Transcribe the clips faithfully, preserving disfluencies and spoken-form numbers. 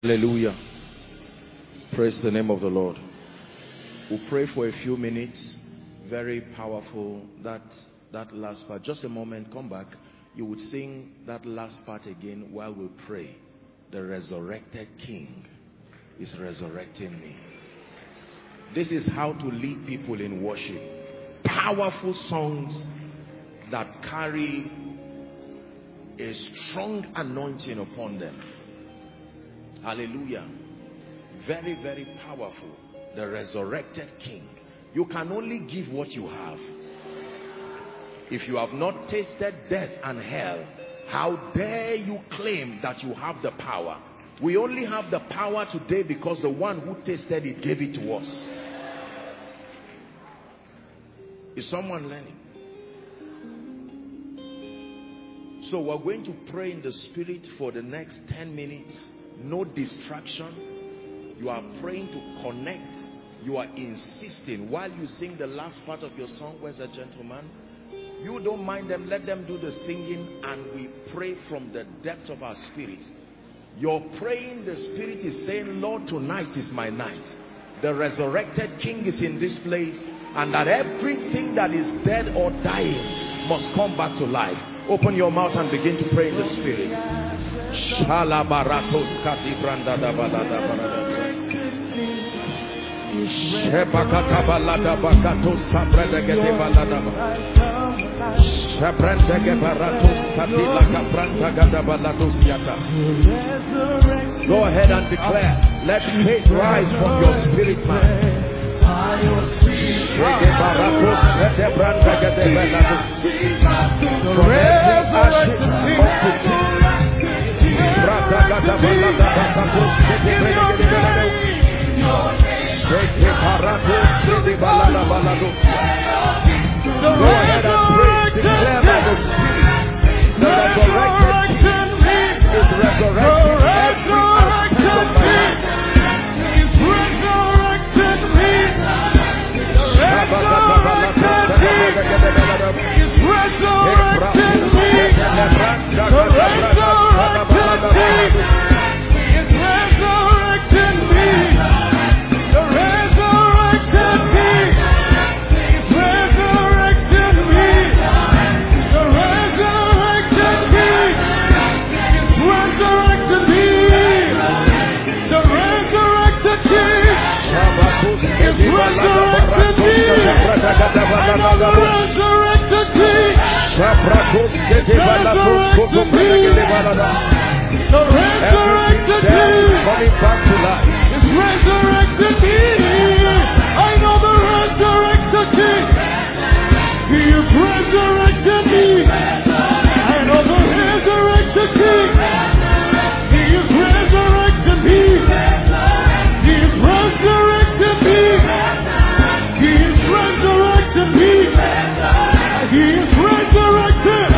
Hallelujah. Praise the name of the Lord. We'll pray for a few minutes. Very powerful. That that last part. Just a moment. Come back. You would sing that last part again while we pray. The resurrected King is resurrecting me. This is how to lead people in worship. Powerful songs that carry a strong anointing upon them. Hallelujah. Very, very powerful. The resurrected King. You can only give what you have. If you have not tasted death and hell, how dare you claim that you have the power? We only have the power today because the one who tasted it gave it to us. Is someone learning? So we're going to pray in the spirit for the next ten minutes. No distraction. You are praying to connect. You are insisting while you sing the last part of your song. Where's the gentleman? You don't mind them. Let them do the singing, and we pray from the depths of our spirit. You're praying, the spirit is saying, Lord, tonight is my night. The resurrected King is in this place, and that everything that is dead or dying must come back to life. Open your mouth and begin to pray in the spirit. Shalabaratos katibranda da balada balada. Shebakata balada bakatos sabrada gede balada. Shabranda gebaratos katila kabranda gada balados yata. Go ahead and declare. Let faith rise from your spirit, man. Gebaratos gede branda gede balados. From every ashes go ahead and pray. Declare by the Spirit. The resurrected King is resurrecting every aspect of my life. He's resurrected me. The resurrected King is resurrecting me. The resurrected King is resurrecting me. The resurrected King is resurrecting me. The resurrected King is resurrecting me. The resurrected King is resurrecting me. The resurrected King. The resurrected King coming back to life. is resurrected me. I know the resurrected King. He is resurrected me. I know the resurrected King. He is resurrected me. He is resurrected me. He is resurrected me. He is resurrected.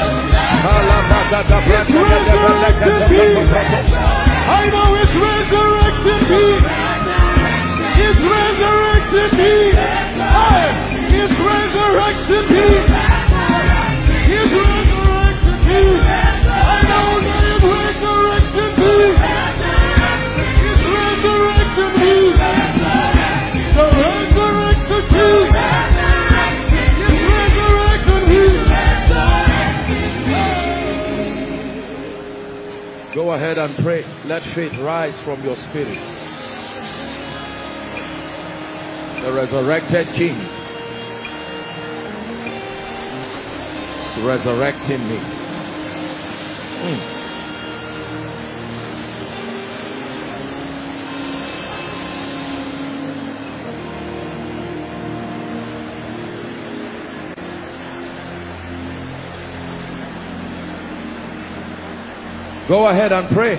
I know it's resurrected me. It's resurrected me. It's resurrected me. It's resurrected me. I know that it's resurrected me. It's resurrected me. The resurrected King. It's resurrected me. Go ahead and pray. Let faith rise from your spirit. The resurrected King is resurrecting me. Mm. Go ahead and pray.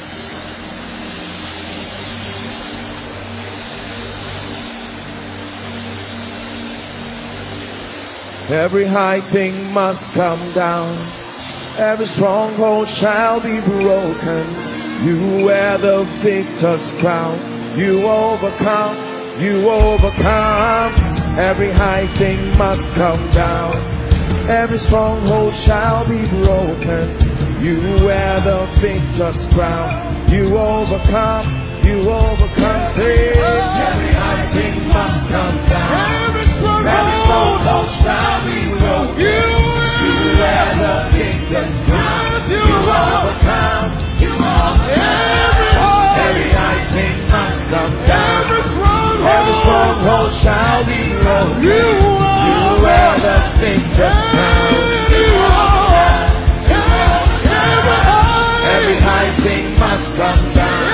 Every high thing must come down. Every stronghold shall be broken. You wear the victor's crown. You overcome. You overcome. Every high thing must come down. Every stronghold shall be broken. You wear the victor's crown. You overcome. You overcome. Say, every high thing must come down. Every stronghold shall be broken. You wear the victor's crown. You overcome. You overcome. Every high thing must come down. Every stronghold shall be broken. You wear the victor's crown. You overcome. Every high thing must come down.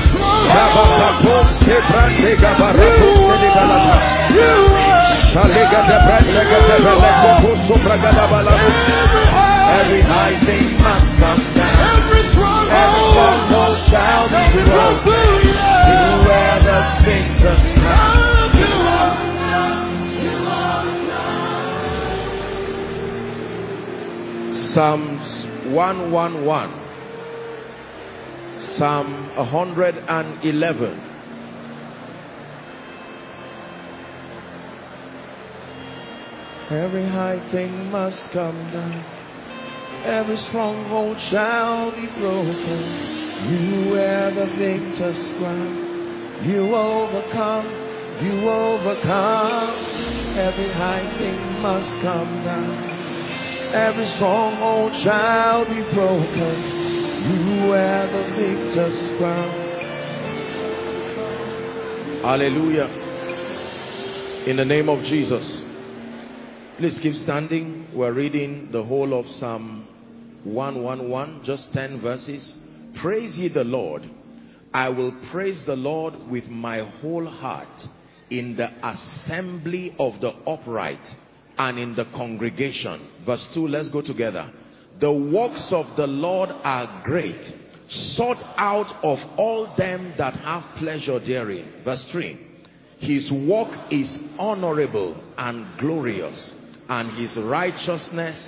Every high thing must come down. Every stronghold shall be broken. You wear the victor's crown. Psalms one eleven. Psalm one hundred eleven. Every high thing must come down. Every stronghold shall be broken. You wear the victor's crown. You overcome. You overcome. Every high thing must come down. Every stronghold shall be broken. You wear the victor's crown. Hallelujah. In the name of Jesus. Please keep standing. We're reading the whole of Psalm one eleven, just ten verses. Praise ye the Lord. I will praise the Lord with my whole heart in the assembly of the upright and in the congregation. Verse two, let's go together. The works of the Lord are great, sought out of all them that have pleasure therein. Verse three, his work is honorable and glorious, and his righteousness.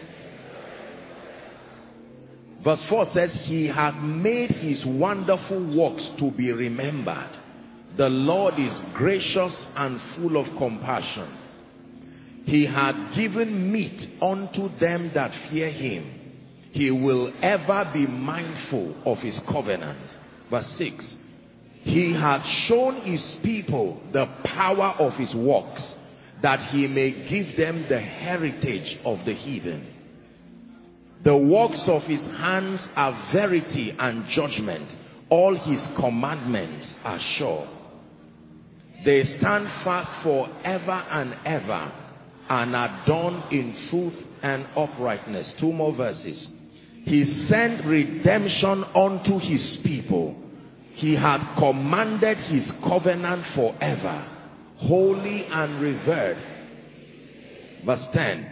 Verse four says, he hath made his wonderful works to be remembered. The Lord is gracious and full of compassion. He hath given meat unto them that fear him. He will ever be mindful of his covenant. Verse six, he hath shown his people the power of his works, that he may give them the heritage of the heathen. The works of his hands are verity and judgment. All his commandments are sure. They stand fast forever and ever, and are done in truth and uprightness. Two more verses. He sent redemption unto his people. He hath commanded his covenant forever, holy and revered. Verse ten.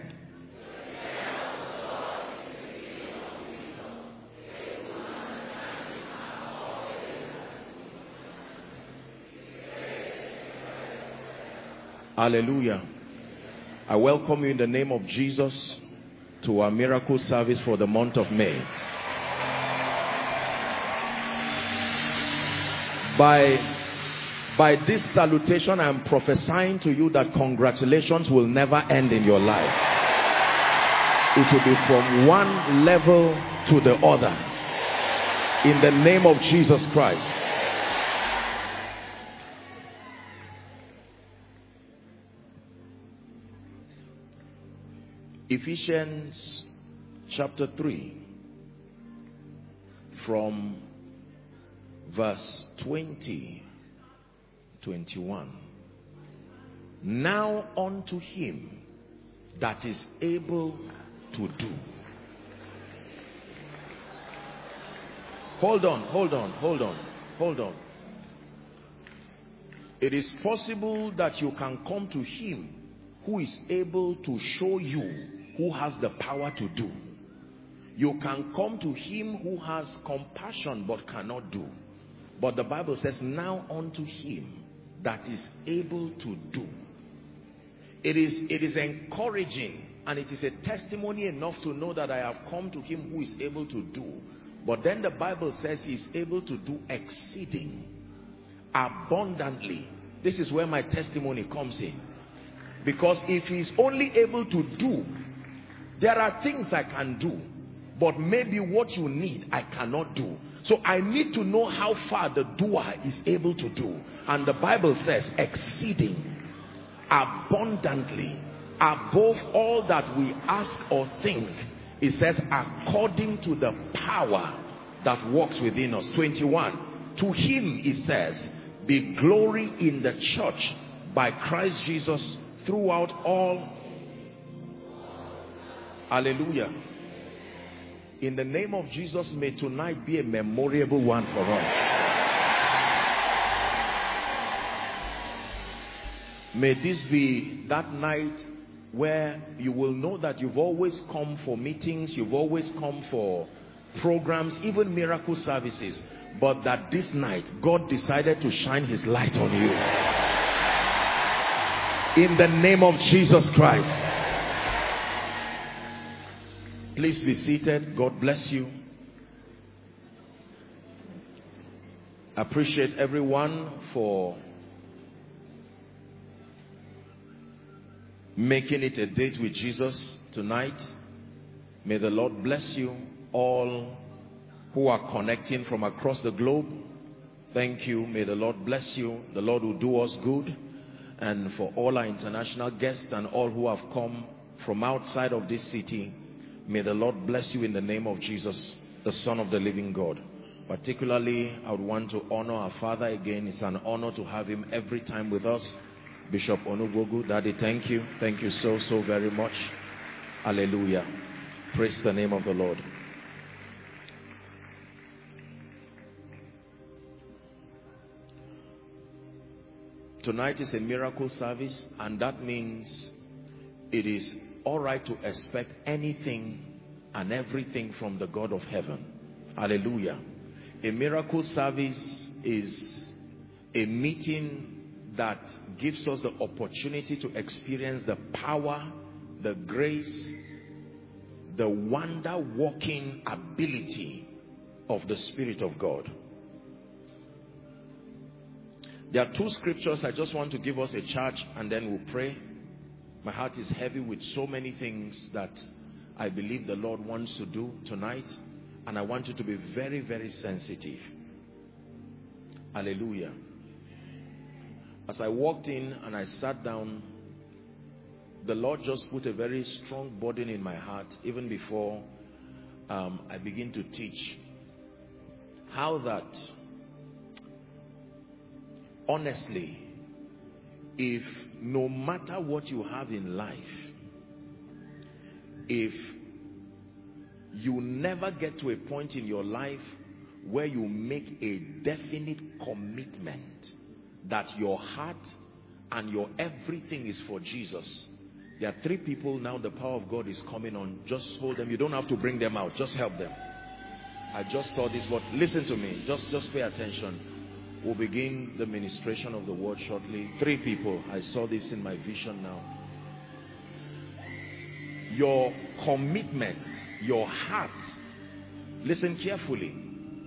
Hallelujah. I welcome you in the name of Jesus to our miracle service for the month of May. By, by this salutation, I am prophesying to you that congratulations will never end in your life. It will be from one level to the other. In the name of Jesus Christ. Ephesians chapter three, from verse twenty, twenty-one. Now unto him that is able to do. Hold on, hold on, hold on, hold on. It is possible that you can come to him who is able to show you who has the power to do. You can come to him who has compassion but cannot do. But the Bible says, now unto him that is able to do. It is, it is encouraging, and it is a testimony enough to know that I have come to him who is able to do. But then the Bible says he is able to do exceeding abundantly. This is where my testimony comes in. Because if he's only able to do, there are things I can do. but maybe what you need I cannot do. So I need to know how far the doer is able to do. And the Bible says exceeding abundantly above all that we ask or think. It says according to the power that works within us. twenty-one. To him it says, be glory in the church by Christ Jesus throughout all. Hallelujah. In the name of Jesus, may tonight be a memorable one for us. May this be that night where you will know that you've always come for meetings, you've always come for programs, even miracle services, but that this night God decided to shine his light on you. In the name of Jesus Christ. Please be seated. God bless you. Appreciate everyone for making it a date with Jesus tonight. May the Lord bless you. All who are connecting from across the globe, thank you. May the Lord bless you. The Lord will do us good. And for all our international guests and all who have come from outside of this city, may the Lord bless you in the name of Jesus, the Son of the living God. Particularly, I would want to honor our Father again. It's an honor to have him every time with us. Bishop Onugogu, Daddy, thank you. Thank you so, so very much. Hallelujah. Praise the name of the Lord. Tonight is a miracle service, and that means it is all right to expect anything and everything from the God of heaven. Hallelujah. A miracle service is a meeting that gives us the opportunity to experience the power, the grace, the wonder-working ability of the Spirit of God. There are two scriptures I just want to give us a charge, and then we'll pray. My heart is heavy with so many things that I believe the Lord wants to do tonight, and I want you to be very, very sensitive. Hallelujah. As I walked in and I sat down, the Lord just put a very strong burden in my heart, even before um, I begin to teach, how that honestly, if no matter what you have in life, if you never get to a point in your life where you make a definite commitment that your heart and your everything is for Jesus, there are three people now the power of God is coming on. Just hold them. You don't have to bring them out. Just help them. I just saw this, but listen to me. Just, just pay attention. We'll begin the ministration of the word shortly. Three people. I saw this in my vision now. Your commitment, your heart. Listen carefully.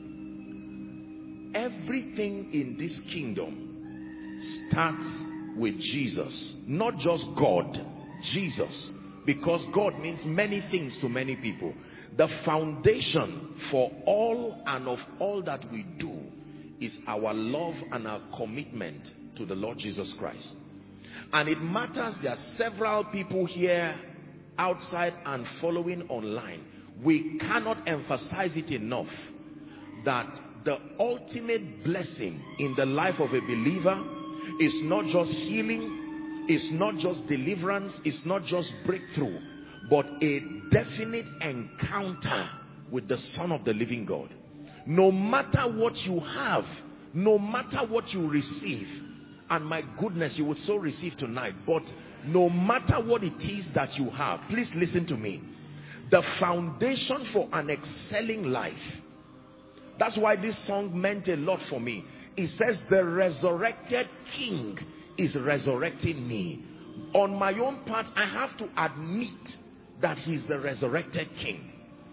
Everything in this kingdom starts with Jesus. Not just God, Jesus. Because God means many things to many people. The foundation for all and of all that we do is our love and our commitment to the Lord Jesus Christ. And it matters. There are several people here outside and following online. We cannot emphasize it enough that the ultimate blessing in the life of a believer is not just healing, it's not just deliverance, it's not just breakthrough, but a definite encounter with the Son of the living God. No matter what you have, no matter what you receive, and my goodness, you would so receive tonight, but no matter what it is that you have, please listen to me. The foundation for an excelling life, that's why this song meant a lot for me. It says the resurrected King is resurrecting me. On my own part, I have to admit that he's the resurrected King.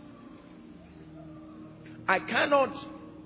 I cannot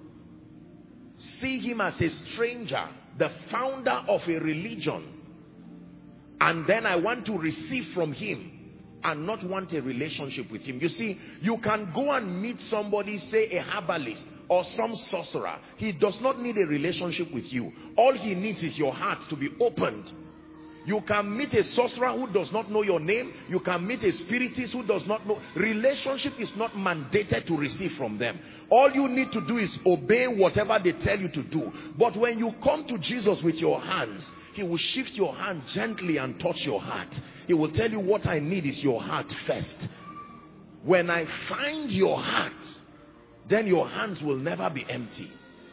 see him as a stranger, the founder of a religion, and then I want to receive from him and not want a relationship with him. You see, you can go and meet somebody, say a herbalist or some sorcerer. He does not need a relationship with you. All he needs is your heart to be opened. You can meet a sorcerer who does not know your name. You can meet a spiritist who does not know. Relationship is not mandated to receive from them. All you need to do is obey whatever they tell you to do. But when you come to Jesus with your hands, he will shift your hand gently and touch your heart. He will tell you, what I need is your heart first. When I find your heart, then your hands will never be empty.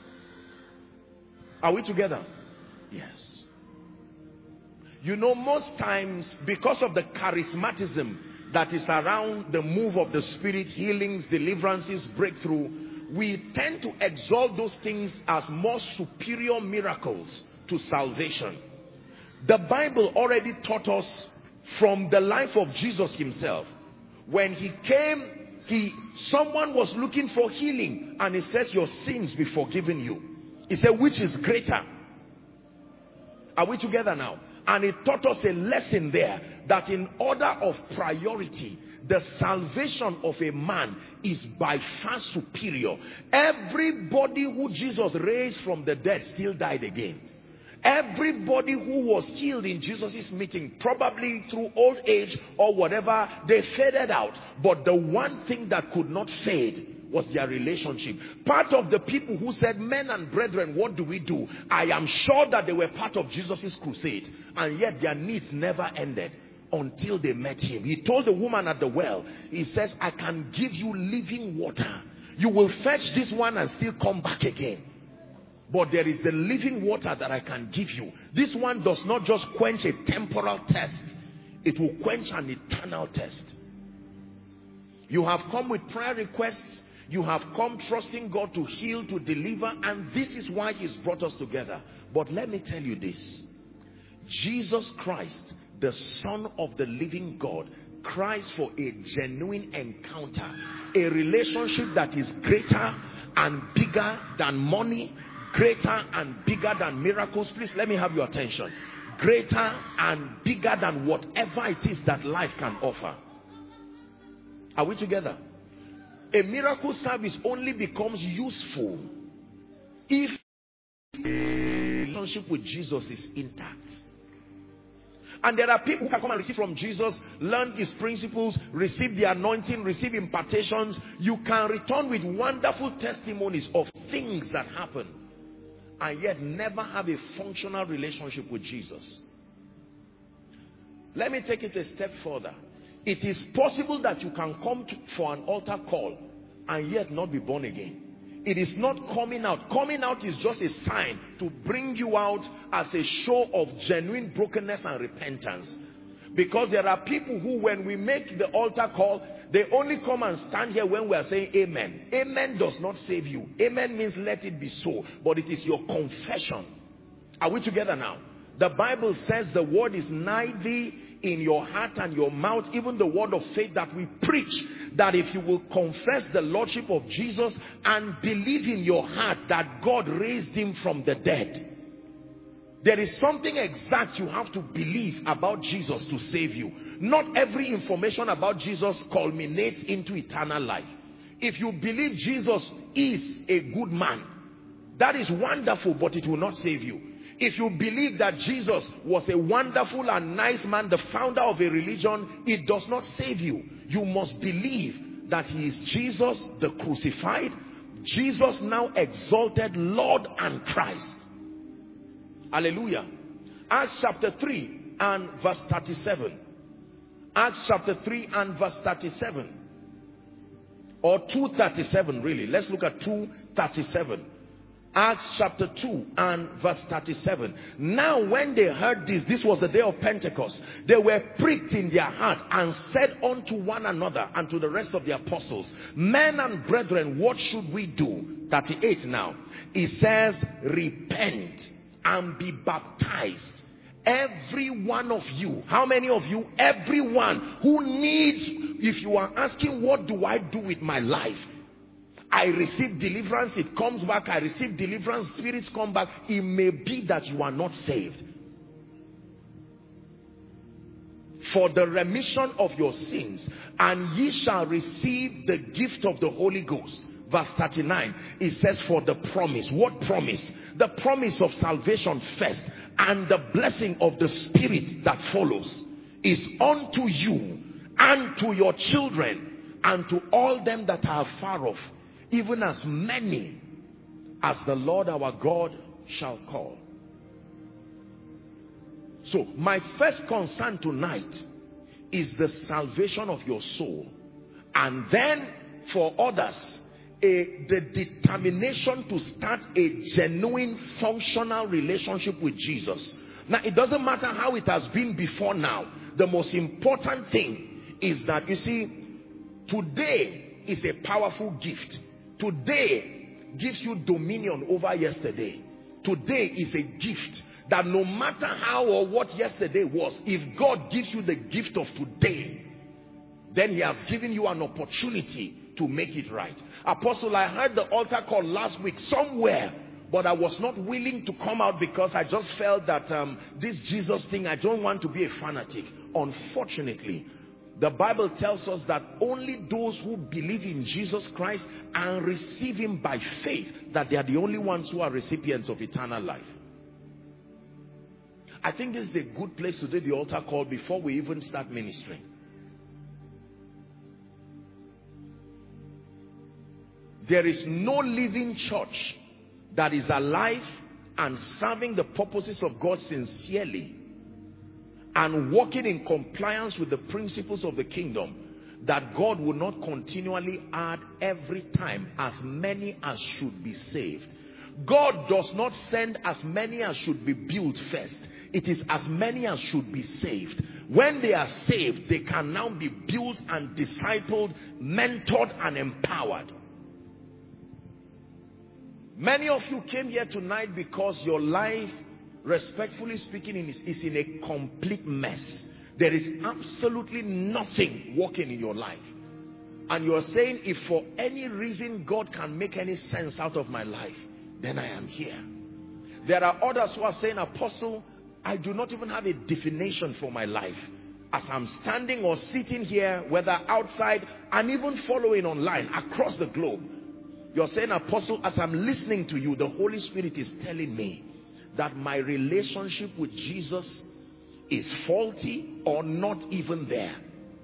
Are we together? Yes. You know, most times, because of the charismatism that is around the move of the Spirit, healings, deliverances, breakthrough, we tend to exalt those things as more superior miracles to salvation. The Bible already taught us from the life of Jesus himself. When he came, he someone was looking for healing, and he says, your sins be forgiven you. He said, which is greater? Are we together now? And it taught us a lesson there, that in order of priority, the salvation of a man is by far superior. Everybody who Jesus raised from the dead still died again. Everybody who was healed in Jesus' meeting, probably through old age or whatever, they faded out. But the one thing that could not fade was their relationship. Part of the people who said, men and brethren, what do we do? I am sure that they were part of Jesus' crusade, and yet their needs never ended until they met him. He told the woman at the well, he says, I can give you living water. You will fetch this one and still come back again. But there is the living water that I can give you. This one does not just quench a temporal test. It will quench an eternal test. You have come with prayer requests. You have come trusting God to heal, to deliver, and this is why he's brought us together. But let me tell you this. Jesus Christ, the Son of the living God, cries for a genuine encounter, a relationship that is greater and bigger than money, greater and bigger than miracles. Please let me have your attention. Greater and bigger than whatever it is that life can offer. Are we together? A miracle service only becomes useful if the relationship with Jesus is intact. And there are people who can come and receive from Jesus, learn his principles, receive the anointing, receive impartations. You can return with wonderful testimonies of things that happen, and yet never have a functional relationship with Jesus. Let me take it a step further. It is possible that you can come to, for an altar call and yet not be born again. It is not coming out. Coming out is just a sign to bring you out as a show of genuine brokenness and repentance. Because there are people who, when we make the altar call, they only come and stand here when we are saying amen. Amen does not save you. Amen means let it be so. But it is your confession. Are we together now? The Bible says the word is nigh thee, in your heart and your mouth, even the word of faith that we preach, that if you will confess the Lordship of Jesus and believe in your heart that God raised him from the dead, there is something exact you have to believe about Jesus to save you. Not every information about Jesus culminates into eternal life. If you believe Jesus is a good man, that is wonderful, but it will not save you. If you believe that Jesus was a wonderful and nice man, the founder of a religion, it does not save you. You must believe that he is Jesus, the crucified, Jesus now exalted Lord and Christ. Hallelujah. Acts chapter three and verse thirty-seven. Acts chapter three and verse thirty-seven. Or two thirty-seven really. Let's look at two thirty-seven. Acts chapter two and verse thirty-seven. Now when they heard this, this was the day of Pentecost, they were pricked in their heart and said unto one another and to the rest of the apostles, men and brethren, what should we do? thirty-eight now. He says, repent and be baptized, every one of you. How many of you? Everyone who needs. If you are asking, what do I do with my life? I receive deliverance, it comes back. I receive deliverance, spirits come back. It may be that you are not saved. for the remission of your sins, and ye shall receive the gift of the Holy Ghost. Verse thirty-nine, it says for the promise. What promise? The promise of salvation first, and the blessing of the Spirit that follows is unto you and to your children and to all them that are far off, even as many as the Lord our God shall call. So my first concern tonight is the salvation of your soul, and then for others, a, the determination to start a genuine functional relationship with Jesus. Now it doesn't matter how it has been before now. The most important thing is that, you see, today is a powerful gift. Today gives you dominion over yesterday. Today is a gift that no matter how or what yesterday was, if God gives you the gift of today, then he has given you an opportunity to make it right. Apostle, I heard the altar call last week somewhere, but I was not willing to come out because I just felt that um, this Jesus thing, I don't want to be a fanatic. Unfortunately, the Bible tells us that only those who believe in Jesus Christ and receive him by faith, that they are the only ones who are recipients of eternal life. I think this is a good place to do the altar call before we even start ministering. There is no living church that is alive and serving the purposes of God sincerely and working in compliance with the principles of the kingdom that God will not continually add every time as many as should be saved. God does not send as many as should be built first. It is as many as should be saved. When they are saved, they can now be built and discipled, mentored and empowered. Many of you came here tonight because your life, respectfully speaking, is, is in a complete mess. There is absolutely nothing working in your life. And you're saying, if for any reason God can make any sense out of my life, then I am here. There are others who are saying, Apostle, I do not even have a definition for my life. As I'm standing or sitting here, whether outside and even following online across the globe, you're saying, Apostle, as I'm listening to you, the Holy Spirit is telling me that my relationship with Jesus is faulty or not even there.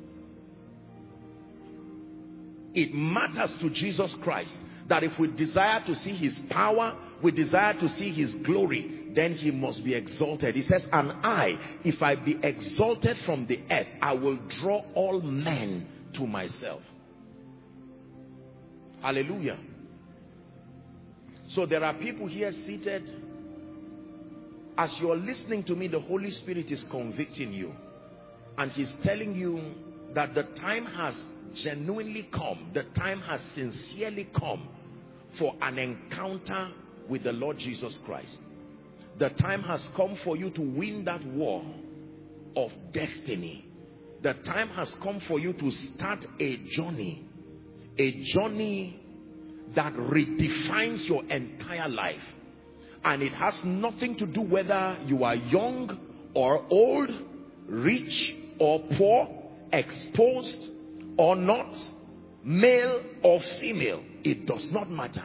It matters to Jesus Christ that if we desire to see his power, we desire to see his glory, then he must be exalted. He says, and I, if I be exalted from the earth, I will draw all men to myself. Hallelujah. So there are people here seated. As you're listening to me, the Holy Spirit is convicting you. And he's telling you that the time has genuinely come. The time has sincerely come for an encounter with the Lord Jesus Christ. The time has come for you to win that war of destiny. The time has come for you to start a journey. A journey that redefines your entire life. And it has nothing to do whether you are young or old, rich or poor, exposed or not, male or female. It does not matter.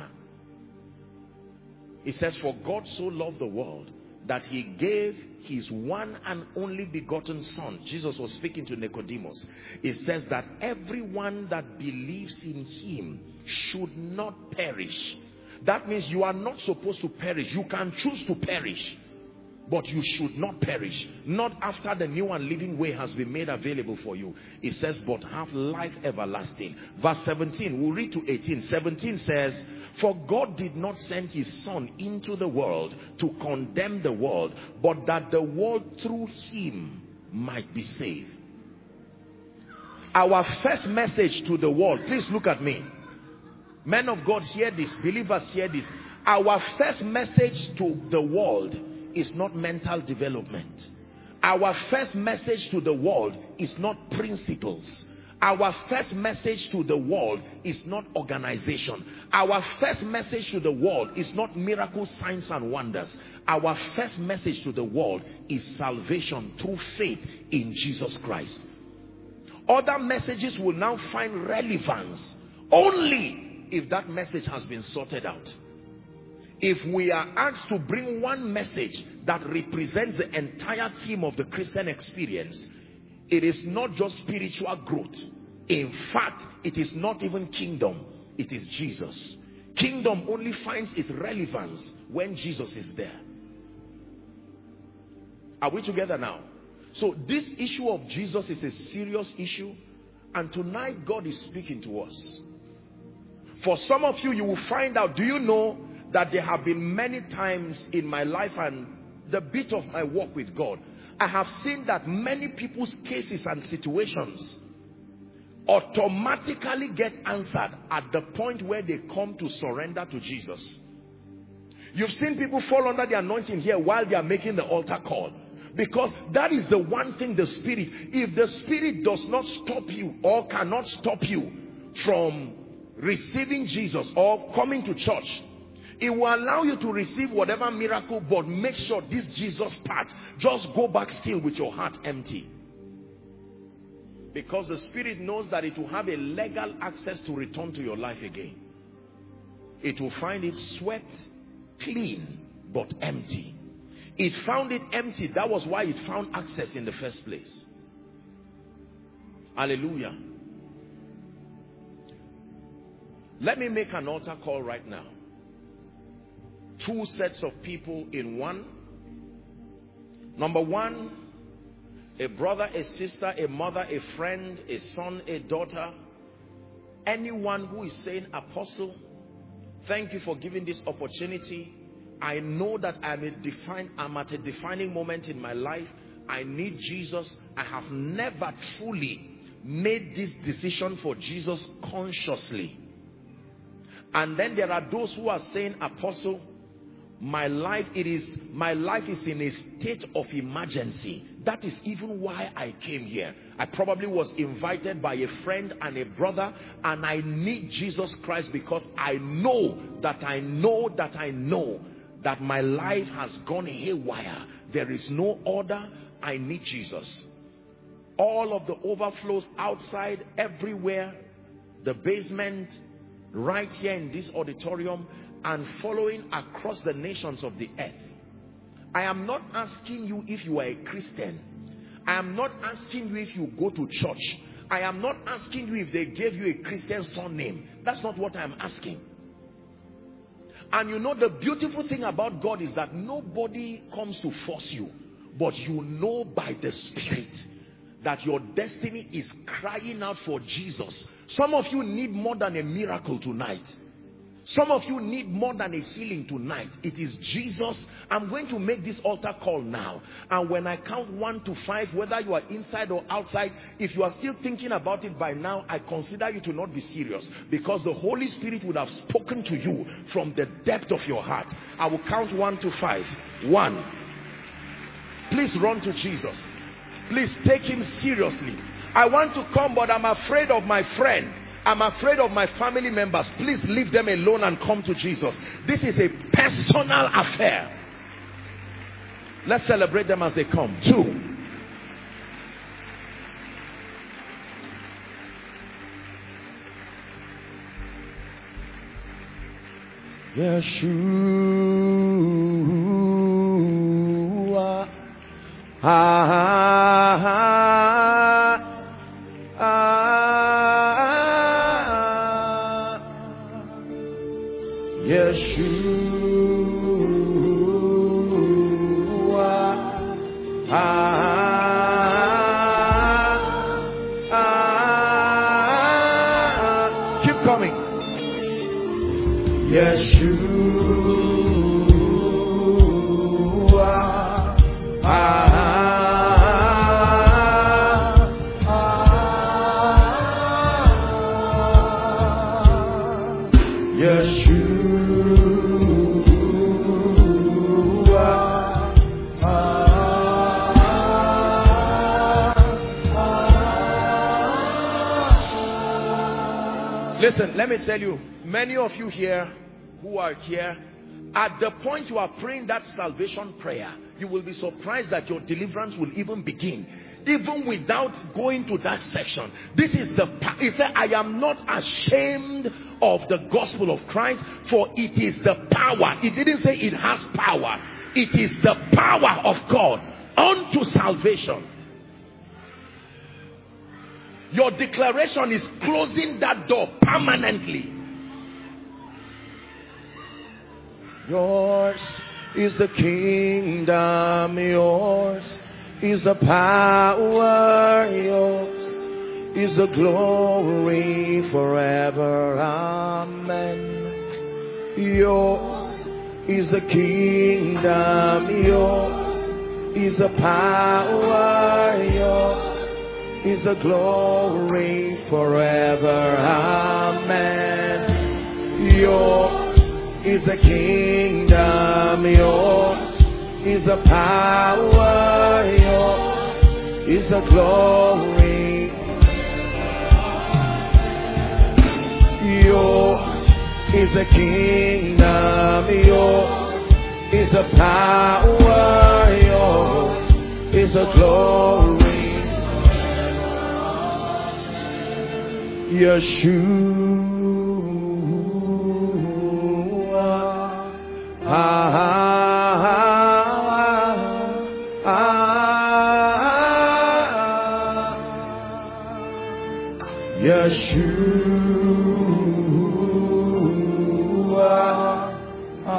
It says, for God so loved the world that he gave his one and only begotten son. Jesus was speaking to Nicodemus. It says that everyone that believes in him should not perish. That means you are not supposed to perish. You can choose to perish, but you should not perish. Not after the new and living way has been made available for you. It says, but have life everlasting. Verse seventeen, we'll read to eighteen. seventeen says, for God did not send his son into the world to condemn the world, but that the world through him might be saved. Our first message to the world, please look at me. Men of God, hear this. Believers, hear this. Our first message to the world is not mental development. Our first message to the world is not principles. Our first message to the world is not organization. Our first message to the world is not miracles, signs and wonders. Our first message to the world is salvation through faith in Jesus Christ. Other messages will now find relevance only if that message has been sorted out. If we are asked to bring one message that represents the entire theme of the Christian experience, it is not just spiritual growth. In fact, it is not even kingdom. It is Jesus. Kingdom only finds its relevance when Jesus is there. Are we together now? So this issue of Jesus is a serious issue. And tonight God is speaking to us. For some of you, you will find out, do you know that there have been many times in my life and the bit of my walk with God, I have seen that many people's cases and situations automatically get answered at the point where they come to surrender to Jesus. You've seen people fall under the anointing here while they are making the altar call. Because that is the one thing the Spirit, if the Spirit does not stop you or cannot stop you from receiving Jesus or coming to church, it will allow you to receive whatever miracle, but make sure this Jesus part, just go back still with your heart empty. Because the Spirit knows that it will have a legal access to return to your life again. It will find it swept, clean, but empty. It found it empty. That was why it found access in the first place. Hallelujah. Let me make an altar call right now. Two sets of people in one. Number one, a brother, a sister, a mother, a friend, a son, a daughter, anyone who is saying, Apostle, thank you for giving this opportunity. I know that I'm, a define, I'm at a defining moment in my life. I need Jesus. I have never truly made this decision for Jesus consciously. And then there are those who are saying, Apostle, my life, it is, my life is in a state of emergency. That is even why I came here. I probably was invited by a friend and a brother, and I need Jesus Christ because I know that I know that I know that my life has gone haywire. There is no order. I need Jesus. All of the overflows outside, everywhere, the basement, right here in this auditorium, and following across the nations of the earth. I am not asking you if you are a Christian. I am not asking you if you go to church. I am not asking you if they gave you a Christian surname. That's not what I am asking. And you know, the beautiful thing about God is that nobody comes to force you, but you know by the Spirit that your destiny is crying out for Jesus. Some of you need more than a miracle tonight. Some of you need more than a healing tonight. It is Jesus. I'm going to make this altar call now. And when I count one to five, whether you are inside or outside, if you are still thinking about it by now, I consider you to not be serious. Because the Holy Spirit would have spoken to you from the depth of your heart. I will count one to five. One. Please run to Jesus. Please take him seriously. I want to come, but I'm afraid of my friend. I'm afraid of my family members. Please leave them alone and come to Jesus. This is a personal affair. Let's celebrate them as they come. Two. Yeshua. Ah, ah, ah, ah. Yeshua. Ah, ah, ah. Keep coming. Yeshua. Listen, let me tell you, many of you here who are here, at the point you are praying that salvation prayer, you will be surprised that your deliverance will even begin, even without going to that section. This is the, he said, I am not ashamed of the gospel of Christ, for it is the power. He didn't say it has power. It is the power of God unto salvation. Your declaration is closing that door permanently. Yours is the kingdom, yours is the power, yours is the glory forever. Amen. Yours is the kingdom, yours is the power, yours is the glory forever. Amen. Yours is the kingdom, yours is the power, yours is the glory. Yours is the kingdom, yours is the power, yours is the glory. Yeshua, ah, ah, ah, ah, Yeshua, ah,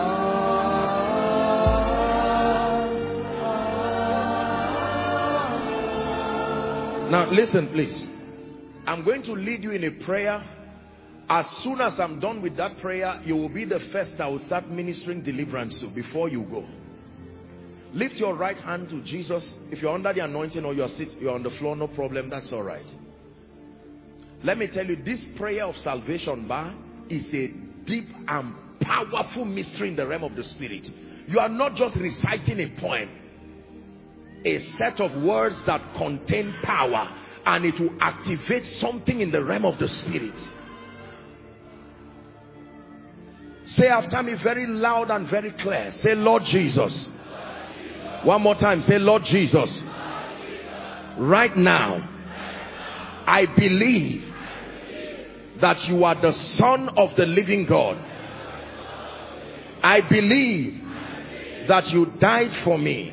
ah. Now listen, please. I'm going to lead you in a prayer. As soon as I'm done with that prayer, you will be the first I will start ministering deliverance to before you go. Lift your right hand to Jesus. If you're under the anointing or you're sit, you're on the floor, no problem, that's all right. Let me tell you, this prayer of salvation bar is a deep and powerful mystery in the realm of the spirit. You are not just reciting a poem, a set of words that contain power, and it will activate something in the realm of the spirit. Say after me very loud and very clear. Say, Lord Jesus. One more time. Say, Lord Jesus. Right now, I believe that you are the Son of the living God. I believe that you died for me.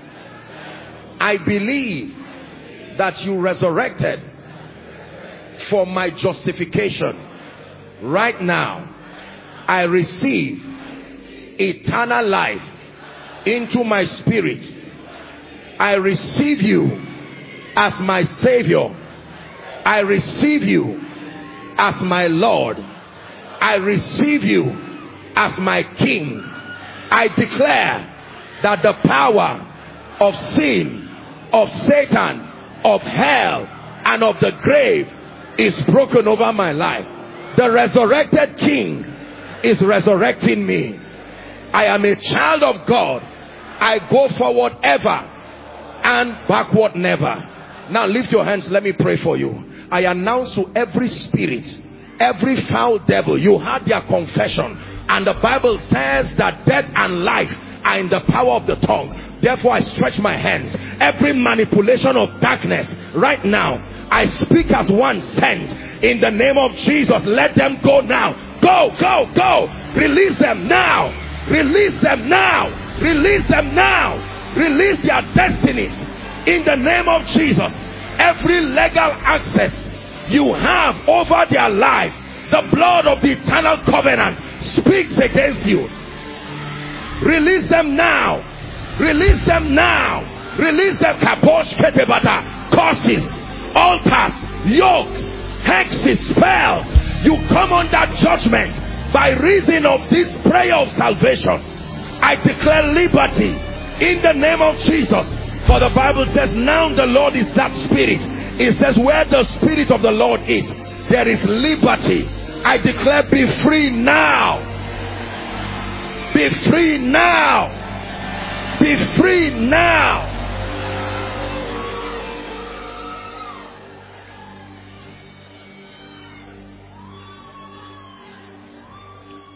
I believe that you resurrected for my justification. Right now, I receive eternal life into my spirit. I receive you as my Savior. I receive you as my Lord. I receive you as my King. I declare that the power of sin, of Satan, of hell, and of the grave is broken over my life. The resurrected King is resurrecting me. I am a child of God. I go forward ever and backward never. Now lift your hands, let me pray for you. I announce to every spirit, every foul devil, you had their confession, and the Bible says that death and life are in the power of the tongue. Therefore I stretch my hands. Every manipulation of darkness right now, I speak as one sent in the name of Jesus. Let them go now. Go, go, go. Release them now. Release them now. Release them now. Release their destinies in the name of Jesus. Every legal access you have over their life, the blood of the eternal covenant speaks against you. Release them now. Release them now. Release them. Kaposh ketebata. Curses, altars, yokes, hexes, spells. You come under judgment by reason of this prayer of salvation. I declare liberty in the name of Jesus. For the Bible says, now the Lord is that spirit. It says, where the spirit of the Lord is, there is liberty. I declare, be free now. Be free now. Be free now.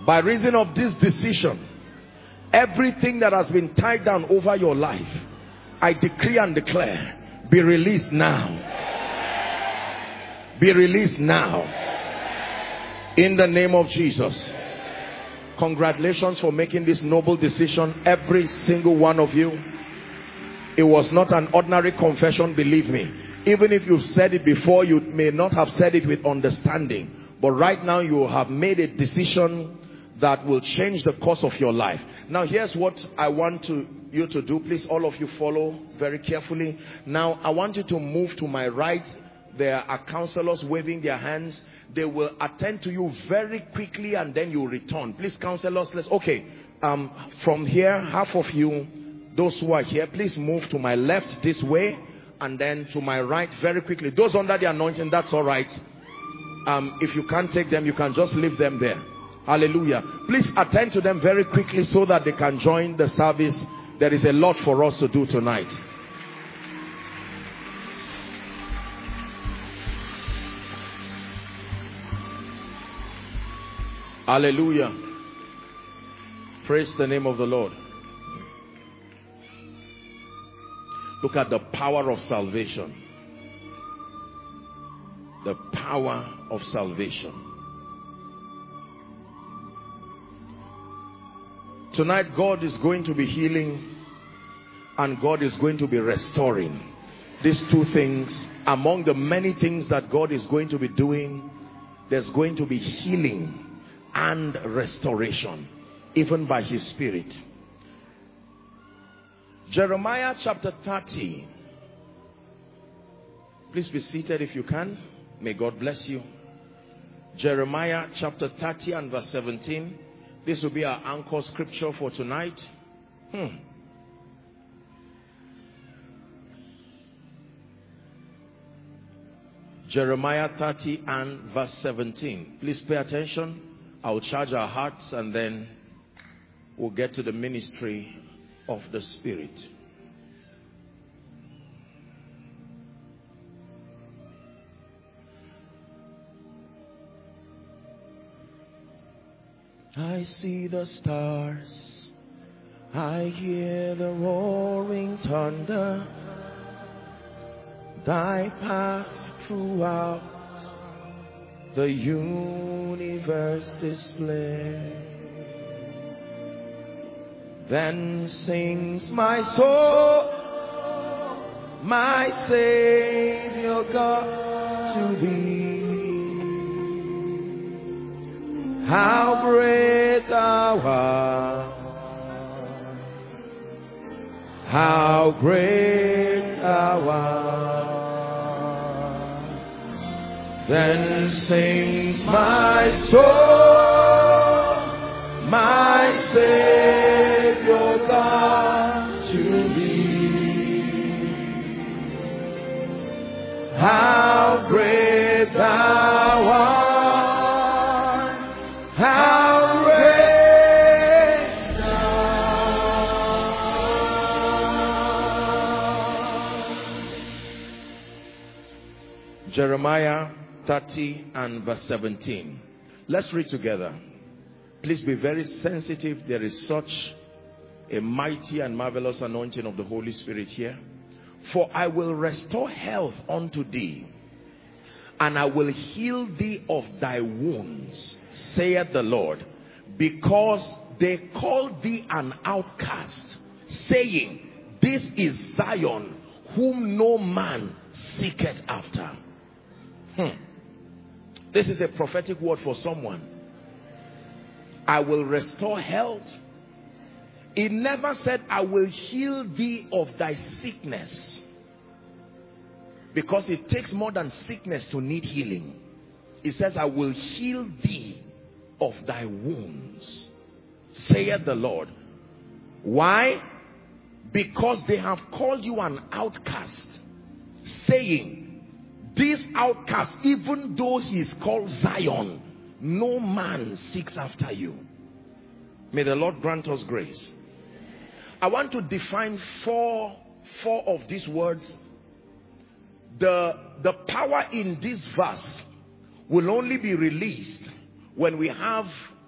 By reason of this decision, everything that has been tied down over your life, I decree and declare, be released now. Be released now. In the name of Jesus. Congratulations for making this noble decision, every single one of you. It was not an ordinary confession, believe me. Even if you've said it before, you may not have said it with understanding. But right now you have made a decision that will change the course of your life. Now here's what I want to, you to do. Please, all of you follow very carefully. Now I want you to move to my right. There are counselors waving their hands. They will attend to you very quickly and then you return. Please, counselors, let's, okay. Um, from here, half of you, those who are here, please move to my left this way and then to my right very quickly. Those under the anointing, that's all right. Um, if you can't take them, you can just leave them there. Hallelujah. Please attend to them very quickly so that they can join the service. There is a lot for us to do tonight. Hallelujah. Praise the name of the Lord. Look at the power of salvation. The power of salvation. Tonight God is going to be healing and God is going to be restoring. These two things, among the many things that God is going to be doing, there's going to be healing and restoration, even by his Spirit. Jeremiah chapter thirty. Please be seated if you can. May God bless you. Jeremiah chapter thirty and verse seventeen. This will be our anchor scripture for tonight. Hmm. Jeremiah thirty and verse seventeen. Please pay attention. I'll charge our hearts and then we'll get to the ministry of the Spirit. I see the stars, I hear the roaring thunder, thy path throughout the universe display. Then sings my soul, my Savior God, to thee. How great thou art, how great thou art. Then sings my soul, my Savior God, to thee. How great thou art, how great thou art. Jeremiah thirty and verse seventeen. Let's read together. Please be very sensitive. There is such a mighty and marvelous anointing of the Holy Spirit here. For I will restore health unto thee, and I will heal thee of thy wounds, saith the Lord, because they called thee an outcast, saying, this is Zion, whom no man seeketh after. Hmm. This is a prophetic word for someone. I will restore health. It never said, I will heal thee of thy sickness. Because it takes more than sickness to need healing. It says, I will heal thee of thy wounds, saith the Lord. Why? Because they have called you an outcast, saying, this outcast, even though he is called Zion, no man seeks after you. May the Lord grant us grace. I want to define four, four of these words. The, the power in this verse will only be released when we have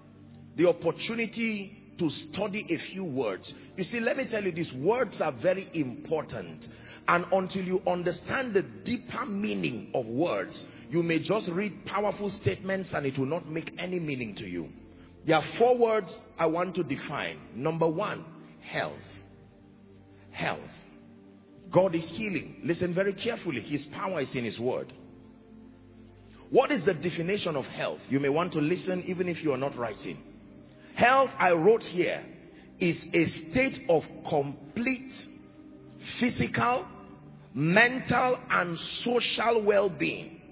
the opportunity to study a few words. You see, let me tell you, these words are very important. And until you understand the deeper meaning of words, you may just read powerful statements and it will not make any meaning to you. There are four words I want to define. Number one, health. Health. God is healing. Listen very carefully. His power is in his word. What is the definition of health? You may want to listen even if you are not writing. Health, I wrote here, is a state of complete physical, mental, and social well-being.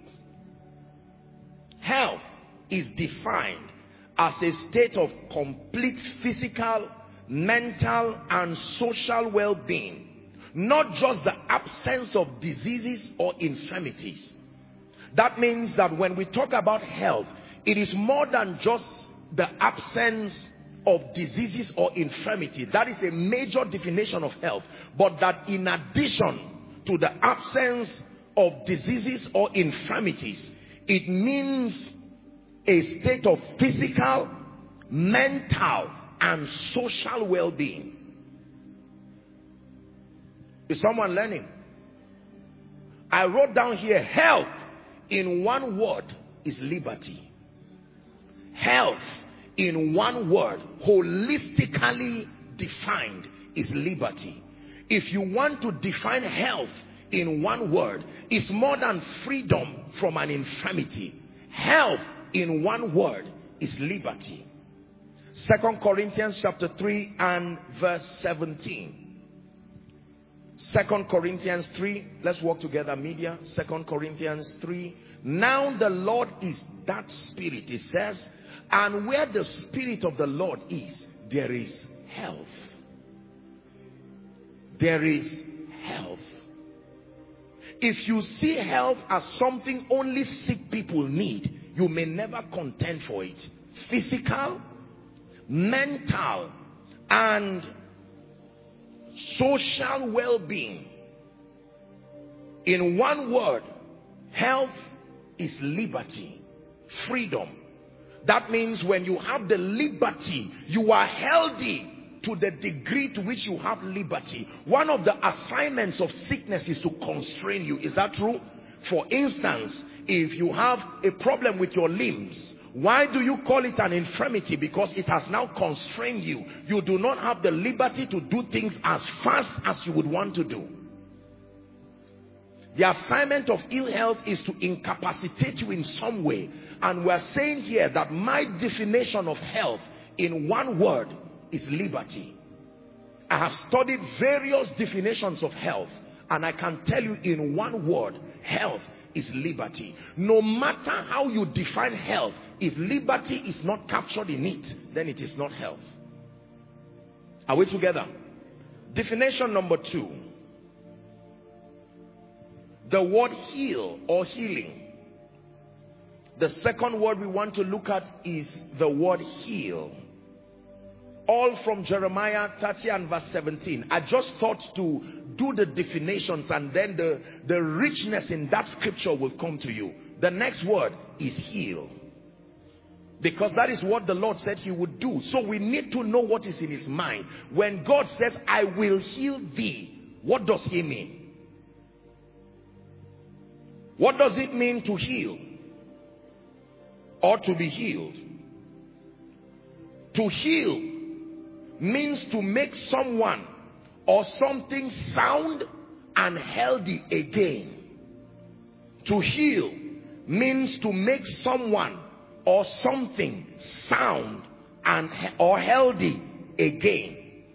Health is defined as a state of complete physical, mental, and social well-being. Not just the absence of diseases or infirmities. That means that when we talk about health, it is more than just the absence of diseases or infirmity. That is a major definition of health. But that in addition to the absence of diseases or infirmities, it means a state of physical, mental, and social well-being. Is someone learning? I wrote down here, health in one word is liberty. Health in one word, holistically defined, is liberty. If you want to define health in one word, it's more than freedom from an infirmity. Health in one word is liberty. Second Corinthians chapter three and verse seventeen. Second Corinthians three, let's walk together, media. Second Corinthians three. Now the Lord is that Spirit, it says, and where the Spirit of the Lord is, there is health. There is health. If you see health as something only sick people need, you may never contend for it. Physical, mental, and social well-being. In one word, health is liberty, freedom. That means when you have the liberty, you are healthy to the degree to which you have liberty. One of the assignments of sickness is to constrain you. Is that true? For instance, if you have a problem with your limbs, why do you call it an infirmity? Because it has now constrained you. You do not have the liberty to do things as fast as you would want to do. The assignment of ill health is to incapacitate you in some way. And we're saying here that my definition of health in one word is liberty. I have studied various definitions of health, and I can tell you in one word, health is liberty. No matter how you define health, if liberty is not captured in it, then it is not health. Are we together? Definition number two. The word heal or healing. The second word we want to look at is the word heal. All from Jeremiah thirty and verse seventeen. I just thought to do the definitions, and then the, the richness in that scripture will come to you. The next word is heal. Because that is what the Lord said he would do. So we need to know what is in his mind. When God says, I will heal thee, what does he mean? What does it mean to heal? Or to be healed? To heal means to make someone or something sound and healthy again. To heal means to make someone or something sound and or healthy again.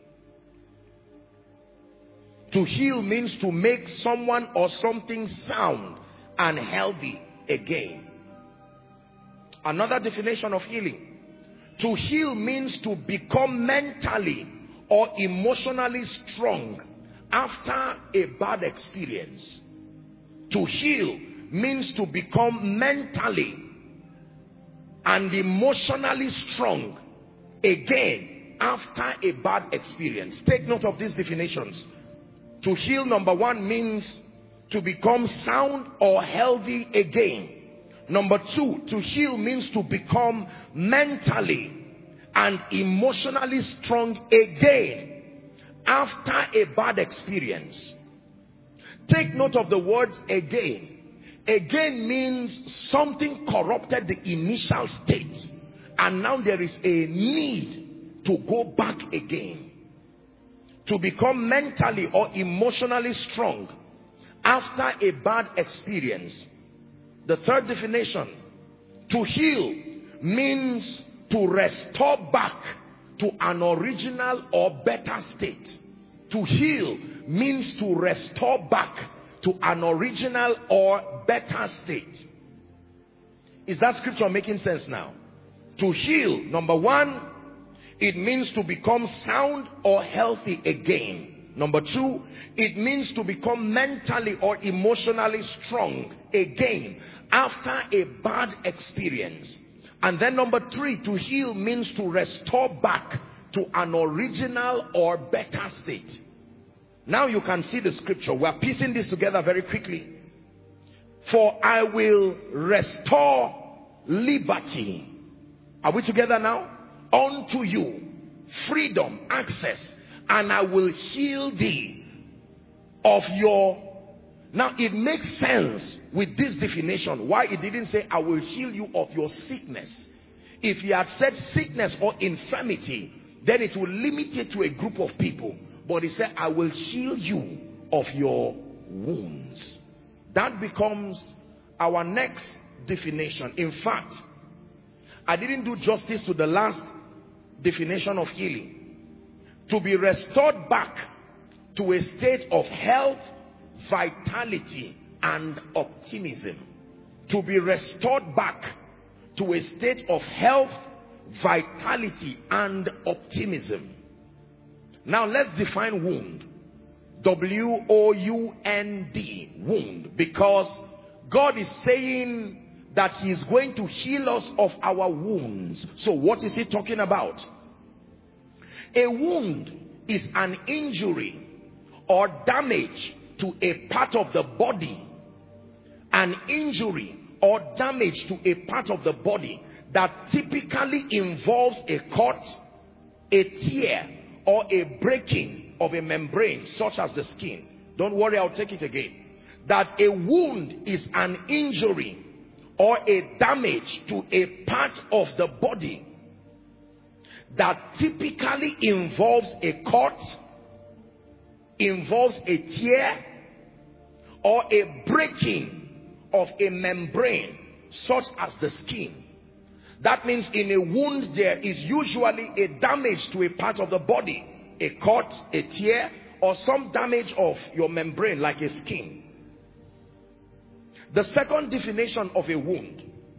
To heal means to make someone or something sound and healthy again. Another definition of healing. To heal means to become mentally or emotionally strong after a bad experience. To heal means to become mentally and emotionally strong again after a bad experience. Take note of these definitions. To heal, number one, means to become sound or healthy again. Number two, to heal means to become mentally and emotionally strong again after a bad experience. Take note of the words again. Again means something corrupted the initial state, and now there is a need to go back again, to become mentally or emotionally strong after a bad experience. The third definition, to heal, means to restore back to an original or better state. To heal means to restore back to an original or better state. Is that scripture making sense now? To heal, number one, it means to become sound or healthy again. Number two, it means to become mentally or emotionally strong again after a bad experience. And then number three, to heal means to restore back to an original or better state. Now you can see the scripture. We are piecing this together very quickly. For I will restore liberty. Are we together now? Unto you, freedom, access, and I will heal thee of your... Now it makes sense with this definition why it didn't say I will heal you of your sickness. If he had said sickness or infirmity, then it will limit it to a group of people. But he said I will heal you of your wounds. That becomes our next definition. In fact, I didn't do justice to the last definition of healing. To be restored back to a state of health, vitality, and optimism. To be restored back to a state of health, vitality, and optimism. Now let's define wound. W O U N D, wound. Because God is saying that he is going to heal us of our wounds. So what is he talking about? A wound is an injury or damage to a part of the body. An injury or damage to a part of the body that typically involves a cut, a tear, or a breaking of a membrane such as the skin. Don't worry, I'll take it again. That a wound is an injury or a damage to a part of the body that typically involves a cut, involves a tear, or a breaking of a membrane such as the skin. That means in a wound there is usually a damage to a part of the body, a cut, a tear, or some damage of your membrane like a skin. The second definition of a wound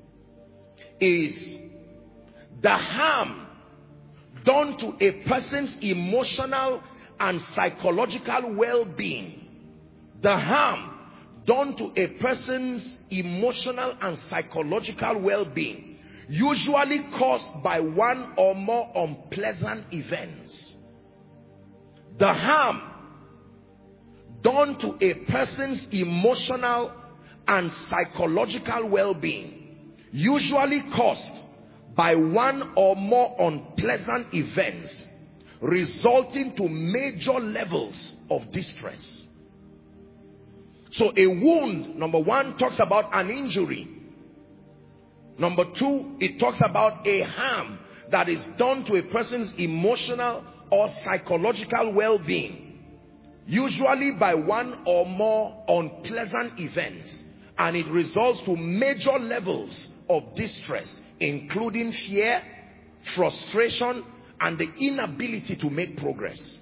is the harm done to a person's emotional and psychological well-being. The harm done to a person's emotional and psychological well-being, usually caused by one or more unpleasant events. The harm done to a person's emotional and psychological well-being, usually caused by one or more unpleasant events, resulting to major levels of distress. So a wound, number one, talks about an injury. Number two, it talks about a harm that is done to a person's emotional or psychological well-being, usually by one or more unpleasant events, and it results to major levels of distress, including fear, frustration, and the inability to make progress.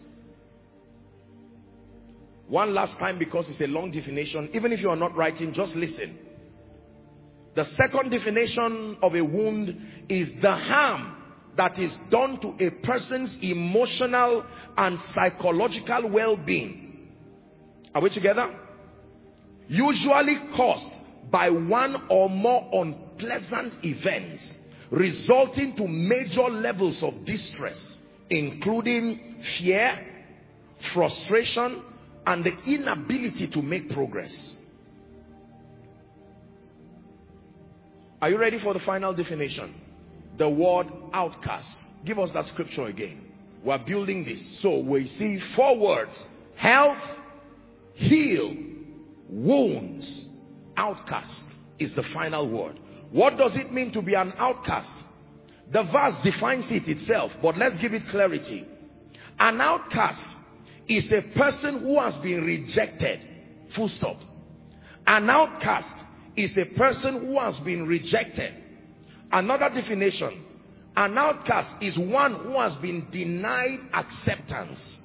One last time, because it's a long definition. Even if you are not writing, just listen. The second definition of a wound is the harm that is done to a person's emotional and psychological well-being. Are we together? Usually caused by one or more unpleasant events, resulting to major levels of distress, including fear, frustration, and the inability to make progress. Are you ready for the final definition? The word outcast. Give us that scripture again. We're building this. So we see four words: health, heal, wounds, outcast is the final word. What does it mean to be an outcast? The verse defines it itself, but let's give it clarity. An outcast is a person who has been rejected. Full stop. An outcast is a person who has been rejected. Another definition: an outcast is one who has been denied acceptance.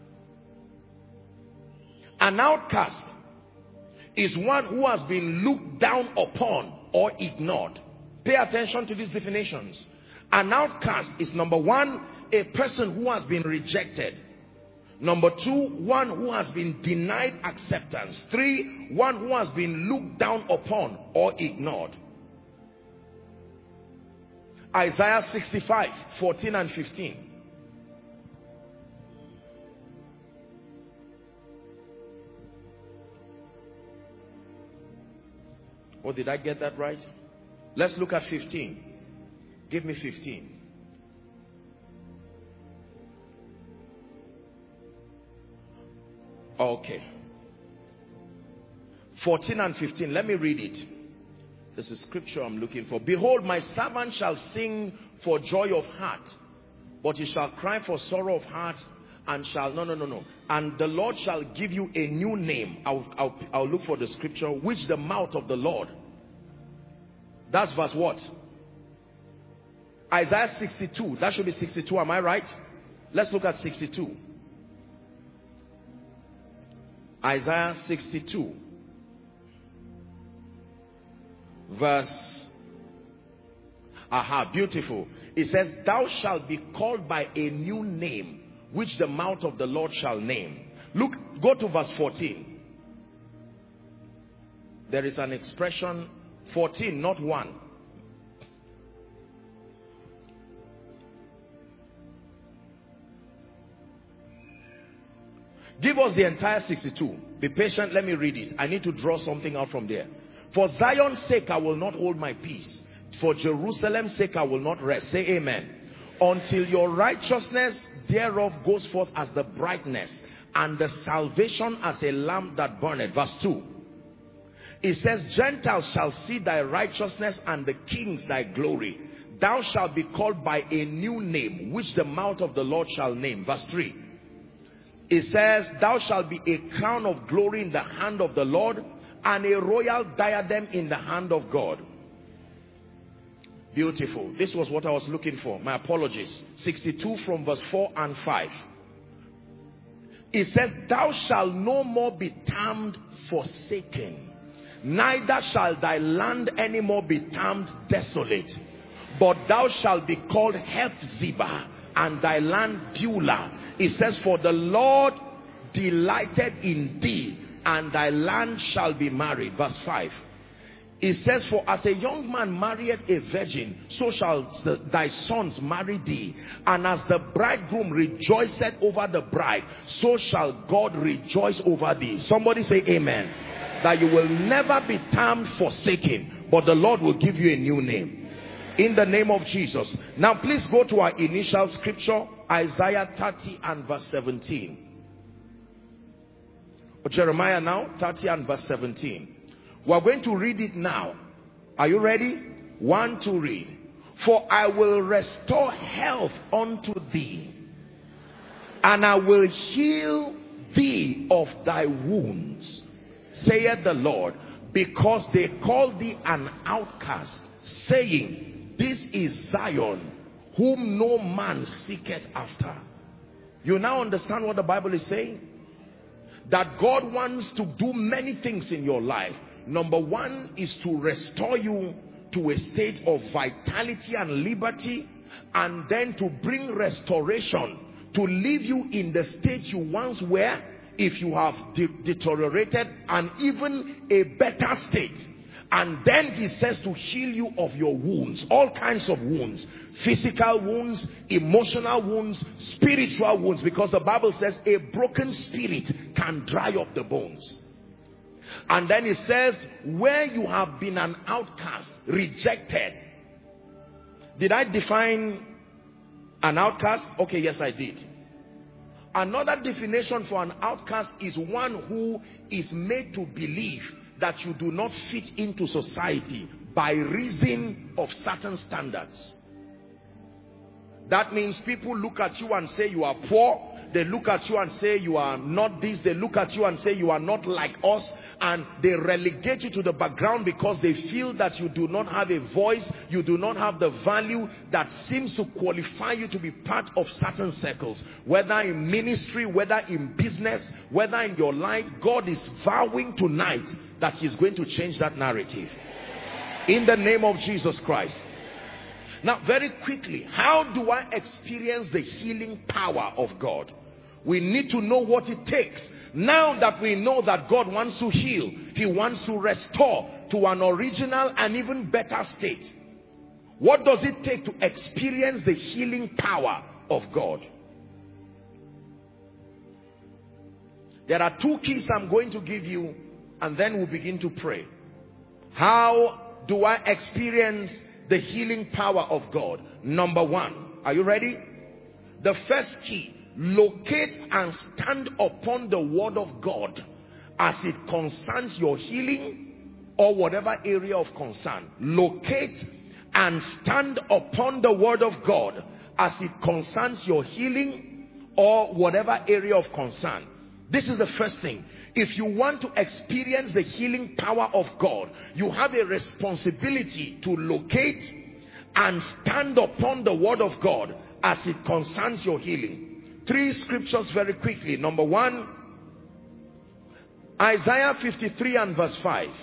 An outcast is one who has been looked down upon or ignored. Pay attention to these definitions. An outcast is, number one, a person who has been rejected. Number two, one who has been denied acceptance. Three, one who has been looked down upon or ignored. Isaiah sixty-five, fourteen and fifteen. Or did I get that right? Let's look at fifteen. Give me fifteen. Okay. fourteen and fifteen. Let me read it. This is scripture I'm looking for. Behold, my servant shall sing for joy of heart, but he shall cry for sorrow of heart, and shall, no, no, no, no. And the Lord shall give you a new name. I'll, I'll, I'll look for the scripture. Which the mouth of the Lord. That's verse what? Isaiah sixty-two. That should be sixty-two. Am I right? Let's look at sixty-two. Isaiah sixty-two. Verse. Aha, beautiful. It says, thou shalt be called by a new name, which the mouth of the Lord shall name. Look, go to verse fourteen. There is an expression, fourteen, not one. Give us the entire sixty-two. Be patient, let me read it. I need to draw something out from there. For Zion's sake I will not hold my peace. For Jerusalem's sake I will not rest. Say amen. Until your righteousness thereof goes forth as the brightness, and the salvation as a lamp that burneth. Verse two. It says, Gentiles shall see thy righteousness, and the kings thy glory. Thou shalt be called by a new name, which the mouth of the Lord shall name. Verse three. It says, thou shalt be a crown of glory in the hand of the Lord, and a royal diadem in the hand of God. Beautiful. This was what I was looking for. My apologies. sixty-two from verse four and five. It says, thou shalt no more be termed forsaken, neither shall thy land any more be termed desolate, but thou shalt be called Hephzibah, and thy land Beulah. It says, for the Lord delighted in thee, and thy land shall be married. Verse five. It says, for as a young man marrieth a virgin, so shall the, thy sons marry thee. And as the bridegroom rejoiceth over the bride, so shall God rejoice over thee. Somebody say amen. That you will never be termed forsaken, but the Lord will give you a new name. In the name of Jesus. Now please go to our initial scripture, Isaiah thirty and verse seventeen. Jeremiah now, thirty and verse seventeen. We are going to read it now. Are you ready? One, two, read. For I will restore health unto thee, and I will heal thee of thy wounds, saith the Lord, because they call thee an outcast, saying, this is Zion, whom no man seeketh after. You now understand what the Bible is saying? That God wants to do many things in your life. Number one is to restore you to a state of vitality and liberty, and then to bring restoration, to leave you in the state you once were, if you have de deteriorated, and even a better state. And then he says to heal you of your wounds, all kinds of wounds, physical wounds, emotional wounds, spiritual wounds, because the Bible says a broken spirit can dry up the bones. And then it says, where you have been an outcast, rejected. Did I define An outcast? Okay, yes, I did. Another definition for an outcast is one who is made to believe that you do not fit into society by reason of certain standards. That means people look at you and say you are poor. They look at you and say you are not this. They look at you and say you are not like us. And they relegate you to the background because they feel that you do not have a voice. You do not have the value that seems to qualify you to be part of certain circles. Whether in ministry, whether in business, whether in your life, God is vowing tonight that He's going to change that narrative. In the name of Jesus Christ. Now, very quickly, how do I experience the healing power of God? We need to know what it takes. Now that we know that God wants to heal, He wants to restore to an original and even better state. What does it take to experience the healing power of God? There are two keys I'm going to give you, and then we'll begin to pray. How do I experience the healing power of God? Number one, are you ready? The first key: locate and stand upon the word of God as it concerns your healing or whatever area of concern. Locate and stand upon the word of God as it concerns your healing or whatever area of concern. This is the first thing. If you want to experience the healing power of God, you have a responsibility to locate and stand upon the word of God as it concerns your healing. Three scriptures very quickly. Number one, Isaiah fifty-three and verse five.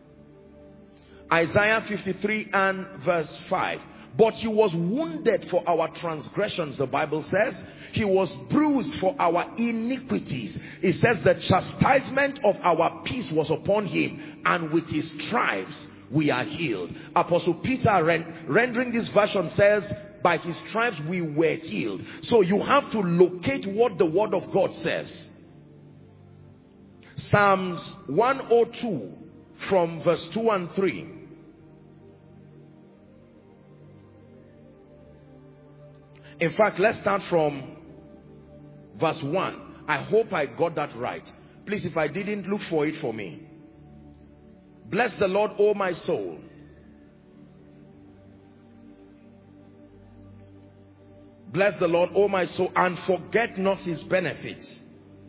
Isaiah fifty-three and verse five. But He was wounded for our transgressions, the Bible says. He was bruised for our iniquities. It says the chastisement of our peace was upon Him, and with His stripes we are healed. Apostle Peter rendering this version says, by His stripes we were healed. So you have to locate what the word of God says. Psalms one oh two from verse two and three. In fact, let's start from verse one. I hope I got that right. Please, if I didn't, look for it for me. Bless the Lord, O my soul. Bless the Lord, O my soul, and forget not His benefits.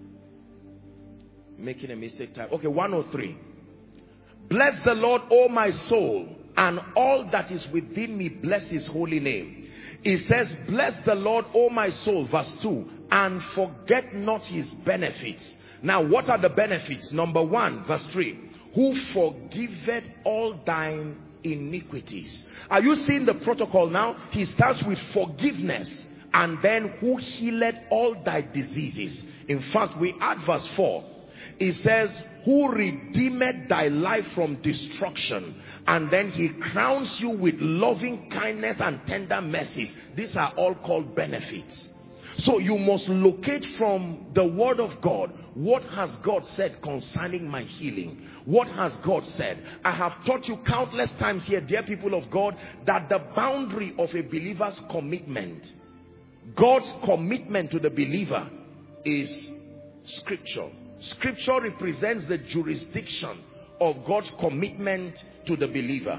Making a mistake type. Okay, one oh three. Bless the Lord, O my soul, and all that is within me, bless His holy name. It says, bless the Lord, O my soul, verse two, and forget not His benefits. Now, what are the benefits? Number one, verse three, who forgiveth all thine iniquities. Are you seeing the protocol now? He starts with forgiveness, and then who healeth all thy diseases. In fact, we add verse four. It says, who redeemed thy life from destruction, and then He crowns you with loving kindness and tender mercies. These are all called benefits. So you must locate from the word of God, what has God said concerning my healing? What has God said? I have taught you countless times here, dear people of God, that the boundary of a believer's commitment, God's commitment to the believer, is Scripture. Scripture represents the jurisdiction of God's commitment to the believer.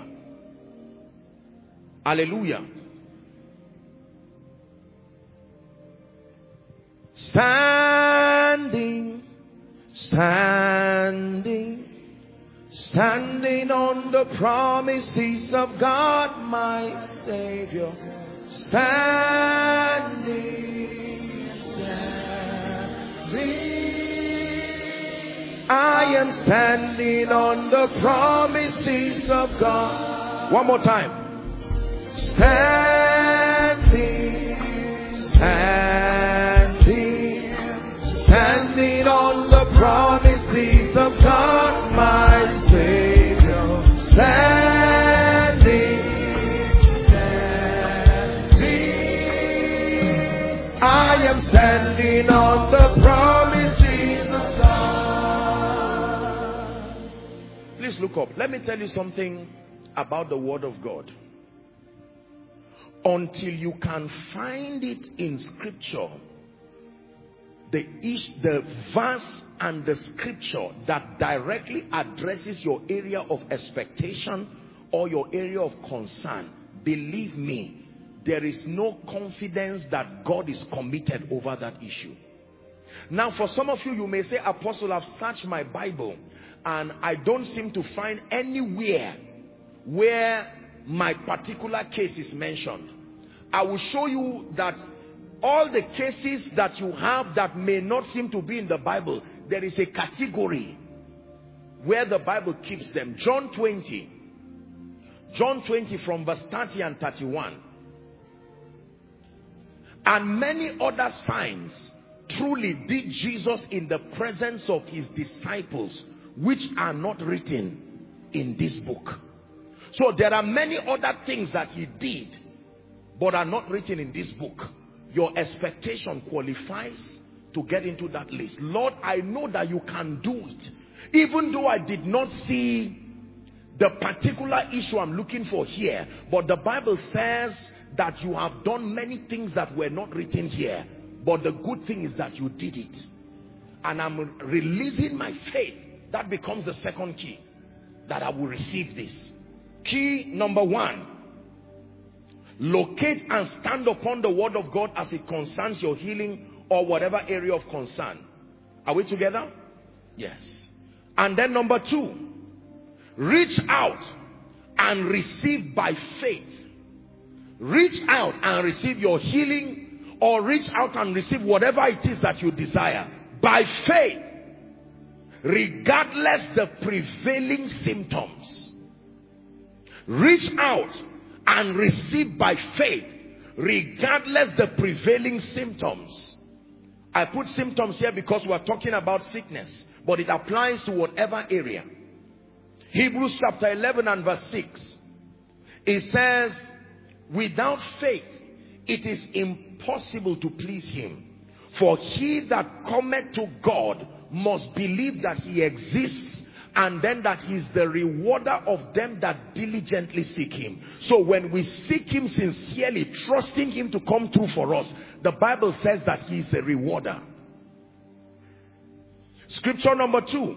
Hallelujah. Standing, standing, standing on the promises of God, my Savior. Standing, standing. I am standing on the promises of God. One more time. Standing, standing, standing on the promises of God, my Savior. Standing, standing. I am standing on the promises of God. Please look up. Let me tell you something about the word of God. until you can find it in scripture, the, ish, the verse and the scripture that directly addresses your area of expectation or your area of concern, believe me, there is no confidence that God is committed over that issue. Now, for some of you, you may say, Apostle, I've searched my Bible and I don't seem to find anywhere where my particular case is mentioned. I will show you that all the cases that you have that may not seem to be in the Bible, there is a category where the Bible keeps them. John twenty. John twenty from verse thirty and thirty-one. And many other signs truly did Jesus in the presence of his disciples, which are not written in this book. So there are many other things that he did, but are not written in this book. Your expectation qualifies to get into that list. Lord, I know that you can do it. Even though I did not see the particular issue I'm looking for here, but the Bible says that you have done many things that were not written here. But the good thing is that you did it. And I'm releasing my faith. That becomes the second key, that I will receive this. Key number one. Locate and stand upon the word of God as it concerns your healing or whatever area of concern. Are we together? Yes. And then number two, reach out and receive by faith. Reach out and receive your healing, or reach out and receive whatever it is that you desire by faith, regardless the prevailing symptoms. Reach out and receive by faith, regardless the prevailing symptoms. I put symptoms here because we are talking about sickness, but it applies to whatever area. Hebrews chapter eleven and verse six. It says, without faith it is impossible to please him. For he that cometh to God must believe that he exists, and then that he is the rewarder of them that diligently seek him. So when we seek him sincerely, trusting him to come through for us, the Bible says that he is a rewarder. Scripture number two.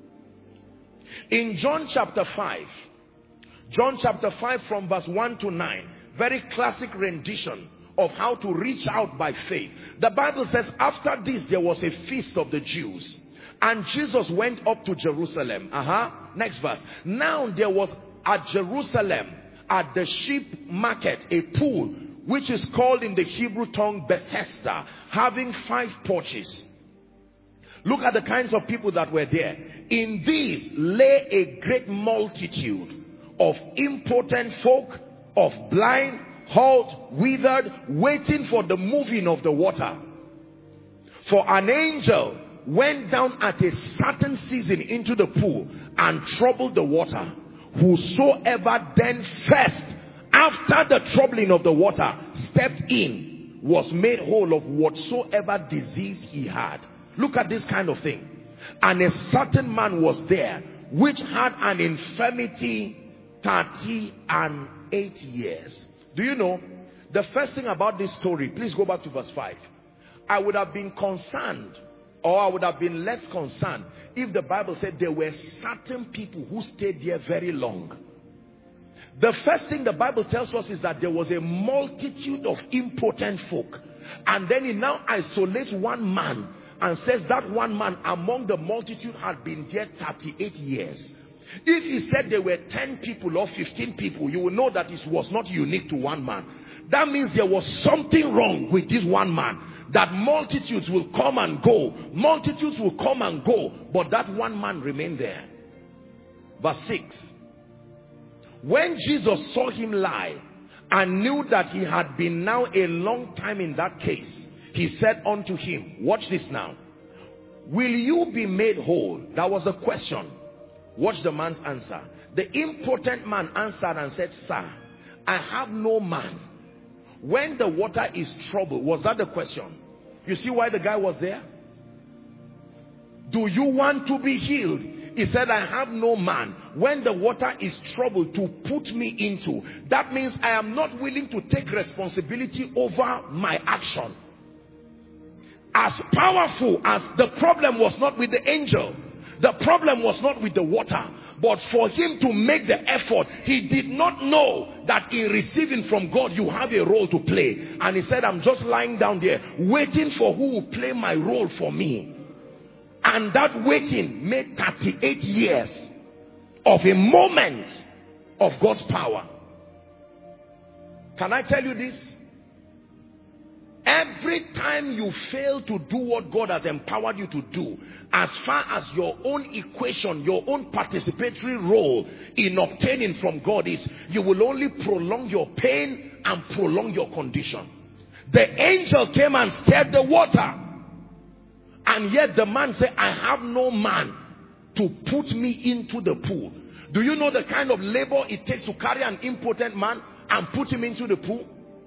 In John chapter five. John chapter five from verse one to nine. Very classic rendition of how to reach out by faith. The Bible says, after this there was a feast of the Jews, and Jesus went up to Jerusalem. Uh-huh. Next verse. Now there was at Jerusalem, at the sheep market, a pool, which is called in the Hebrew tongue Bethesda, having five porches. Look at the kinds of people that were there. In these lay a great multitude of impotent folk, of blind, halt, withered, waiting for the moving of the water. For an angel went down at a certain season into the pool and troubled the water. Whosoever then first, after the troubling of the water, stepped in, was made whole of whatsoever disease he had. Look at this kind of thing. And a certain man was there, which had an infirmity thirty and eight years. Do you know, the first thing about this story, please go back to verse five. I would have been concerned, or I would have been less concerned, if the Bible said there were certain people who stayed there very long. The first thing the Bible tells us is that there was a multitude of impotent folk. And then it now isolates one man and says that one man among the multitude had been there thirty-eight years. If he said there were ten people or fifteen people, you will know that it was not unique to one man. That means there was something wrong with this one man. That multitudes will come and go. Multitudes will come and go. But that one man remained there. Verse six. When Jesus saw him lie and knew that he had been now a long time in that case, he said unto him, watch this now, will you be made whole? That was the question. Watch the man's answer. The impotent man answered and said, sir, I have no man. When the water is troubled, was that the question? You see why the guy was there? Do you want to be healed? He said, I have no man when the water is troubled to put me into. That means I am not willing to take responsibility over my action. As powerful as the problem was not with the angel, the problem was not with the water, but for him to make the effort, he did not know that in receiving from God, you have a role to play. And he said, I'm just lying down there, waiting for who will play my role for me. And that waiting made thirty-eight years of a moment of God's power. Can I tell you this? Every time you fail to do what God has empowered you to do, as far as your own equation, your own participatory role in obtaining from God is, you will only prolong your pain and prolong your condition. The angel came and stirred the water, and yet the man said, I have no man to put me into the pool. Do you know the kind of labor it takes to carry an impotent man and put him into the pool?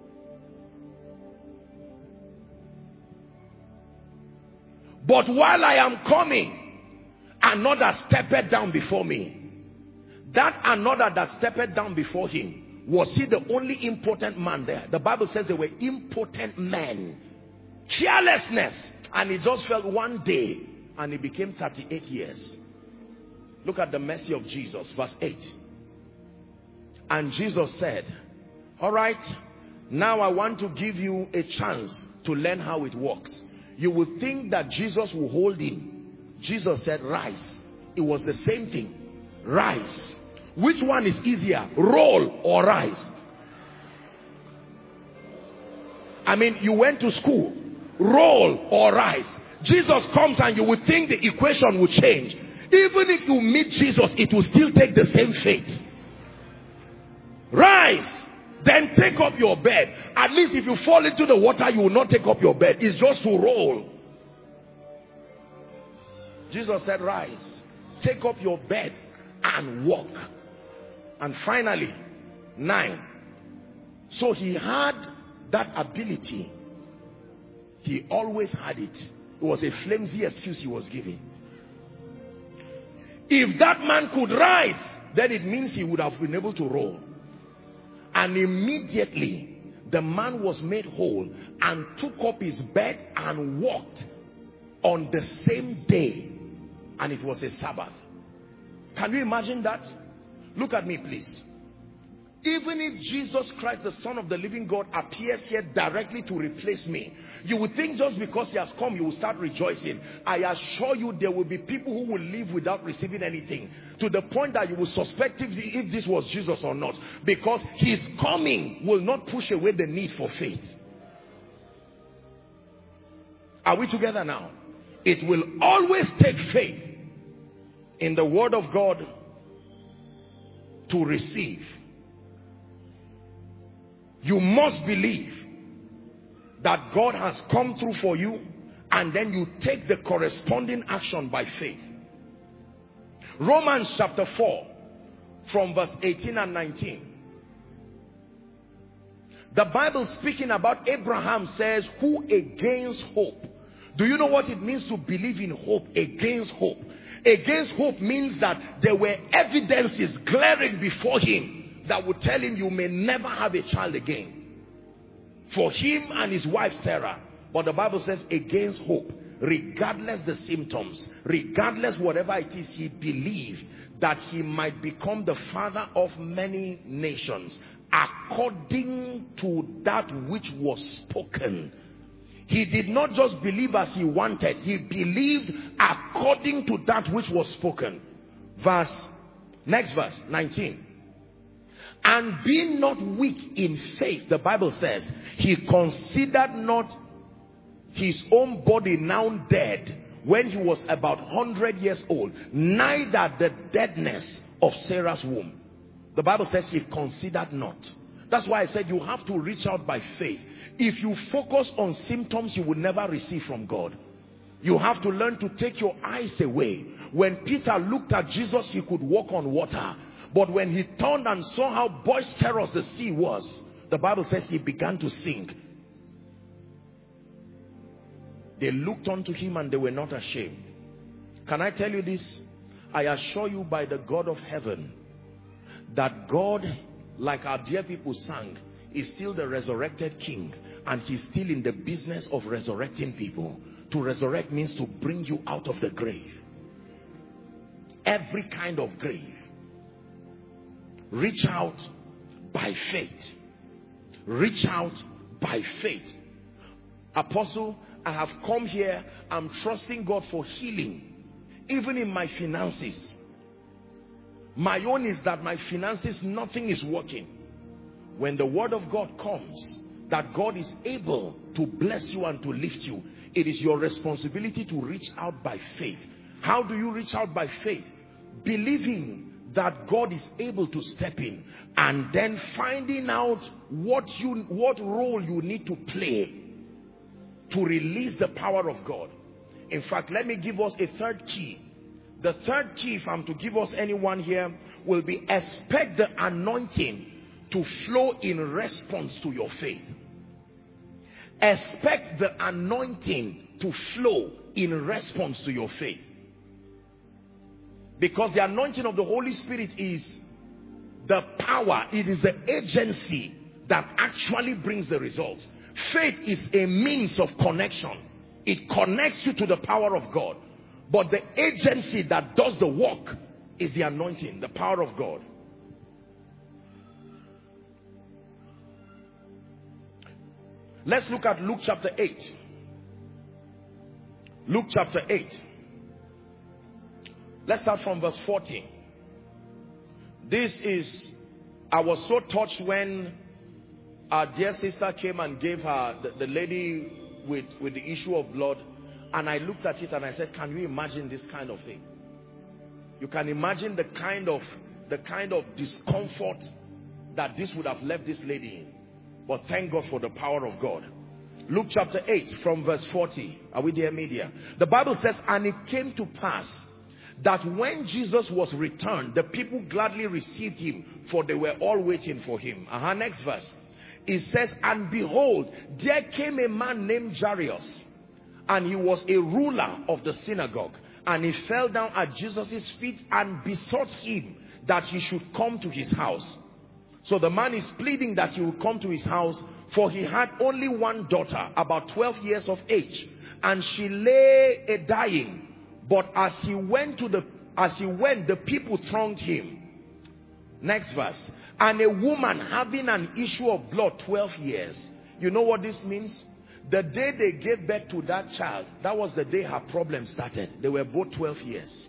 But while I am coming, another stepped down before me. That another that stepped down before him, was he the only impotent man there? The Bible says they were impotent men. Carelessness. And he just felt one day, and it became thirty-eight years. Look at the mercy of Jesus. Verse eight. And Jesus said, all right, now I want to give you a chance to learn how it works. You would think that Jesus will hold him. Jesus said, rise. It was the same thing. Rise. Which one is easier, roll or rise? I mean, you went to school, roll or rise. Jesus comes and you would think the equation would change. Even if you meet Jesus, it will still take the same fate. Rise. Then take up your bed. At least if you fall into the water, you will not take up your bed. It's just to roll. Jesus said, rise. Take up your bed and walk. And finally, nine. So he had that ability. He always had it. It was a flimsy excuse he was giving. If that man could rise, then it means he would have been able to roll. And immediately the man was made whole and took up his bed and walked on the same day. And it was a Sabbath. Can you imagine that? Look at me, please. Even if Jesus Christ, the Son of the living God, appears here directly to replace me, you would think just because he has come, you will start rejoicing. I assure you there will be people who will live without receiving anything, to the point that you will suspect if, if this was Jesus or not, because his coming will not push away the need for faith. Are we together now? It will always take faith in the word of God to receive. You must believe that God has come through for you, and then you take the corresponding action by faith. Romans chapter four from verse eighteen and nineteen. The Bible, speaking about Abraham, says, who against hope. Do you know what it means to believe in hope? Against hope. Against hope means that there were evidences glaring before him that would tell him you may never have a child again. For him and his wife Sarah. But the Bible says against hope. Regardless the symptoms, regardless whatever it is, he believed that he might become the father of many nations, according to that which was spoken. He did not just believe as he wanted. He believed according to that which was spoken. Verse, next verse, nineteen. And being not weak in faith, the Bible says, he considered not his own body now dead when he was about one hundred years old, neither the deadness of Sarah's womb. The Bible says he considered not. That's why I said you have to reach out by faith. If you focus on symptoms, you will never receive from God. You have to learn to take your eyes away. When Peter looked at Jesus, he could walk on water. But when he turned and saw how boisterous the sea was, the Bible says he began to sink. They looked unto him and they were not ashamed. Can I tell you this? I assure you by the God of heaven that God, like our dear people sang, is still the resurrected King, and he's still in the business of resurrecting people. To resurrect means to bring you out of the grave. Every kind of grave. Reach out by faith. Reach out by faith. Apostle, I have come here. I'm trusting God for healing. Even in my finances. My own is that my finances, nothing is working. When the word of God comes, that God is able to bless you and to lift you, it is your responsibility to reach out by faith. How do you reach out by faith? Believing that God is able to step in, and then finding out what you what role you need to play to release the power of God. In fact, let me give us a third key. The third key, if I'm to give us anyone here, will be expect the anointing to flow in response to your faith. Expect the anointing to flow in response to your faith. Because the anointing of the Holy Spirit is the power, it is the agency that actually brings the results. Faith is a means of connection. It connects you to the power of God. But the agency that does the work is the anointing, the power of God. Let's look at Luke chapter eight. Luke chapter eight. Let's start from verse fourteen. This is, I was so touched when our dear sister came and gave her, the, the lady with, with the issue of blood. And I looked at it and I said, can you imagine this kind of thing? You can imagine the kind of, the kind of discomfort that this would have left this lady in. But thank God for the power of God. Luke chapter eight from verse forty. Are we there, media? The Bible says, and it came to pass that when Jesus was returned, the people gladly received him, for they were all waiting for him. Uh-huh, next verse. It says, and behold, there came a man named Jairus, and he was a ruler of the synagogue. And he fell down at Jesus' feet and besought him that he should come to his house. So the man is pleading that he will come to his house, for he had only one daughter, about twelve years of age, and she lay a dying. But as he went to the as he went, the people thronged him. Next verse. And a woman having an issue of blood twelve years. You know what this means? The day they gave birth to that child, that was the day her problem started. They were both twelve years.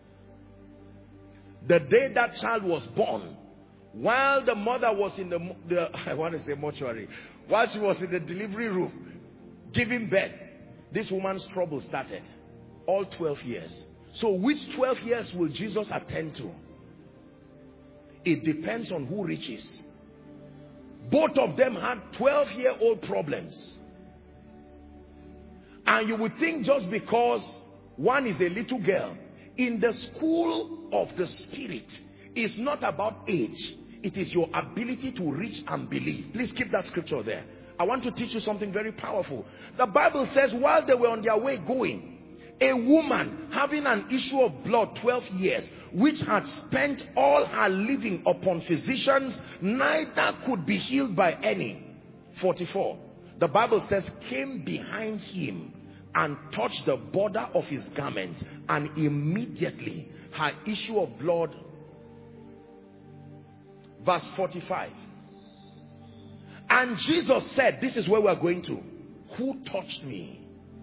The day that child was born, while the mother was in the, the I want to say mortuary, while she was in the delivery room giving birth, this woman's trouble started. All twelve years. So which twelve years will Jesus attend to? It depends on who reaches. Both of them had twelve year old problems. And you would think just because one is a little girl, in the school of the Spirit, it's not about age. It is your ability to reach and believe. Please keep that scripture there. I want to teach you something very powerful. The Bible says while they were on their way going, a woman having an issue of blood twelve years, which had spent all her living upon physicians, neither could be healed by any. forty-four. The Bible says, came behind him and touched the border of his garment, and immediately her issue of blood. Verse forty-five. And Jesus said, this is where we are going to, who touched me?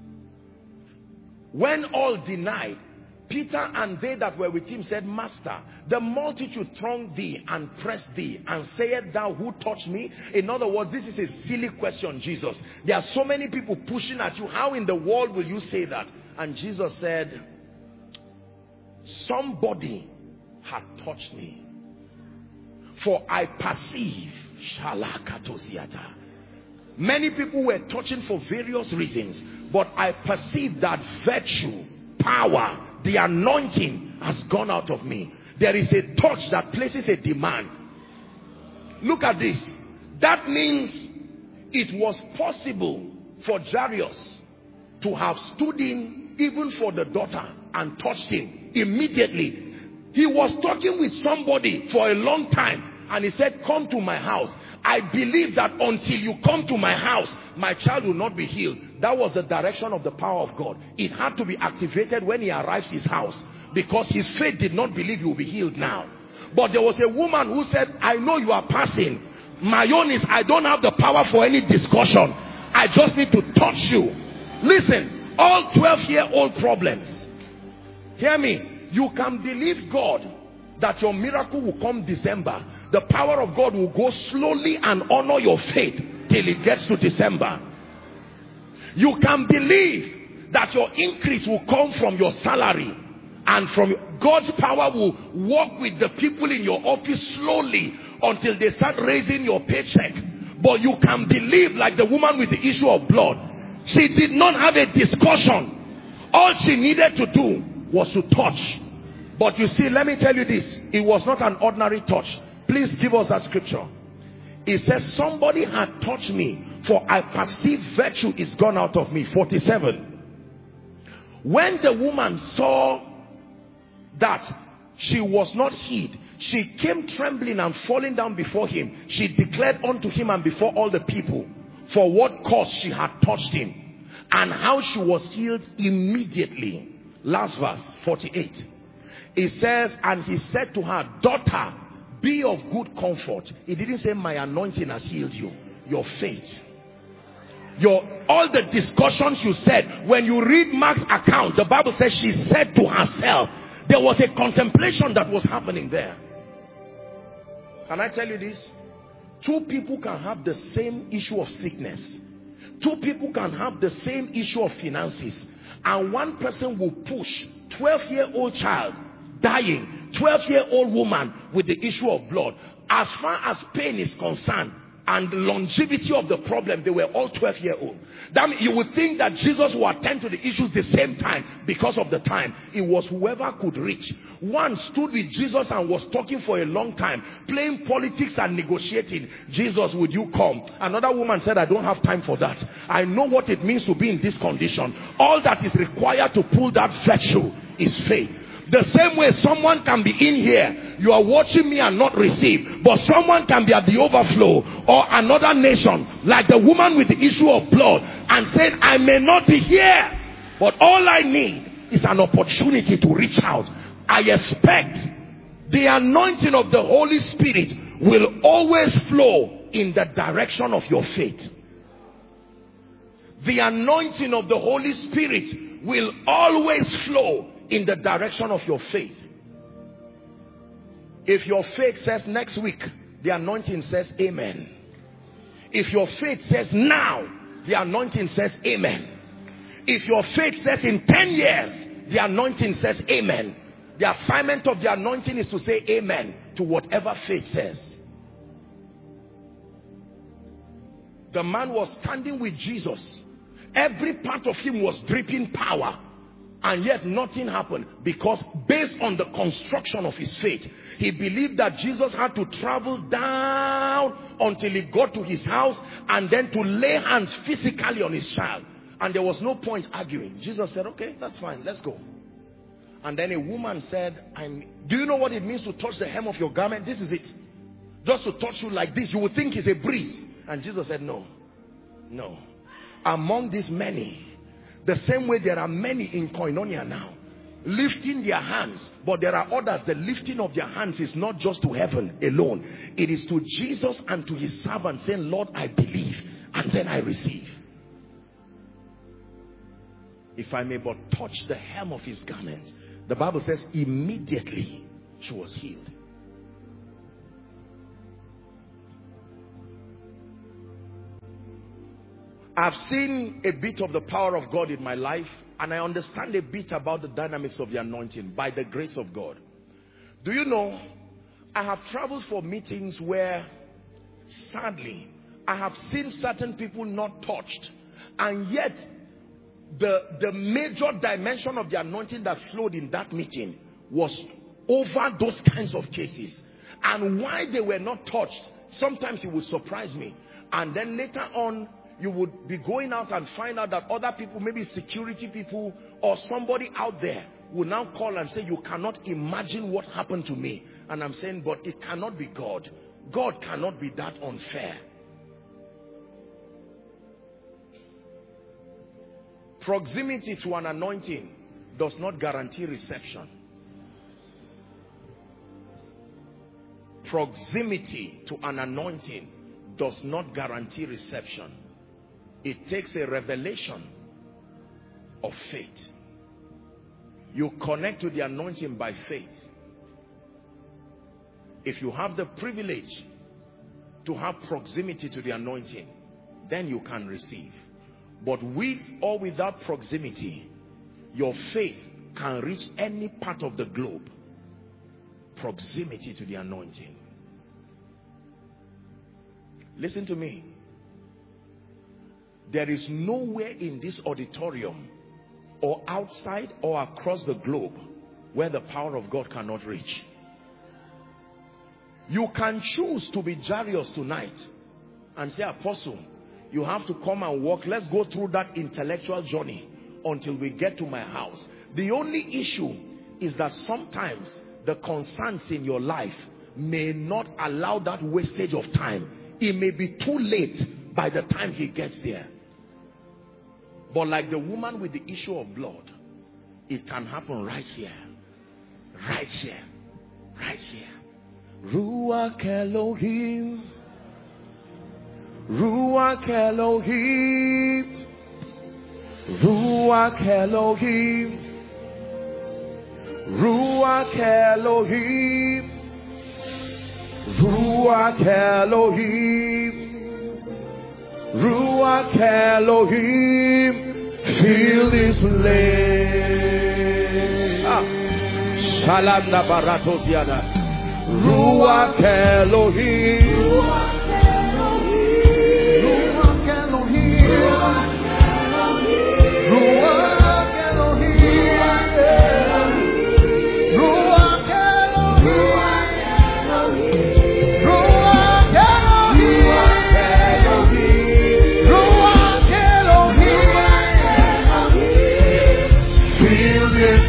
When all denied, Peter and they that were with him said, Master, the multitude thronged thee and pressed thee, and sayest thou, who touched me? In other words, this is a silly question, Jesus. There are so many people pushing at you. How in the world will you say that? And Jesus said, somebody had touched me, for I perceive. Many people were touching for various reasons, but I perceive that virtue, power, the anointing has gone out of me. There is a touch that places a demand. Look at this. That means it was possible for Jairus to have stood in even for the daughter and touched him immediately. He was talking with somebody for a long time and he said, come to my house. I believe that until you come to my house, my child will not be healed. That was the direction of the power of God. It had to be activated when he arrives his house, because his faith did not believe he will be healed now. But there was a woman who said, I know you are passing. My own is, I don't have the power for any discussion. I just need to touch you. Listen, all twelve-year-old problems. Hear me. You can believe God that your miracle will come December. The power of God will go slowly and honor your faith till it gets to December. You can believe that your increase will come from your salary, and from God's power will work with the people in your office slowly until they start raising your paycheck. But you can believe, like the woman with the issue of blood, she did not have a discussion. All she needed to do was to touch. But you see, let me tell you this, it was not an ordinary touch. Please give us that scripture. It says, somebody had touched me, for I perceive virtue is gone out of me. forty-seven. When the woman saw that she was not healed, she came trembling and falling down before him. She declared unto him and before all the people for what cause she had touched him, and how she was healed immediately. Last verse, forty-eight. It says, and he said to her, daughter, be of good comfort. He didn't say, my anointing has healed you. Your faith. Your, all the discussions you said. When you read Mark's account, the Bible says she said to herself. There was a contemplation that was happening there. Can I tell you this? Two people can have the same issue of sickness. Two people can have the same issue of finances. And one person will push twelve-year-old child dying, twelve-year-old woman with the issue of blood. As far as pain is concerned and the longevity of the problem, they were all twelve-year-old. That means you would think that Jesus will attend to the issues the same time because of the time. It was whoever could reach. One stood with Jesus and was talking for a long time, playing politics and negotiating. Jesus, would you come? Another woman said, I don't have time for that. I know what it means to be in this condition. All that is required to pull that virtue is faith. The same way someone can be in here, you are watching me and not receive, but someone can be at the overflow, or another nation like the woman with the issue of blood, and said, I may not be here, but all I need is an opportunity to reach out. I expect the anointing of the Holy Spirit will always flow in the direction of your faith. The anointing of the Holy Spirit will always flow in the direction of your faith. If your faith says next week, the anointing says amen. If your faith says now, the anointing says amen. If your faith says in ten years, the anointing says amen. The assignment of the anointing is to say amen to whatever faith says. The man was standing with Jesus. Every part of him was dripping power. And yet nothing happened, because based on the construction of his faith, he believed that Jesus had to travel down until he got to his house and then to lay hands physically on his child. And there was no point arguing. Jesus said, okay, that's fine, let's go. And then a woman said, I'm, do you know what it means to touch the hem of your garment? This is it. Just to touch you like this, you would think it's a breeze. And Jesus said, no, no. Among these many, the same way there are many in Koinonia now, lifting their hands, but there are others, the lifting of their hands is not just to heaven alone. It is to Jesus and to his servant, saying, Lord, I believe, and then I receive. If I may but touch the hem of his garment, the Bible says immediately she was healed. I've seen a bit of the power of God in my life, and I understand a bit about the dynamics of the anointing by the grace of God. Do you know, I have traveled for meetings where, sadly, I have seen certain people not touched, and yet the, the major dimension of the anointing that flowed in that meeting was over those kinds of cases. And why they were not touched, sometimes it would surprise me. And then later on, you would be going out and find out that other people, maybe security people or somebody out there, will now call and say, you cannot imagine what happened to me. And I'm saying, but it cannot be God. God cannot be that unfair. Proximity to an anointing does not guarantee reception. Proximity to an anointing does not guarantee reception. It takes a revelation of faith. You connect to the anointing by faith. If you have the privilege to have proximity to the anointing, then you can receive. But with or without proximity, your faith can reach any part of the globe. Proximity to the anointing. Listen to me. There is nowhere in this auditorium or outside or across the globe where the power of God cannot reach. You can choose to be Jairus tonight and say, Apostle, you have to come and walk. Let's go through that intellectual journey until we get to my house. The only issue is that sometimes the concerns in your life may not allow that wastage of time. It may be too late by the time he gets there. But like the woman with the issue of blood, it can happen right here. Right here. Right here. Ruach Elohim. Ruach Elohim. Ruach Elohim. Ruach Elohim. Ruach Elohim. Ruach Elohim. Fill this place. Ah. Shalom na baratos yada. Ruach Elohim. Ruach Elohim. Ruach Elohim. Ruach Elohim. Ruach Elohim. Ruach Elohim. Ruach Elohim. Fill this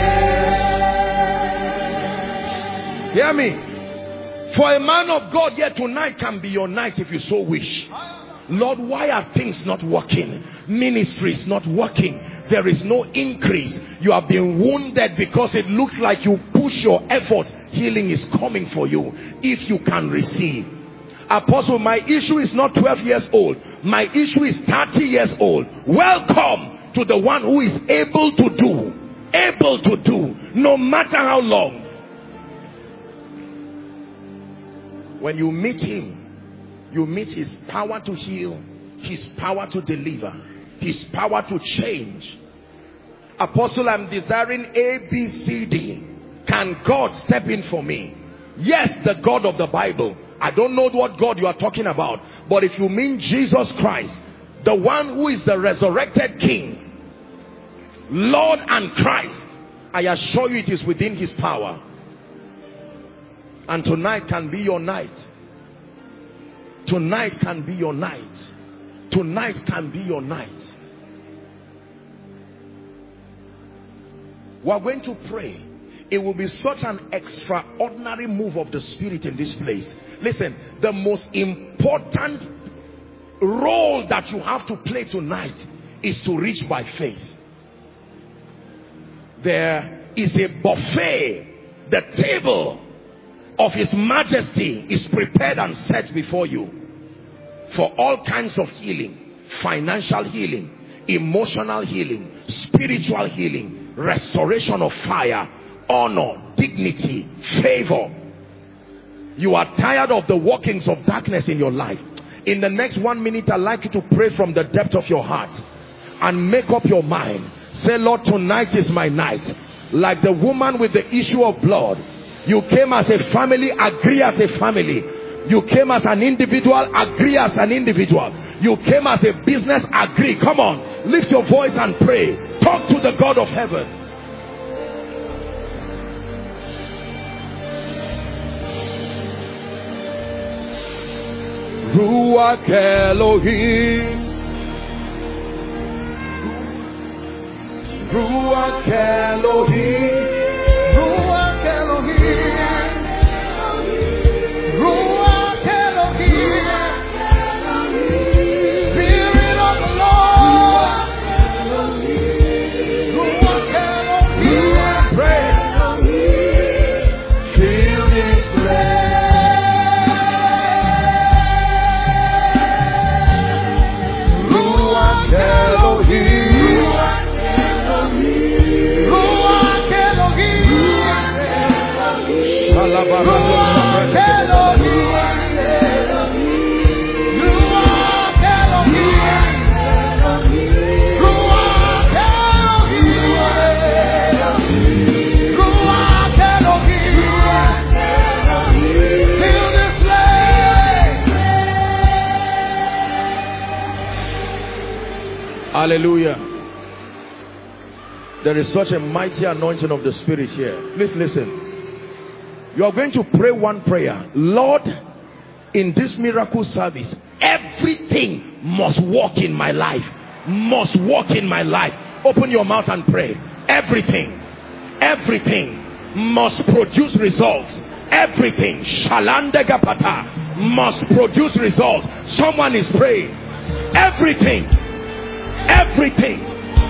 place. Hear me. For a man of God here tonight can be your night if you so wish. Lord, why are things not working? Ministry is not working. There is no increase. You have been wounded because it looks like you push your effort. Healing is coming for you if you can receive. Apostle, my issue is not twelve years old. My issue is thirty years old. Welcome to the one who is able to do. Able to do. No matter how long. When you meet him, you meet his power to heal, his power to deliver, his power to change. Apostle, I'm desiring A, B, C, D. Can God step in for me? Yes, the God of the Bible. I don't know what God you are talking about. But if you mean Jesus Christ, the one who is the resurrected King, Lord and Christ, I assure you it is within his power. And tonight can be your night. Tonight can be your night. Tonight can be your night. We are going to pray. It will be such an extraordinary move of the Spirit in this place. Listen, the most important role that you have to play tonight is to reach by faith. There is a buffet. The table of his majesty is prepared and set before you for all kinds of healing, financial healing, emotional healing, spiritual healing, restoration of fire, honor, dignity, favor. You are tired of the workings of darkness in your life. In the next one minute, I'd like you to pray from the depth of your heart and make up your mind. Say, Lord, tonight is my night. Like the woman with the issue of blood, you came as a family, agree as a family. You came as an individual, agree as an individual. You came as a business, agree. Come on, lift your voice and pray. Talk to the God of heaven. Ruach Elohim. Ruach Elohim. Ruach Elohim. Ruach Elohim. Spirit of the Lord. Ruach Elohim. Pray. Fill this place. Ruach Elohim. Ruach Elohim. Ruach Elohim. Ruach Elohim. Ruach Elohim. Ruach Elohim. Fill this place. Hallelujah. There is such a mighty anointing of the Spirit here. Please listen. You are going to pray one prayer. Lord, in this miracle service, everything must work in my life. Must work in my life. Open your mouth and pray. Everything. Everything must produce results. Everything. Shalandegapata must produce results. Someone is praying. Everything. Everything.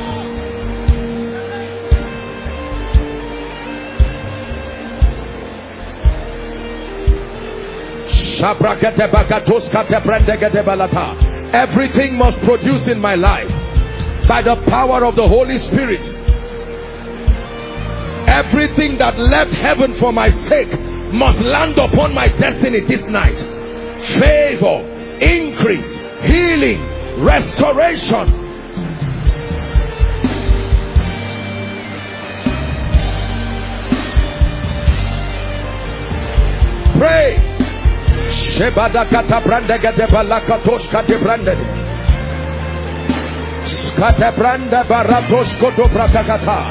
Everything must produce in my life by the power of the Holy Spirit. Everything that left heaven for my sake must land upon my destiny this night. Favor, increase, healing, restoration. Pray. Shebada kata brande gade balaka tosh kate brande. Skate brande baratosh koto bratakata.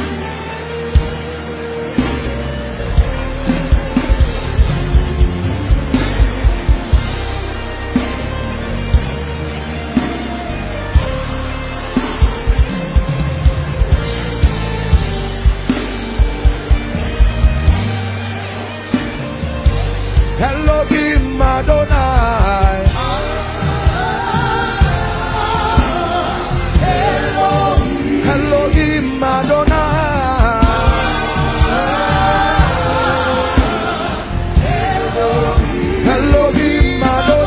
Elohim Adonai. Elohim Adonai. Elohim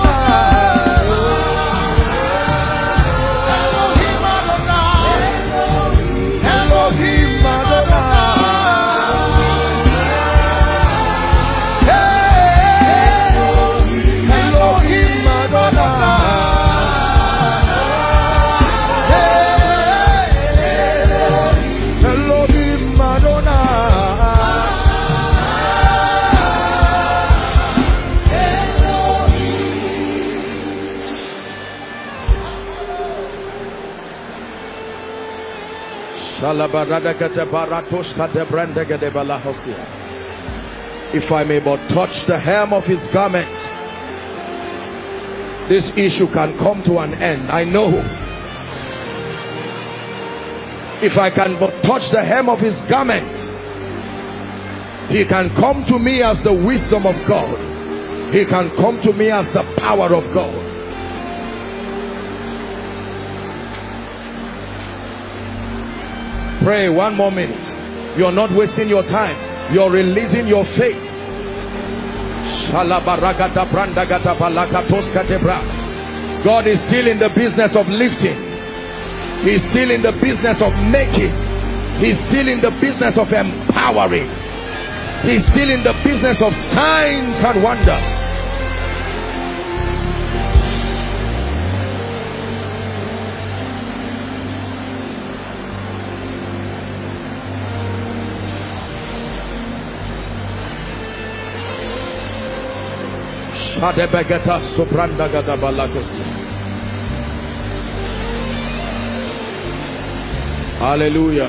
Adonai. Elohim If I may but touch the hem of his garment, this issue can come to an end. I know. If I can but touch the hem of his garment, he can come to me as the wisdom of God. He can come to me as the power of God. Pray one more minute. You're not wasting your time. You're releasing your faith. God is still in the business of lifting. He's still in the business of making. He's still in the business of empowering. He's still in the business of signs and wonders. Hallelujah.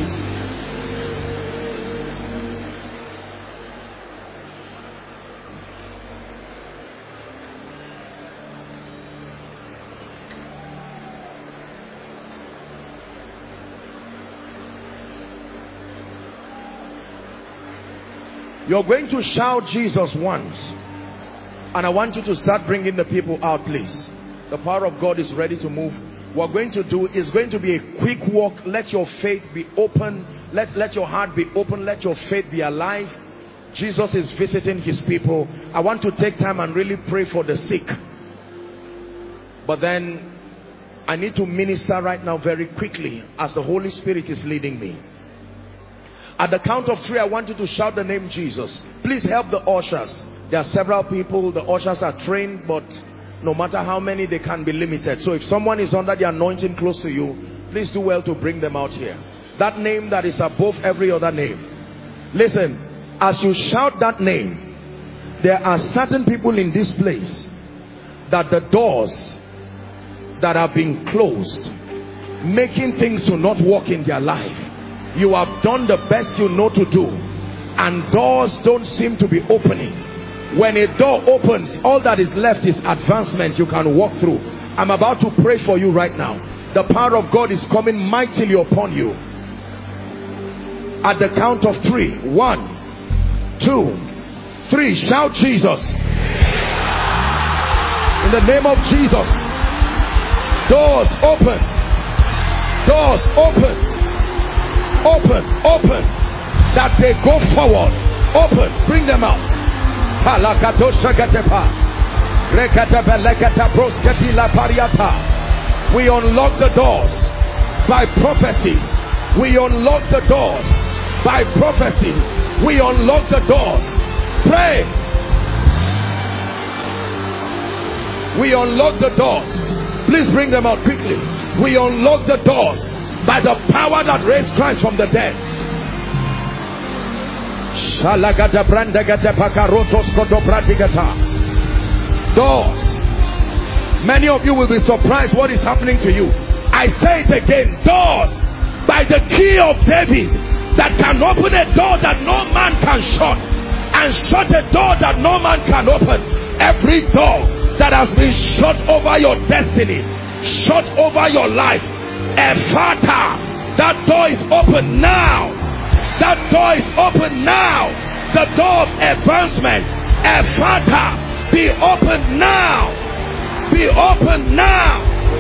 You're going to shout Jesus once. And I want you to start bringing the people out, please. The power of God is ready to move. What we're going to do is going to be a quick walk. Let your faith be open. Let, let your heart be open. Let your faith be alive. Jesus is visiting his people. I want to take time and really pray for the sick. But then I need to minister right now very quickly as the Holy Spirit is leading me. At the count of three, I want you to shout the name Jesus. Please help the ushers. There are several people. The ushers are trained, but no matter how many, they can be limited. So if someone is under the anointing close to you, please do well to bring them out here. That name that is above every other name. Listen, as you shout that name, there are certain people in this place that the doors that have been closed, making things to not work in their life, you have done the best you know to do, and doors don't seem to be opening. When a door opens, all that is left is advancement you can walk through. I'm about to pray for you right now. The power of God is coming mightily upon you. At the count of three. One, two, three. Shout Jesus. In the name of Jesus. Doors open. Doors open. Open. Open. That they go forward. Open. Bring them out. We unlock the doors by prophecy. We unlock the doors by prophecy. We unlock the doors. Pray. We unlock the doors. Please bring them out quickly. We unlock the doors by the power that raised Christ from the dead. Doors. Many of you will be surprised what is happening to you. I say it again. Doors by the key of David that can open a door that no man can shut, and shut a door that no man can open. Every door that has been shut over your destiny, shut over your life, Ephata, that door is open now. That door is open now. The door of advancement, Ephata, be open now. Be open now.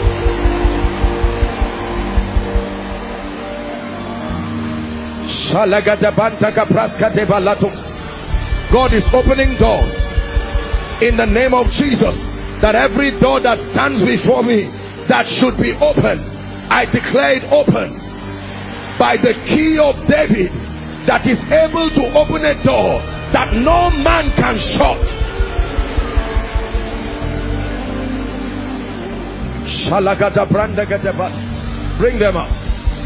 God is opening doors in the name of Jesus. That every door that stands before me that should be open, I declare it open by the key of David that is able to open a door that no man can shut. Bring them up.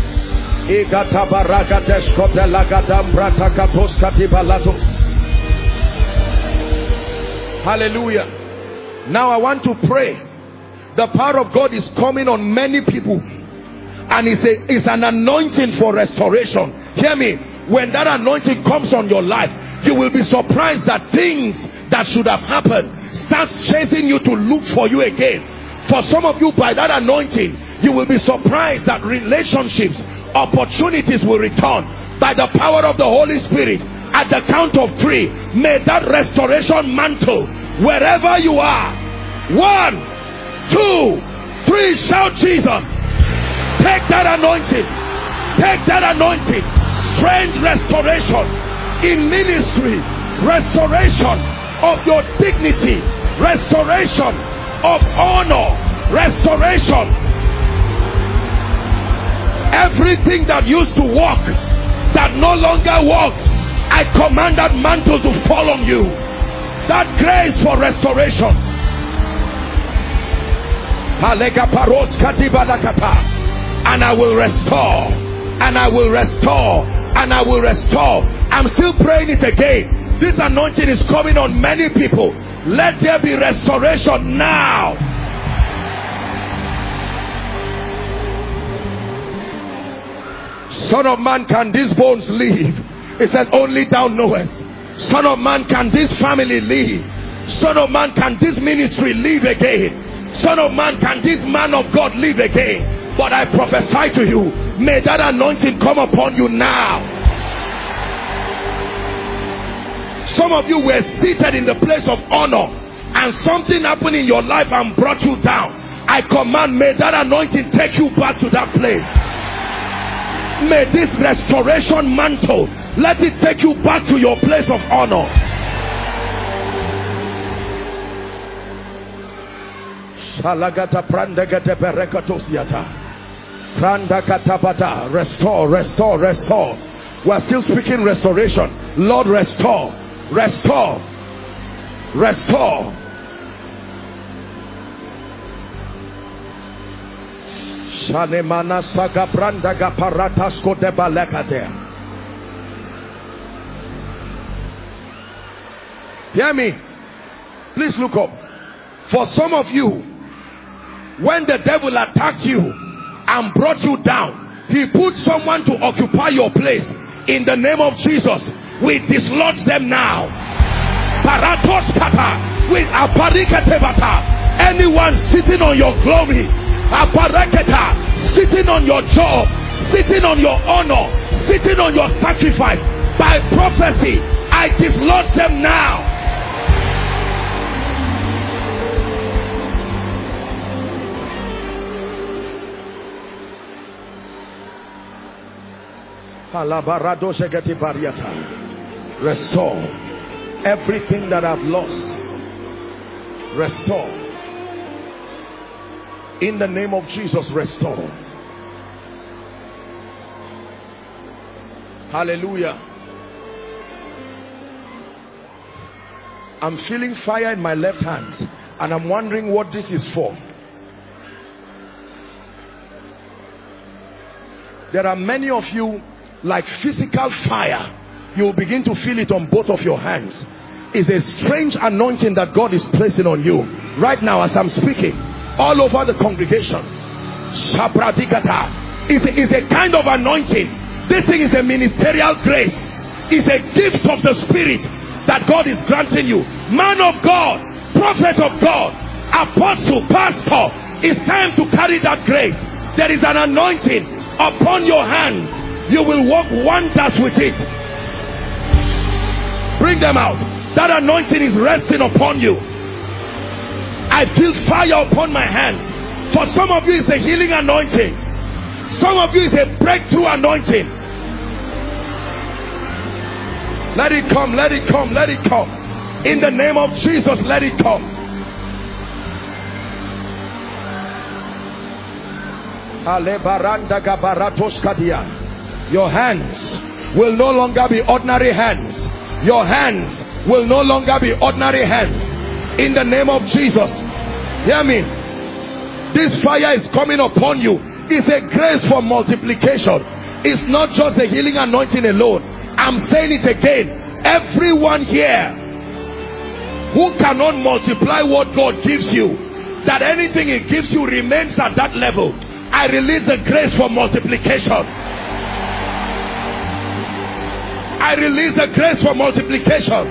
Hallelujah. Now I want to pray. The power of God is coming on many people, and it's, a, it's an anointing for restoration. Hear me. When that anointing comes on your life, you will be surprised that things that should have happened starts chasing you to look for you again. For some of you, by that anointing, you will be surprised that relationships, opportunities will return by the power of the Holy Spirit. At the count of three, may that restoration mantle wherever you are. One, two, three. Shout Jesus. Take that anointing. Take that anointing. Strange restoration in ministry, restoration of your dignity, restoration of honor, restoration. Everything that used to walk that no longer walks, I command that mantle to fall on you. That grace for restoration. And I will restore, and I will restore, and I will restore. I'm still praying it again. This anointing is coming on many people. Let there be restoration now. Son of man, can these bones live? It says, only thou knowest. Son of man, can this family live? Son of man, can this ministry live again? Son of man, can this man of God live again? But I prophesy to you, may that anointing come upon you now. Some of you were seated in the place of honor and something happened in your life and brought you down. I command, may that anointing take you back to that place. May this restoration mantle, let it take you back to your place of honor. Restore, restore, restore. We're still speaking restoration. Lord, restore, restore, restore. Hear me. Please look up. For some of you, when the devil attacked you and brought you down, he put someone to occupy your place. In the name of Jesus, we dislodge them now. Paratos kata, with aparikatebata. Anyone sitting on your glory, aparaketa, sitting on your job, sitting on your honor, sitting on your sacrifice, by prophecy, I dislodge them now. Restore everything that I've lost. Restore. In the name of Jesus, restore. Hallelujah. I'm feeling fire in my left hand and I'm wondering what this is for. There are many of you, like physical fire, you will begin to feel it on both of your hands. It's a strange anointing that God is placing on you right now as I'm speaking, all over the congregation. It's a, it's a kind of anointing. This thing is a ministerial grace. It's a gift of the Spirit that God is granting you. Man of God, prophet of God, apostle, pastor, it's time to carry that grace. There is an anointing upon your hands. You will work wonders with it. Bring them out. That anointing is resting upon you. I feel fire upon my hands. For some of you it's a healing anointing. Some of you it's a breakthrough anointing. Let it come, let it come, let it come. In the name of Jesus, let it come. Your hands will no longer be ordinary hands. Your hands will no longer be ordinary hands. In the name of Jesus. Hear me. This fire is coming upon you. It's a grace for multiplication. It's not just the healing anointing alone. I'm saying it again. Everyone here who cannot multiply what God gives you, that anything He gives you remains at that level, I release the grace for multiplication. I release the grace for multiplication.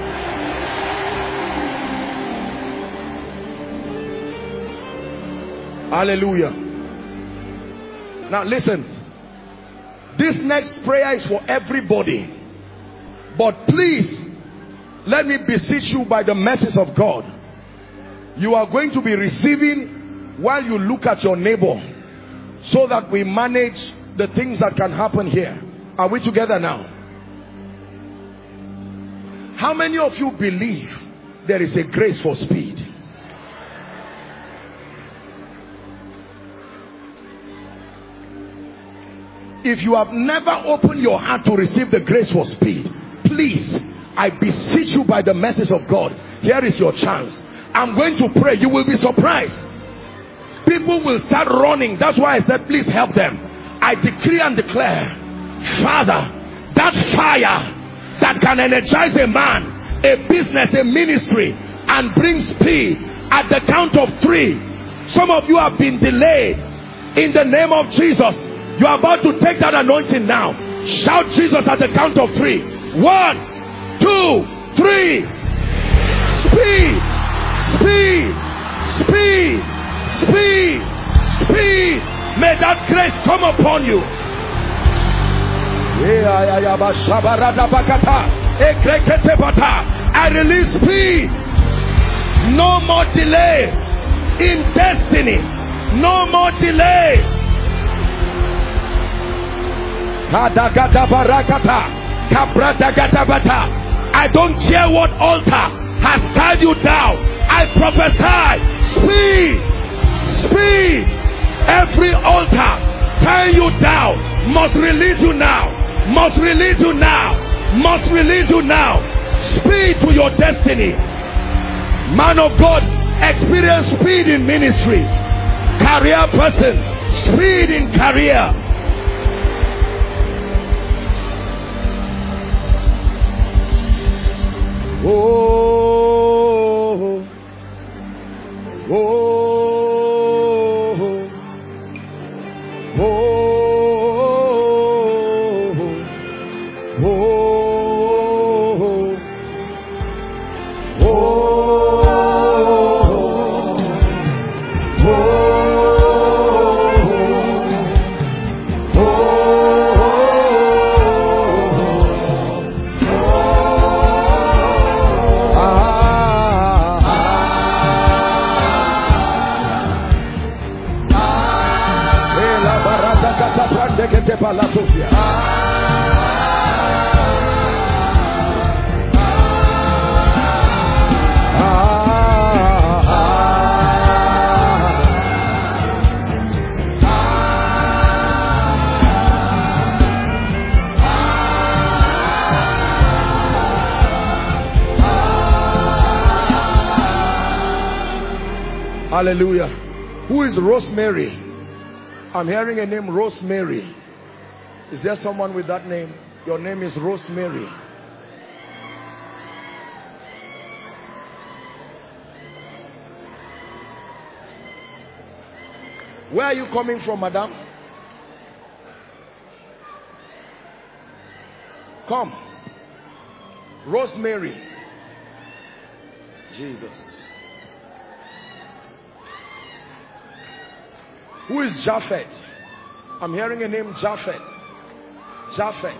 Hallelujah. Now listen. This next prayer is for everybody. But please, let me beseech you by the mercies of God. You are going to be receiving while you look at your neighbor, so that we manage the things that can happen here. Are we together now? How many of you believe there is a grace for speed? If you have never opened your heart to receive the grace for speed, please, I beseech you by the mercies of God, here is your chance. I'm going to pray. You will be surprised. People will start running. That's why I said, please help them. I decree and declare, Father, that fire that can energize a man, a business, a ministry, and bring speed, at the count of three. Some of you have been delayed. In the name of Jesus, you are about to take that anointing now. Shout Jesus at the count of three. One, two, three. Speed, speed, speed, speed, speed. May that grace come upon you. I release speed. No more delay in destiny. No more delay. I don't care what altar has tied you down. I prophesy speed, speed. Every altar tying you down must release you now, must release you now, must release you now. Speed to your destiny. Man of God, experience speed in ministry. Career person, speed in career. Oh, oh, oh, oh, oh, hallelujah. Who is Rosemary? I'm hearing a name, Rosemary. Is there someone with that name? Your name is Rosemary. Where are you coming from, madam? Come. Rosemary. Jesus. Who is Japhet? I'm hearing a name, Japhet. Japhet.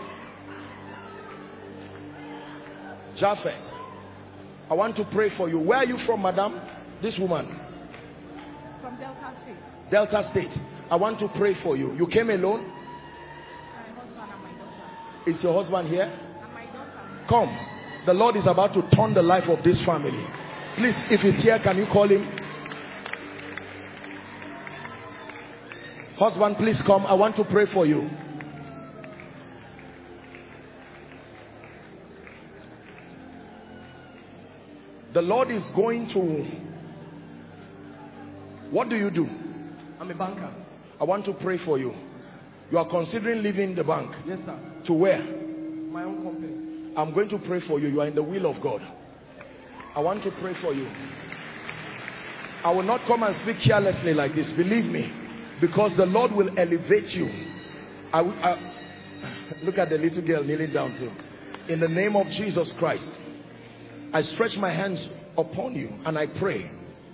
Japhet. I want to pray for you. Where are you from, madam? This woman. From Delta State. Delta State. I want to pray for you. You came alone? My husband and my daughter. Is your husband here? And my daughter. Come. The Lord is about to turn the life of this family. Please, if he's here, can you call him? Husband, please come. I want to pray for you. The Lord is going to... What do you do? I'm a banker. I want to pray for you. You are considering leaving the bank? Yes, sir. To where? My own company. I'm going to pray for you. You are in the will of God. I want to pray for you. I will not come and speak carelessly like this. Believe me. Because the Lord will elevate you. I, I, look at the little girl kneeling down too. In the name of Jesus Christ, I stretch my hands upon you and I pray.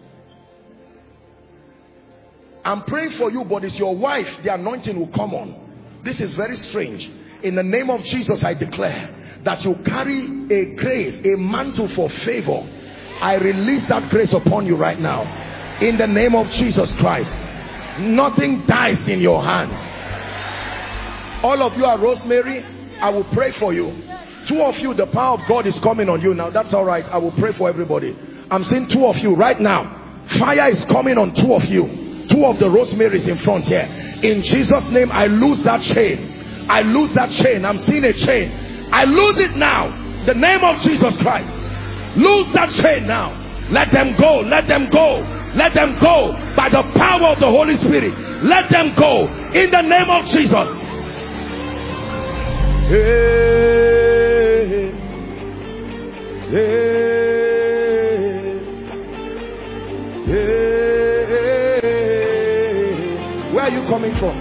I'm praying for you, but it's your wife. The anointing will come on. This is very strange. In the name of Jesus, I declare that you carry a grace, a mantle for favor. I release that grace upon you right now. In the name of Jesus Christ. Nothing dies in your hands. All of you are Rosemary. I will pray for you. Two of you, the power of God is coming on you now. That's all right. I will pray for everybody. I'm seeing two of you right now. Fire is coming on two of you. Two of the Rosemarys in front here. In Jesus' name, I lose that chain. I lose that chain. I'm seeing a chain. I lose it now. The name of Jesus Christ. Lose that chain now. Let them go. Let them go. Let them go by the power of the Holy Spirit. Let them go in the name of Jesus. Hey, hey, hey. Where are you coming from?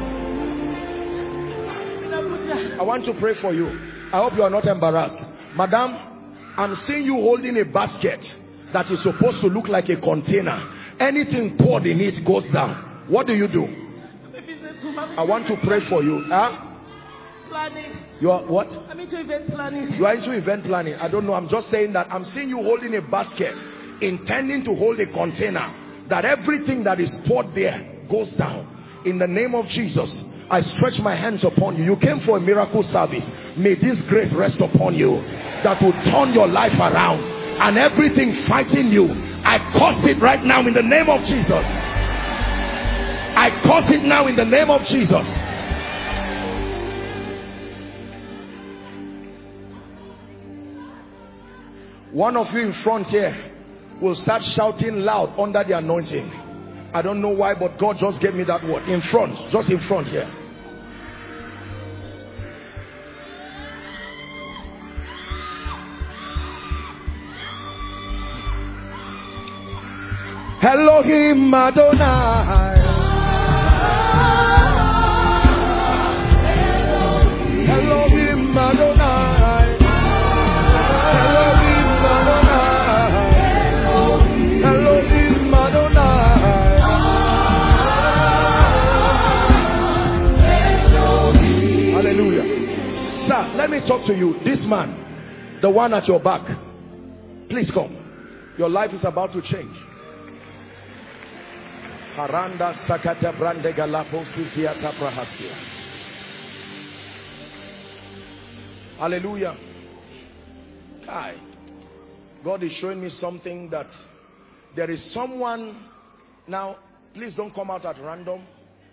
I want to pray for you. I hope you are not embarrassed. Madam, I'm seeing you holding a basket that is supposed to look like a container. Anything poured in it goes down. What do you do? I want to pray for you. Huh? planning. You are what? I'm into event planning. You are into event planning. I don't know. I'm just saying that I'm seeing you holding a basket, intending to hold a container, that everything that is poured there goes down. In the name of Jesus, I stretch my hands upon you. You came for a miracle service. May this grace rest upon you that will turn your life around, and everything fighting you, I curse it right now in the name of Jesus. I curse it now in the name of Jesus. One of you in front here will start shouting loud under the anointing. I don't know why, but God just gave me that word. In front, just in front here. Elohim Adonai. Elohim Adonai. Elohim Adonai. Elohim Adonai. Hallelujah. Sir, let me talk to you. This man, the one at your back, please come. Your life is about to change. Haranda sakata brande galapo siziata prahastia. Hallelujah. Kai. God is showing me something, that there is someone now. Please don't come out at random.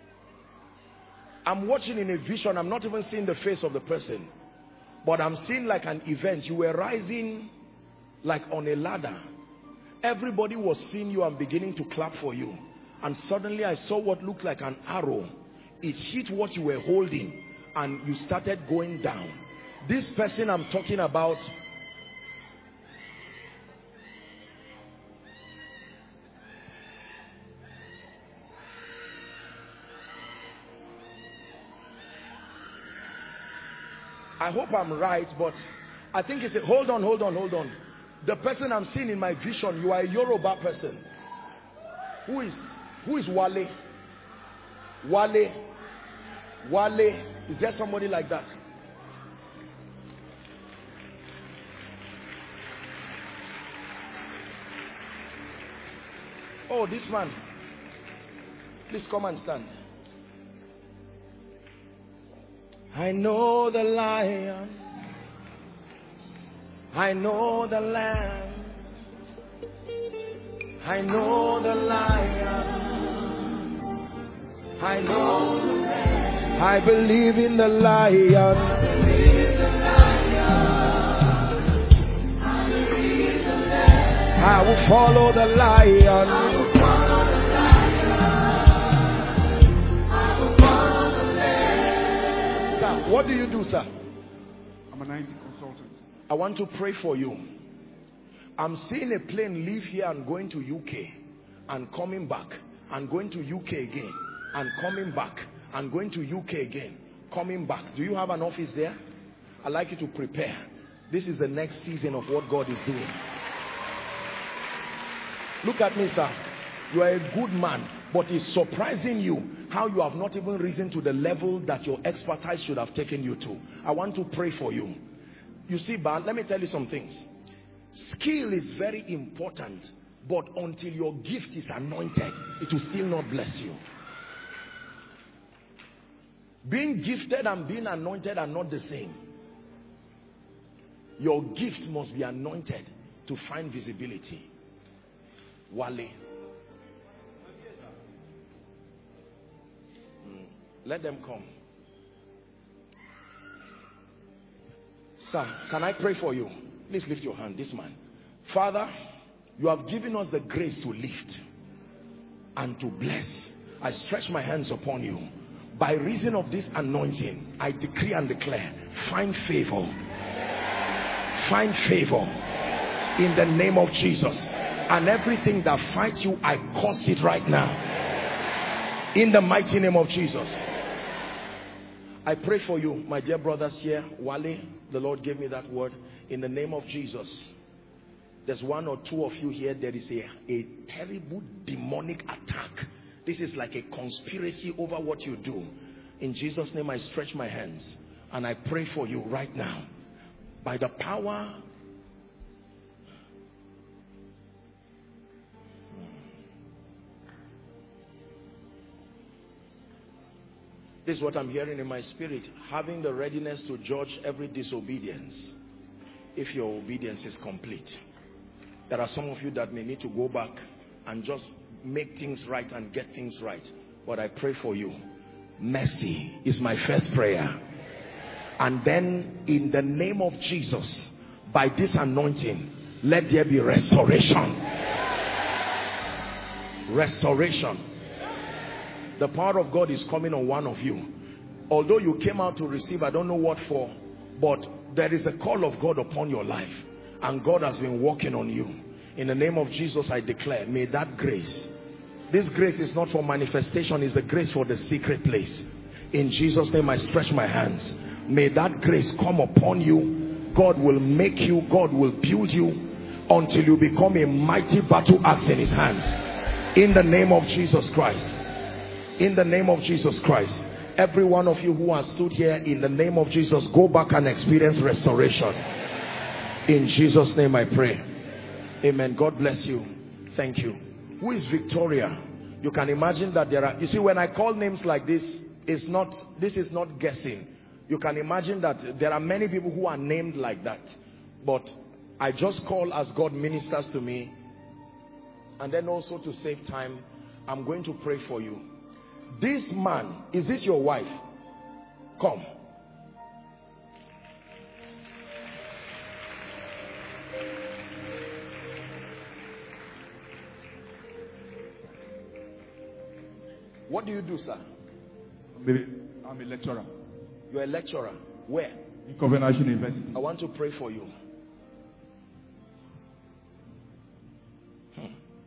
I'm watching in a vision. I'm not even seeing the face of the person, but I'm seeing like an event. You were rising like on a ladder. Everybody was seeing you and beginning to clap for you. And suddenly I saw what looked like an arrow. It hit what you were holding and you started going down. This person I'm talking about, I hope I'm right, but I think it's a, hold on, hold on, hold on. The person I'm seeing in my vision, you are a Yoruba person. Who is Who is Wale? Wale. Wale. Is there somebody like that? Oh, this man. Please come and stand. I know the lion. I know the lamb. I know the lion. I know the lamb. I believe in the lion. I believe the lion. I believe the lamb. I will follow the lion. I will follow the lion. I will follow the lamb. Stop. What do you do, sir? I'm an I T consultant. I want to pray for you. I'm seeing a plane leave here and going to U K and coming back and going to U K again and coming back and going to U K again, coming back. Do you have an office there? I'd like you to prepare. This is the next season of what God is doing. Look at me, sir. You are a good man, but it's surprising you how you have not even risen to the level that your expertise should have taken you to. I want to pray for you. You see, but let me tell you some things. Skill is very important, but until your gift is anointed, it will still not bless you. Being gifted and being anointed are not the same. Your gift must be anointed to find visibility. Wale. Mm. Let them come. Sir, can I pray for you? Please lift your hand, this man. Father, you have given us the grace to lift and to bless. I stretch my hands upon you. By reason of this anointing, I decree and declare, find favor. Find favor in the name of Jesus. And everything that fights you, I curse it right now. In the mighty name of Jesus. I pray for you, my dear brothers here. Wale, the Lord gave me that word. In the name of Jesus. There's one or two of you here. There is a, a terrible demonic attack. This is like a conspiracy over what you do. In Jesus' name, I stretch my hands. And I pray for you right now, by the power this is what I'm hearing in my spirit, having the readiness to judge every disobedience if your obedience is complete. There are some of you that may need to go back and just make things right and get things right. But I pray for you. Mercy is my first prayer. And then in the name of Jesus, by this anointing, let there be restoration. Restoration. The power of God is coming on one of you. Although you came out to receive, I don't know what for, but there is a call of God upon your life. And God has been working on you. In the name of Jesus, I declare, may that grace, this grace is not for manifestation, it's the grace for the secret place. In Jesus' name, I stretch my hands. May that grace come upon you. God will make you, God will build you until you become a mighty battle axe in his hands. In the name of Jesus Christ. In the name of Jesus Christ. Every one of you who has stood here, in the name of Jesus, go back and experience restoration. In Jesus' name I pray. Amen. God bless you. Thank you. Who is Victoria? You can imagine that there are, you see, when I call names like this, it's not, this is not guessing. You can imagine that there are many people who are named like that. But I just call as God ministers to me. And then also to save time, I'm going to pray for you. This man, is this your wife? Come. What do you do, sir? I'm a lecturer. You're a lecturer. Where? In Covenant University. I want to pray for you. Hmm.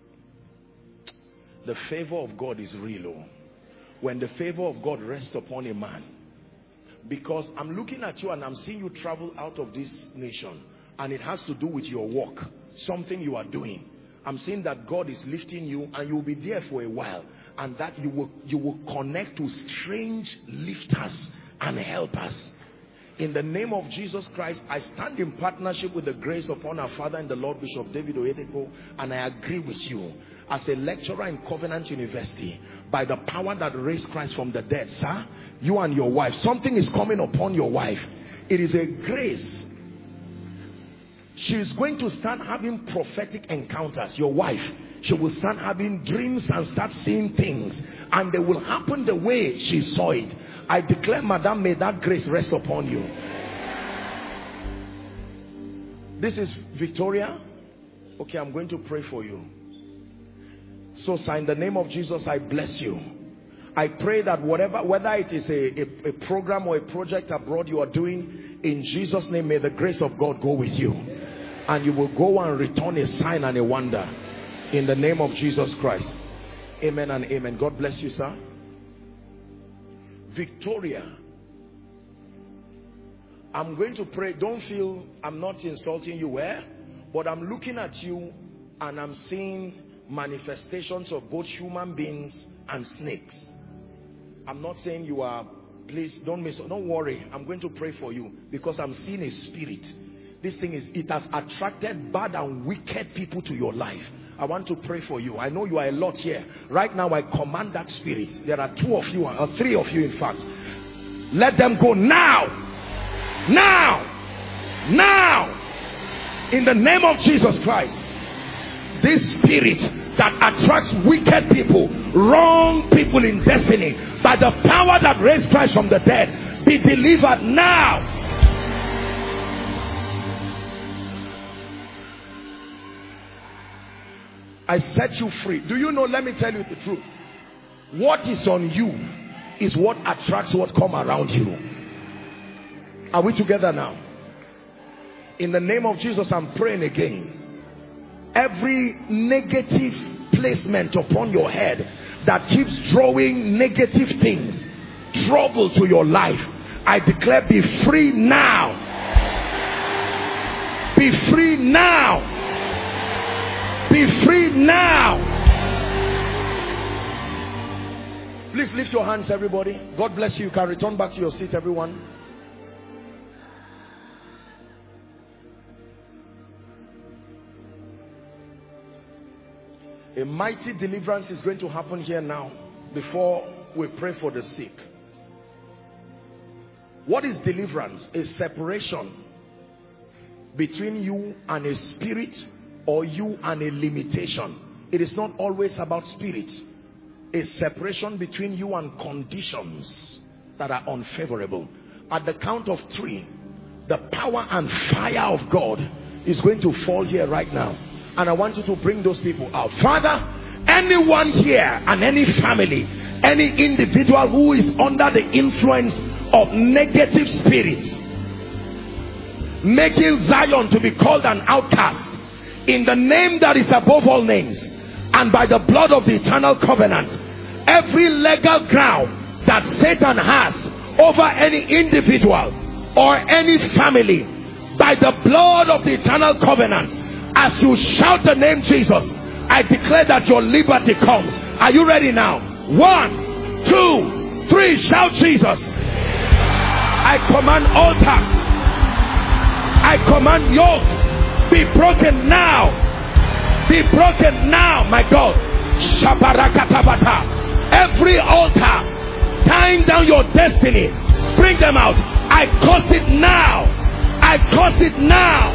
The favor of God is real. Oh. When the favor of God rests upon a man, because I'm looking at you and I'm seeing you travel out of this nation, and it has to do with your work, something you are doing. I'm seeing that God is lifting you, and you'll be there for a while, and that you will you will connect to strange lifters and helpers. In the name of Jesus Christ, I stand in partnership with the grace upon our Father and the Lord Bishop David Oyedepo, and I agree with you as a lecturer in Covenant University, by the power that raised Christ from the dead, sir, you and your wife, something is coming upon your wife. It is a grace. She is going to start having prophetic encounters. Your wife, she will start having dreams and start seeing things, and they will happen the way she saw it. I declare, madam, may that grace rest upon you. This is Victoria. Okay, I'm going to pray for you. So, sir, in the name of Jesus, I bless you. I pray that whatever, whether it is a, a, a program or a project abroad you are doing, in Jesus' name, may the grace of God go with you. And you will go and return a sign and a wonder. In the name of Jesus Christ. Amen and amen. God bless you, sir. Victoria, I'm going to pray. Don't feel I'm not insulting you, where? But I'm looking at you and I'm seeing manifestations of both human beings and snakes. I'm not saying you are, please don't miss, don't worry. I'm going to pray for you because I'm seeing a spirit. This thing is, it has attracted bad and wicked people to your life. I want to pray for you. I know you are a lot here. Right now, I command that spirit. There are two of you, or three of you, in fact. Let them go now. Now. Now. In the name of Jesus Christ. This spirit that attracts wicked people, wrong people in destiny, by the power that raised Christ from the dead, be delivered now. I set you free. Do you know, let me tell you the truth. What is on you is what attracts what come around you. Are we together now? In the name of Jesus, I'm praying again. Every negative placement upon your head that keeps drawing negative things, trouble to your life, I declare, be free now. Be free now. Be free now. Please lift your hands, everybody. God bless you. You can return back to your seat, everyone. A mighty deliverance is going to happen here now before we pray for the sick. What is deliverance? A separation between you and a spirit, or you and a limitation. It is not always about spirits. A separation between you and conditions that are unfavorable. At the count of three, the power and fire of God is going to fall here right now. And I want you to bring those people out. Father, anyone here and any family, any individual who is under the influence of negative spirits, making Zion to be called an outcast, in the name that is above all names, and by the blood of the eternal covenant, every legal ground that Satan has over any individual or any family, by the blood of the eternal covenant, as you shout the name Jesus, I declare that your liberty comes. Are you ready now? One, two, three. Shout Jesus. I command altars, I command yokes, be broken now. Be broken now, my God. Shabarakatabata. Every altar tying down your destiny, bring them out. I curse it now. I curse it now.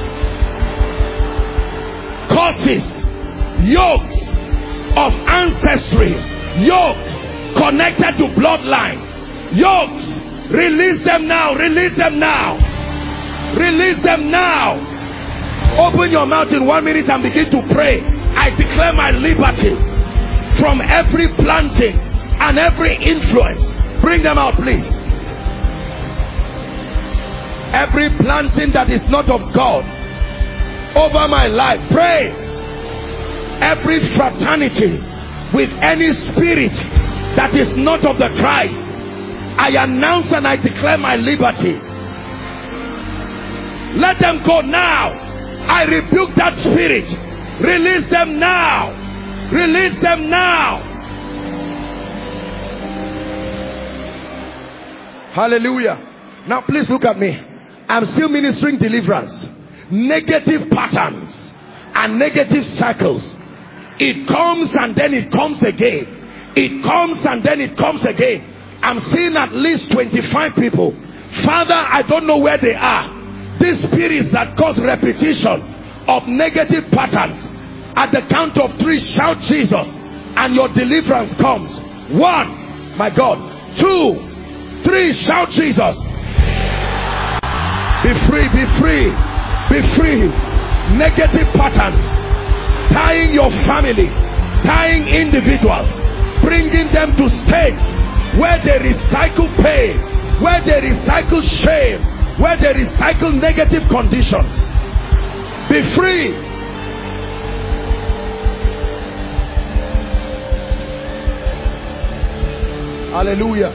Curses, yokes of ancestry, yokes connected to bloodline, yokes, release them now. Release them now. Release them now. Open your mouth in one minute and begin to pray. I declare my liberty from every planting and every influence. Bring them out, please. Every planting that is not of God over my life, pray. Every fraternity with any spirit that is not of the Christ, I announce and I declare my liberty. Let them go now. I rebuke that spirit. Release them now. Release them now. Hallelujah. Now please look at me. I'm still ministering deliverance. Negative patterns and negative cycles. It comes and then it comes again. It comes and then it comes again. I'm seeing at least twenty-five people. Father, I don't know where they are. These spirits that cause repetition of negative patterns, at the count of three, shout Jesus, and your deliverance comes. One, my God. Two, three, shout Jesus. Be free, be free, be free. Negative patterns tying your family, tying individuals, bringing them to states where they recycle pain, where they recycle shame, where they recycle negative conditions. Be free. Hallelujah.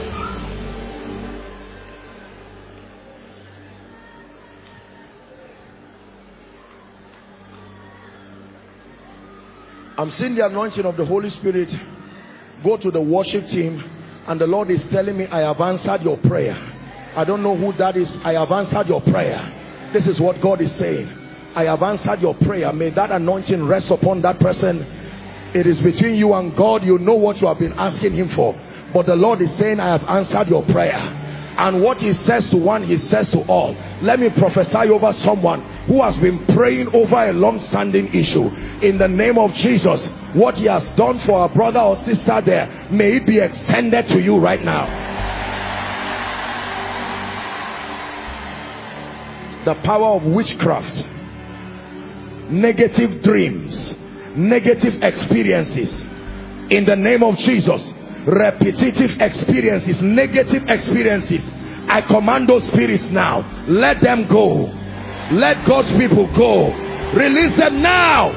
I'm seeing the anointing of the Holy Spirit go to the worship team, and the Lord is telling me, I have answered your prayer. I don't know who that is. I have answered your prayer. This is what God is saying. I have answered your prayer. May that anointing rest upon that person. It is between you and God. You know what you have been asking him for. But the Lord is saying, I have answered your prayer. And what he says to one, he says to all. Let me prophesy over someone who has been praying over a long-standing issue. In the name of Jesus, what he has done for a brother or sister there, may it be extended to you right now. The power of witchcraft, negative dreams, negative experiences, in the name of Jesus, repetitive experiences, negative experiences, I command those spirits now. Let them go. Let God's people go. Release them now.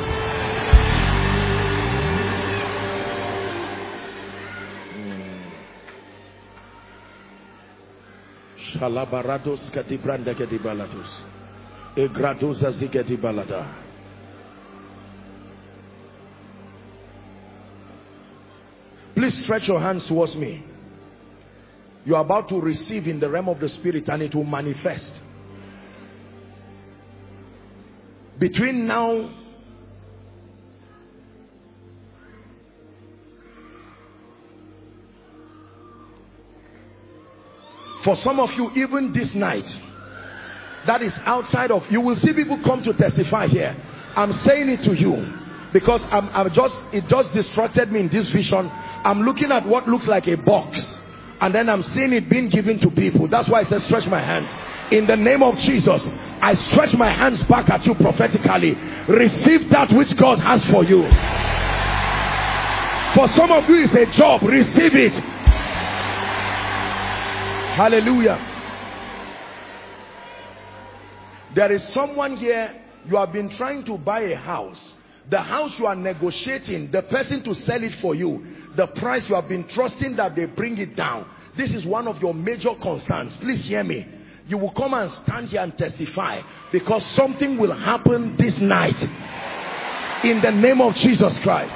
Shalabarados katibranda kedibalados. Egradoza zigedibalada. Please stretch your hands towards me. You are about to receive in the realm of the spirit, and it will manifest. Between now For some of you, even this night, that is outside of, you will see people come to testify here. I'm saying it to you because I'm, I'm just, it just distracted me in this vision. I'm looking at what looks like a box, and then I'm seeing it being given to people. That's why I said stretch my hands. In the name of Jesus, I stretch my hands back at you prophetically. Receive that which God has for you. For some of you, it's a job. Receive it. Hallelujah. There is someone here, you have been trying to buy a house. The house you are negotiating, the person to sell it for you, the price you have been trusting that they bring it down. This is one of your major concerns. Please hear me. You will come and stand here and testify, because something will happen this night in the name of Jesus Christ.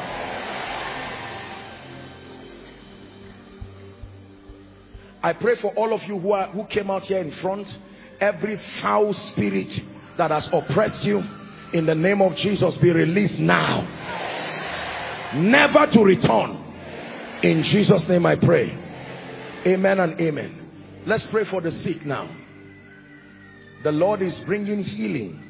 I pray for all of you who are who came out here in front. Every foul spirit that has oppressed you, in the name of Jesus, be released now, never to return. In Jesus' name I pray. Amen and amen. Let's pray for the sick now. The Lord is bringing healing.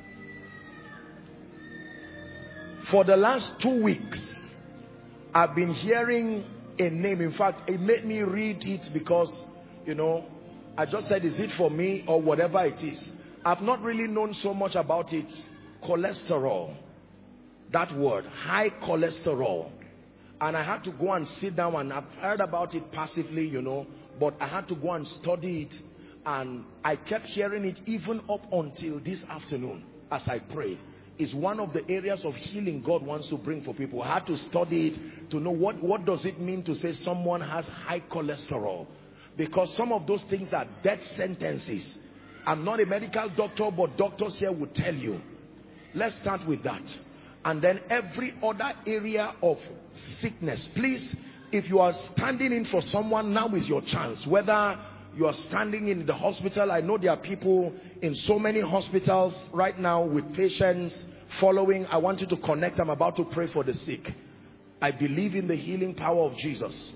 For the last two weeks, I've been hearing a name. In fact, it made me read it because, you know, I just said, is it for me or whatever it is? I've not really known so much about it. Cholesterol. That word, high cholesterol. And I had to go and sit down, and I've heard about it passively, you know, but I had to go and study it. And I kept hearing it even up until this afternoon as I prayed. It's one of the areas of healing God wants to bring for people. I had to study it to know what, what does it mean to say someone has high cholesterol. Because some of those things are death sentences. I'm not a medical doctor, but doctors here will tell you. Let's start with that. And then every other area of sickness. Please, if you are standing in for someone, now is your chance. Whether you are standing in the hospital, I know there are people in so many hospitals right now with patients following. I want you to connect. I'm about to pray for the sick. I believe in the healing power of Jesus.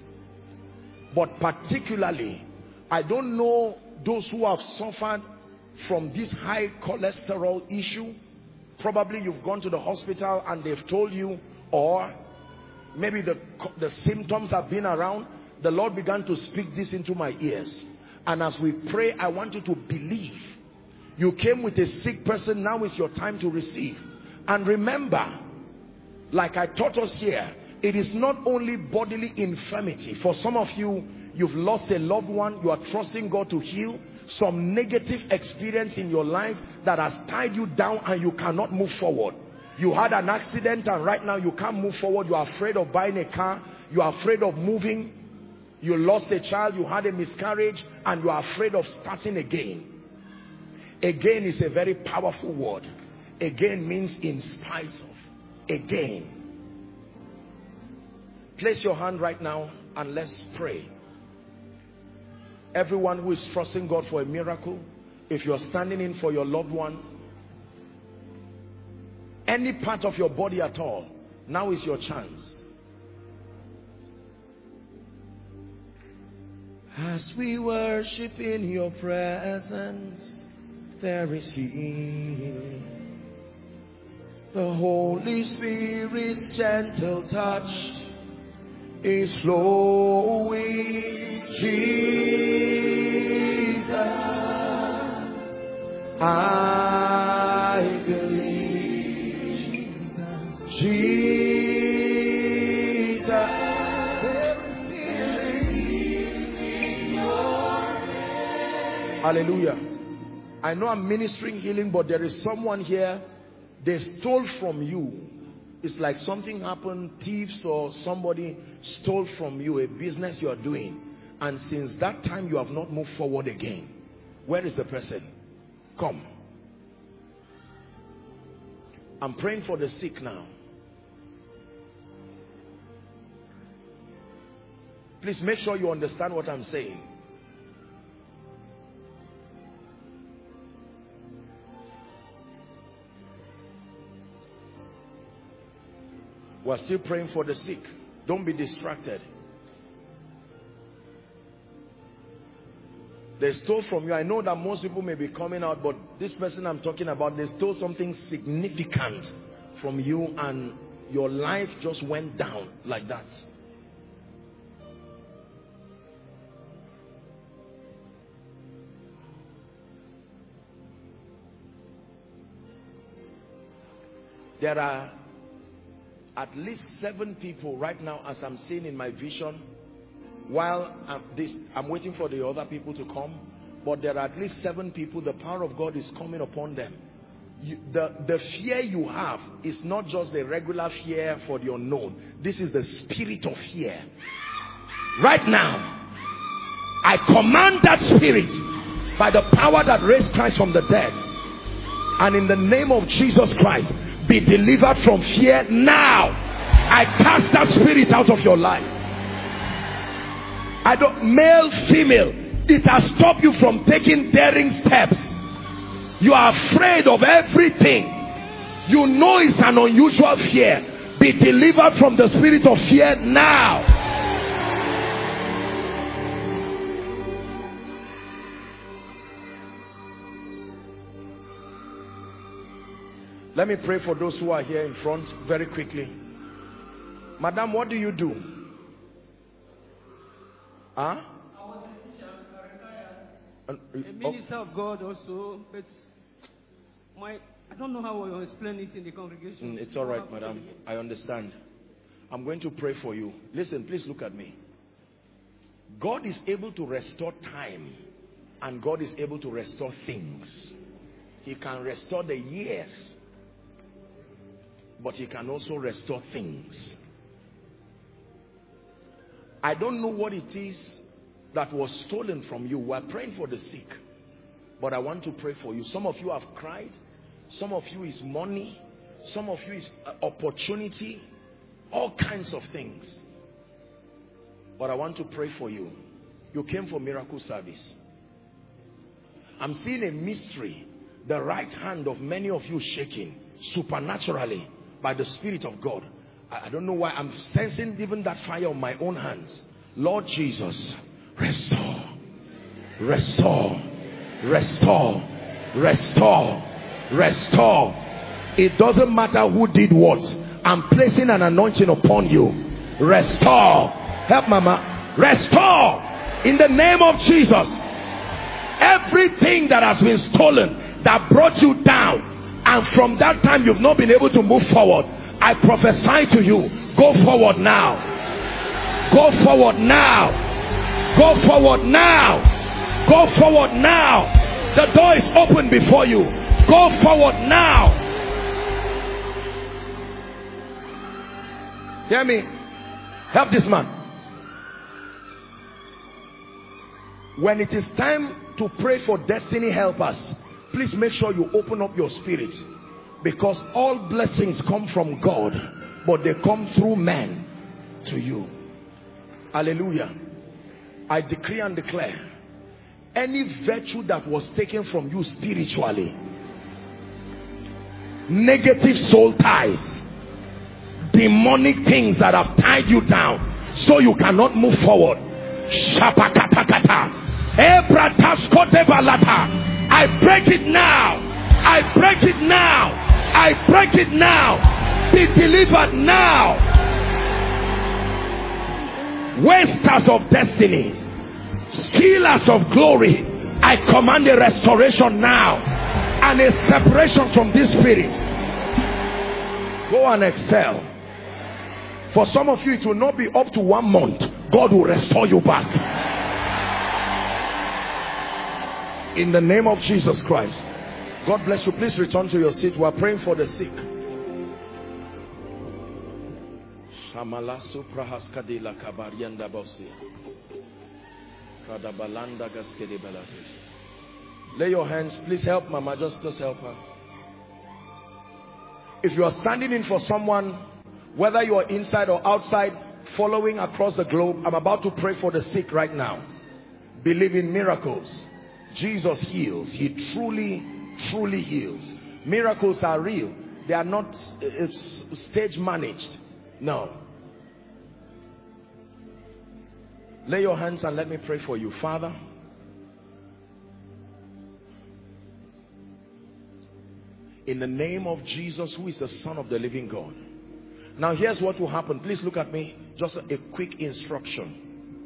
But particularly, I don't know those who have suffered from this high cholesterol issue. Probably you've gone to the hospital and they've told you, or maybe the, the symptoms have been around. The Lord began to speak this into my ears. And as we pray, I want you to believe. You came with a sick person, now is your time to receive. And remember, like I taught us here, it is not only bodily infirmity. For some of you, you've lost a loved one, you are trusting God to heal. Some negative experience in your life that has tied you down and you cannot move forward. You had an accident and right now you can't move forward. You are afraid of buying a car. You are afraid of moving. You lost a child. You had a miscarriage and you are afraid of starting again. Again is a very powerful word. Again means in spite of. Again. Place your hand right now and let's pray. Everyone who is trusting God for a miracle, if you're standing in for your loved one, any part of your body at all, now is your chance. As we worship in your presence, there is healing. The Holy Spirit's gentle touch is flowing. Jesus, I believe. Jesus, hallelujah. I know I'm ministering healing, but there is someone here, they stole from you. It's like something happened, thieves or somebody stole from you a business you are doing. And since that time, you have not moved forward again. Where is the person? Come. I'm praying for the sick now. Please make sure you understand what I'm saying. We're still praying for the sick. Don't be distracted. They stole from you. I know that most people may be coming out, but this person I'm talking about, they stole something significant from you and your life just went down like that. There are at least seven people right now, as I'm seeing in my vision, while I'm, this, I'm waiting for the other people to come, but there are at least seven people. The power of God is coming upon them. You, the, the fear you have is not just the regular fear for the unknown. This is the spirit of fear. Right now, I command that spirit by the power that raised Christ from the dead, and in the name of Jesus Christ, be delivered from fear now. I cast that spirit out of your life. I don't, male, female, it has stopped you from taking daring steps. You are afraid of everything. You know it's an unusual fear. Be delivered from the spirit of fear now. Let me pray for those who are here in front very quickly. Madam, what do you do? Huh? I was a teacher, I retired. Uh, A minister of God also, but my, I don't know how I will explain it in the congregation. Mm, it's all right, madam. I understand. I'm going to pray for you. Listen, please look at me. God is able to restore time, and God is able to restore things. He can restore the years, but he can also restore things. I don't know what it is that was stolen from you. We're praying for the sick, but I want to pray for you. Some of you have cried. Some of you is money. Some of you is opportunity. All kinds of things. But I want to pray for you. You came for miracle service. I'm seeing a mystery. The right hand of many of you shaking supernaturally by the Spirit of God. I don't know why I'm sensing even that fire on my own hands. Lord Jesus, restore, restore, restore, restore, restore. It doesn't matter who did what. I'm placing an anointing upon you. Restore. Help mama. Restore in the name of Jesus. Everything that has been stolen, that brought you down, and from that time you've not been able to move forward, I prophesy to you, go forward now. Go forward now. Go forward now. Go forward now. The door is open before you. Go forward now. Hear me? Help this man. When it is time to pray for destiny helpers, please make sure you open up your spirit. Because all blessings come from God, but they come through men to you. Hallelujah. I decree and declare, any virtue that was taken from you spiritually, negative soul ties, demonic things that have tied you down so you cannot move forward, I break it now. I break it now. I break it now. Be delivered now. Wasters of destinies, stealers of glory, I command a restoration now and a separation from these spirits. Go and excel. For some of you, it will not be up to one month. God will restore you back. In the name of Jesus Christ. God bless you. Please return to your seat. We are praying for the sick. Lay your hands. Please help mama. Just, just help her. If you are standing in for someone, whether you are inside or outside, following across the globe, I'm about to pray for the sick right now. Believe in miracles. Jesus heals. He truly truly heals. Miracles are real. They are not it's stage managed. No. Lay your hands and let me pray for you. Father, In the name of Jesus, who is the Son of the living God. Now here's what will happen. Please look at me. Just a, a quick instruction.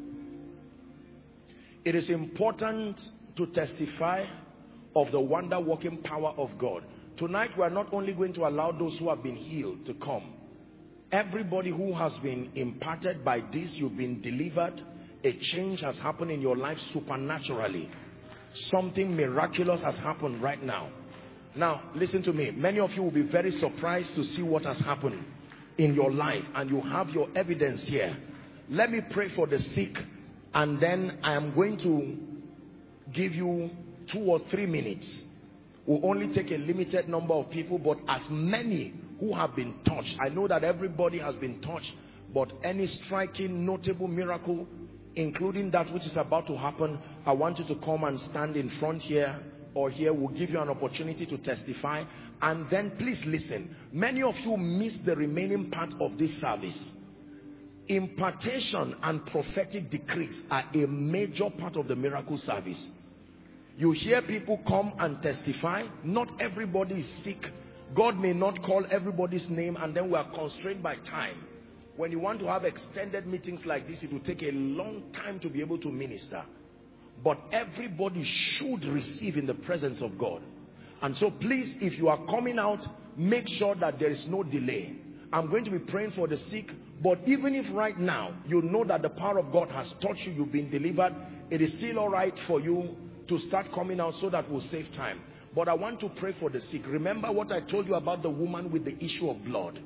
It is important to testify of the wonder-working power of God. Tonight we are not only going to allow those who have been healed to come. Everybody who has been imparted by this, you've been delivered, a change has happened in your life supernaturally. Something miraculous has happened right now. Now listen to me. Many of you will be very surprised to see what has happened in your life, and you have your evidence here. Let me pray for the sick, and then I am going to give you two or three minutes. We'll only take a limited number of people, but as many who have been touched. I know that everybody has been touched, but any striking, notable miracle, including that which is about to happen, I want you to come and stand in front here or here. We'll give you an opportunity to testify. And then please listen. Many of you missed the remaining part of this service. Impartation and prophetic decrees are a major part of the miracle service. You hear people come and testify. Not everybody is sick. God may not call everybody's name, and then we are constrained by time. When you want to have extended meetings like this, it will take a long time to be able to minister. But everybody should receive in the presence of God. And so please, if you are coming out, make sure that there is no delay. I'm going to be praying for the sick, but even if right now you know that the power of God has touched you, you've been delivered, it is still all right for you to start coming out so that we'll save time. But I want to pray for the sick. Remember what I told you about the woman with the issue of blood.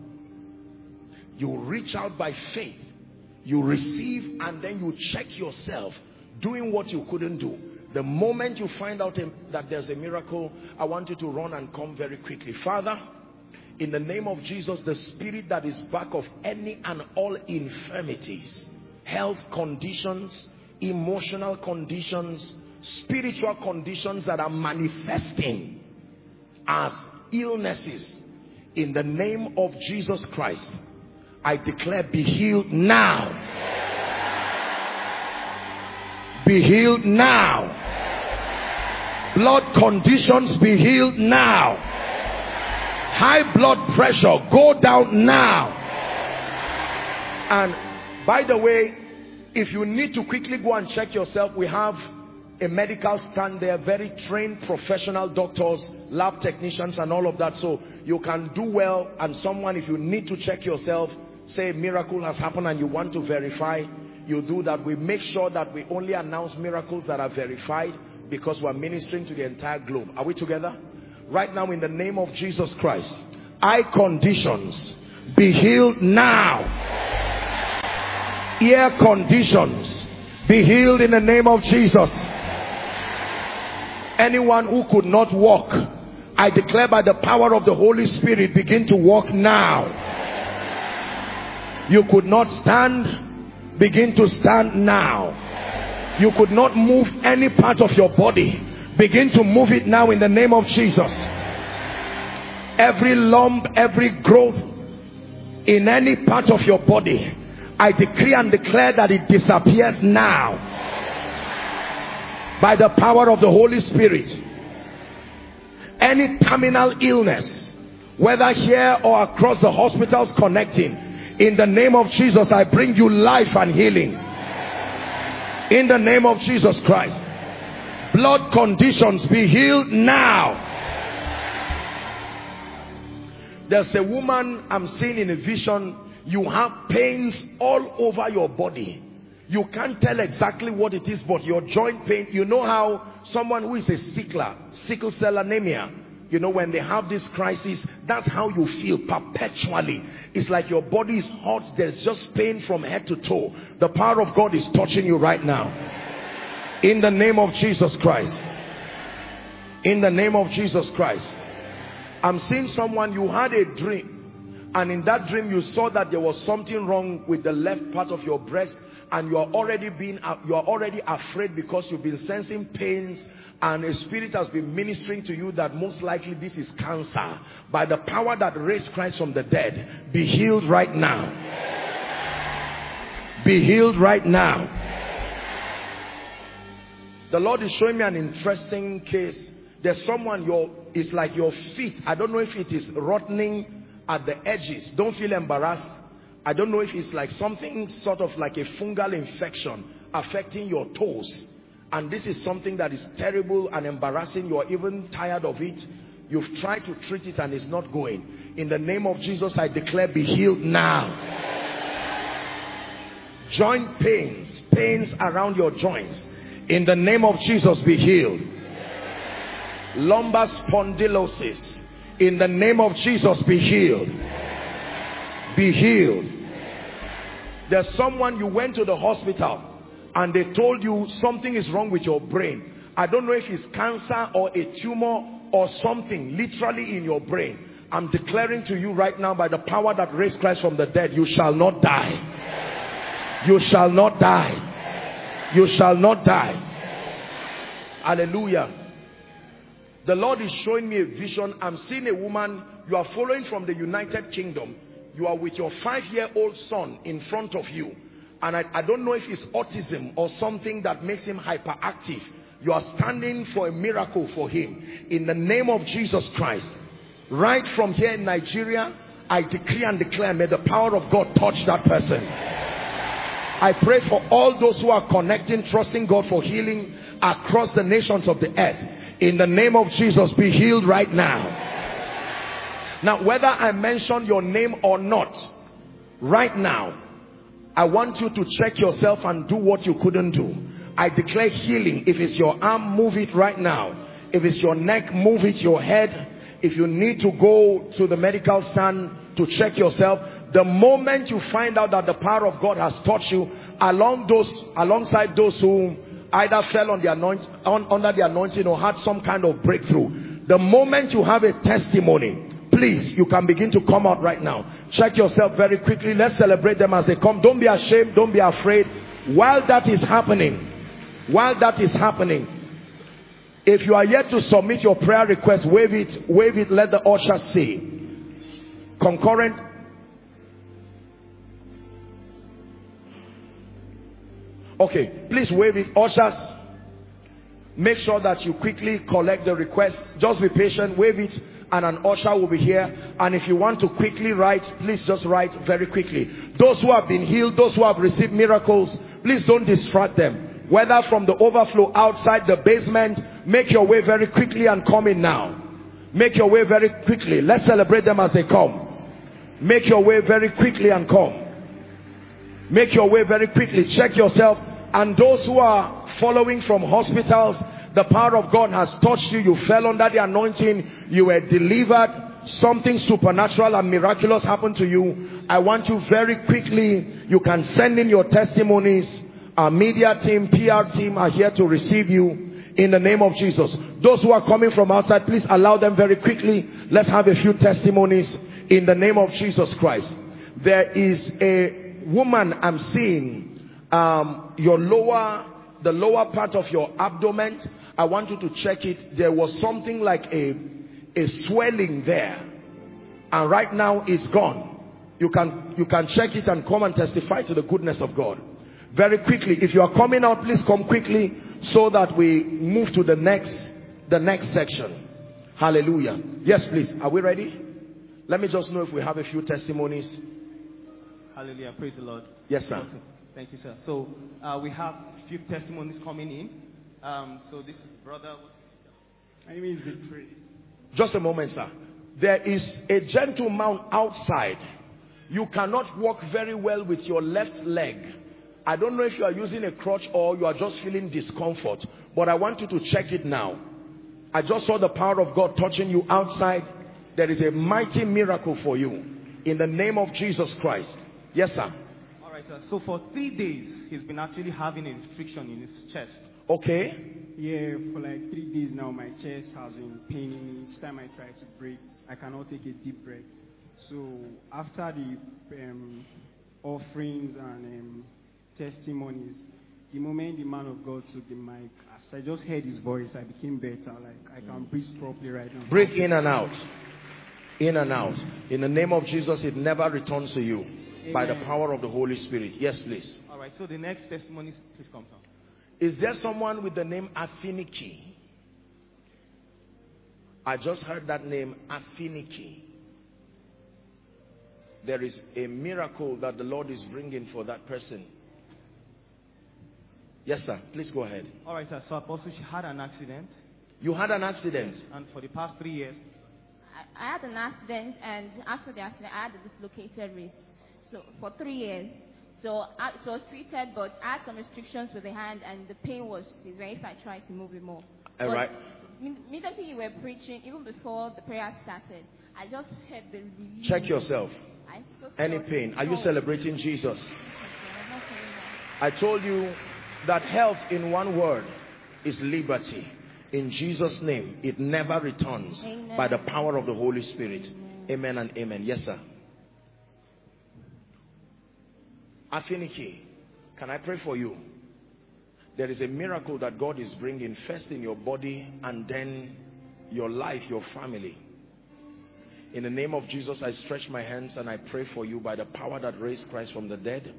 You reach out by faith, you receive, and then you check yourself doing what you couldn't do. The moment you find out that there's a miracle, I want you to run and come very quickly. Father, in the name of Jesus, the spirit that is back of any and all infirmities, health conditions, emotional conditions, spiritual conditions that are manifesting as illnesses, in the name of Jesus Christ, I declare, be healed now. Be healed now. Blood conditions, be healed now. High blood pressure, go down now. And by the way, if you need to quickly go and check yourself, we have a medical stand there, very trained professional doctors, lab technicians and all of that. So you can do well, and someone, if you need to check yourself, say a miracle has happened and you want to verify, you do that. We make sure that we only announce miracles that are verified, because we're ministering to the entire globe. Are we together? Right now, in the name of Jesus Christ, eye conditions, be healed now. Ear conditions, be healed in the name of Jesus. Anyone who could not walk, I declare by the power of the Holy Spirit, begin to walk now. You could not stand, begin to stand now. You could not move any part of your body, begin to move it now in the name of Jesus. Every lump, every growth in any part of your body, I decree and declare that it disappears now by the power of the Holy Spirit. Any terminal illness, whether here or across the hospitals connecting, in the name of Jesus, I bring you life and healing. In the name of Jesus Christ. Blood conditions, be healed now. There's a woman I'm seeing in a vision. You have pains all over your body. You can't tell exactly what it is, but your joint pain, you know how someone who is a sickler, sickle cell anemia, you know, when they have this crisis, that's how you feel perpetually. It's like your body is hot. There's just pain from head to toe. The power of God is touching you right now. In the name of Jesus Christ. In the name of Jesus Christ. I'm seeing someone, you had a dream, and in that dream you saw that there was something wrong with the left part of your breast, and you are already being you are already afraid because you've been sensing pains, and a spirit has been ministering to you that most likely this is cancer. By the power that raised Christ from the dead, be healed right now. Be healed right now. The Lord is showing me an interesting case. There's someone, your it's like your feet, I don't know if it is rotting at the edges. Don't feel embarrassed. I don't know if it's like something sort of like a fungal infection affecting your toes. And this is something that is terrible and embarrassing. You're even tired of it. You've tried to treat it and it's not going. In the name of Jesus, I declare, be healed now. Joint pains, pains around your joints. In the name of Jesus, be healed. Lumbar spondylosis. In the name of Jesus, be healed. Be healed. There's someone, you went to the hospital and they told you something is wrong with your brain. I don't know if it's cancer or a tumor or something literally in your brain. I'm declaring to you right now, by the power that raised Christ from the dead, you shall not die. You shall not die. You shall not die. Hallelujah. The Lord is showing me a vision. I'm seeing a woman. You are following from the United Kingdom. You are with your five-year-old son in front of you. And I, I don't know if it's autism or something that makes him hyperactive. You are standing for a miracle for him. In the name of Jesus Christ. Right from here in Nigeria, I decree and declare, may the power of God touch that person. I pray for all those who are connecting, trusting God for healing across the nations of the earth. In the name of Jesus, be healed right now. Now, whether I mention your name or not, right now, I want you to check yourself and do what you couldn't do. I declare healing. If it's your arm, move it right now. If it's your neck, move it. Your head. If you need to go to the medical stand to check yourself, the moment you find out that the power of God has touched you, along those, alongside those who either fell on the anoint, on, under the anointing or had some kind of breakthrough, the moment you have a testimony, please, you can begin to come out right now. Check yourself very quickly. Let's celebrate them as they come. Don't be ashamed. Don't be afraid. While that is happening, while that is happening, if you are yet to submit your prayer request, wave it, wave it, let the usher see. Concurrent. Okay, please wave it. Ushers, make sure that you quickly collect the request. Just be patient, wave it, and an usher will be here. And if you want to quickly write, please just write very quickly. Those who have been healed, those who have received miracles, please don't distract them. Whether from the overflow outside the basement, make your way very quickly and come in now. Make your way very quickly. Let's celebrate them as they come. Make your way very quickly and come. Make your way very quickly. Check yourself. And those who are following from hospitals, the power of God has touched you. You fell under the anointing. You were delivered. Something supernatural and miraculous happened to you. I want you very quickly. You can send in your testimonies. Our media team, P R team are here to receive you in the name of Jesus. Those who are coming from outside, please allow them very quickly. Let's have a few testimonies in the name of Jesus Christ. There is a woman I'm seeing, um, your lower, the lower part of your abdomen. I want you to check it. There was something like a, a swelling there, and right now it's gone. You can, you can check it and come and testify to the goodness of God. Very quickly, if you are coming out, please come quickly so that we move to the next, the next section. Hallelujah. Yes, please. Are we ready? Let me just know if we have a few testimonies. Hallelujah. Praise the Lord. Yes, sir. Thank you, sir. So uh, we have a few testimonies coming in. Um, so this is brother. My name is Victory. Just a moment, sir. There is a gentleman outside. You cannot walk very well with your left leg. I don't know if you are using a crutch or you are just feeling discomfort, but I want you to check it now. I just saw the power of God touching you outside. There is a mighty miracle for you in the name of Jesus Christ. Yes, sir. All right, sir. So for three days, he's been actually having a restriction in his chest. Okay. Yeah, for like three days now, my chest has been paining me. Each time I try to breathe, I cannot take a deep breath. So after the um, offerings and um, testimonies, the moment the man of God took the mic, as I just heard his voice, I became better. Like I can breathe properly right now. Breathe in and out. In and out. In the name of Jesus, it never returns to you. Amen. By the power of the Holy Spirit. Yes, please. All right, so the next testimony, please come down. Is there someone with the name Afiniki? I just heard that name, Afiniki. There is a miracle that the Lord is bringing for that person. Yes, sir. Please go ahead. All right, sir. So, Apostle, she had an accident. You had an accident? And for the past three years. I, I had an accident, and after the accident, I had a dislocated wrist. So, for three years. So, I, it was treated, but I had some restrictions with the hand, and the pain was severe if I tried to move it more. All right. Immediately you were preaching, even before the prayer started, I just heard the relief. Check yourself. I just Any felt pain? Are you so- celebrating Jesus? Okay, I'm not feeling that. I told you that health in one word is liberty. In Jesus' name, it never returns. Amen. By the power of the Holy Spirit. Amen. Amen and amen. Yes, sir. Afiniki, can I pray for you? There is a miracle that God is bringing first in your body and then your life, your family. In the name of Jesus, I stretch my hands and I pray for you by the power that raised Christ from the dead.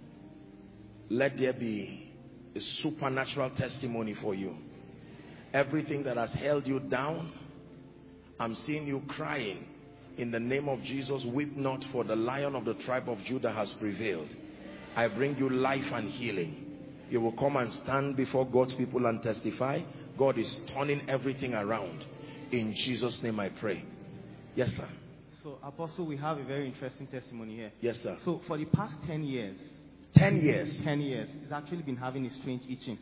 Let there be a supernatural testimony for you. Everything that has held you down, I'm seeing you crying. In the name of Jesus, weep not, for the Lion of the tribe of Judah has prevailed. I bring you life and healing. You will come and stand before God's people and testify. God is turning everything around. In Jesus' name I pray. Yes, sir. So, Apostle, we have a very interesting testimony here. Yes, sir. So, for the past ten years, Ten years. ten years, he's actually been having a strange itching.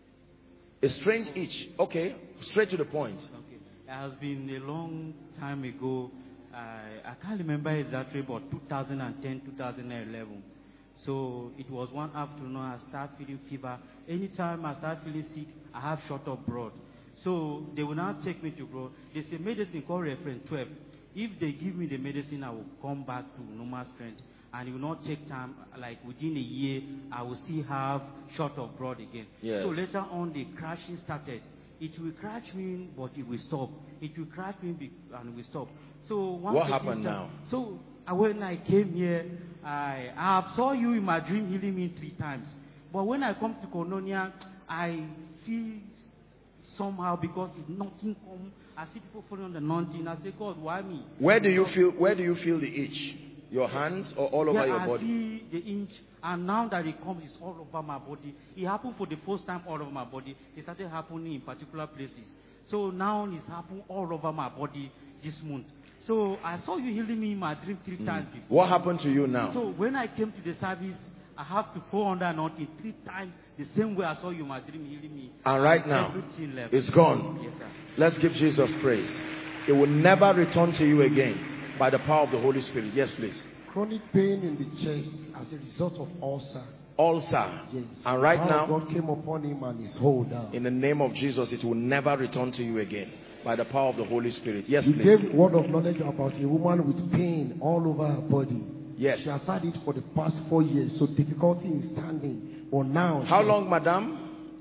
A strange itch. Okay. Straight to the point. Okay. It has been a long time ago. I, I can't remember exactly, but two thousand ten, two thousand eleven. So it was one afternoon, I started feeling fever. Anytime I start feeling sick, I have short of blood. So they will now take me to blood. There's a medicine called Reference twelve. If they give me the medicine, I will come back to normal strength. And it will not take time, like within a year, I will still have short of blood again. Yes. So later on, the crashing started. It will crash me, but it will stop. It will crash me be- and it will stop. So once What the happened thing start- now? So uh, when I came here, I, I saw you in my dream healing me three times. But when I come to Koinonia, I feel somehow because it nothing come. I see people falling on the anointing. I say, God, why me? Where do you feel where do you feel the itch? Your hands or all over Yeah, your I body? see the inch, and now that it comes, it's all over my body. It happened for the first time all over my body. It started happening in particular places. So now it's happening all over my body this month. So I saw you healing me in my dream three times before. What happened to you now? So when I came to the service, I have to fall under anointing three times, the same way I saw you in my dream healing me. And right now, everything left. it's gone. Yes, sir. Let's give Jesus praise. It will never return to you again by the power of the Holy Spirit. Yes, please. Chronic pain in the chest as a result of ulcer. Ulcer. Yes. And right Power now, of God came upon him and his hold down. in the name of Jesus, it will never return to you again by the power of the Holy Spirit. Yes, He please. gave word of knowledge about a woman with pain all over her body. Yes. She has had it for the past four years, so difficulty in standing. But now, How she- long, madam?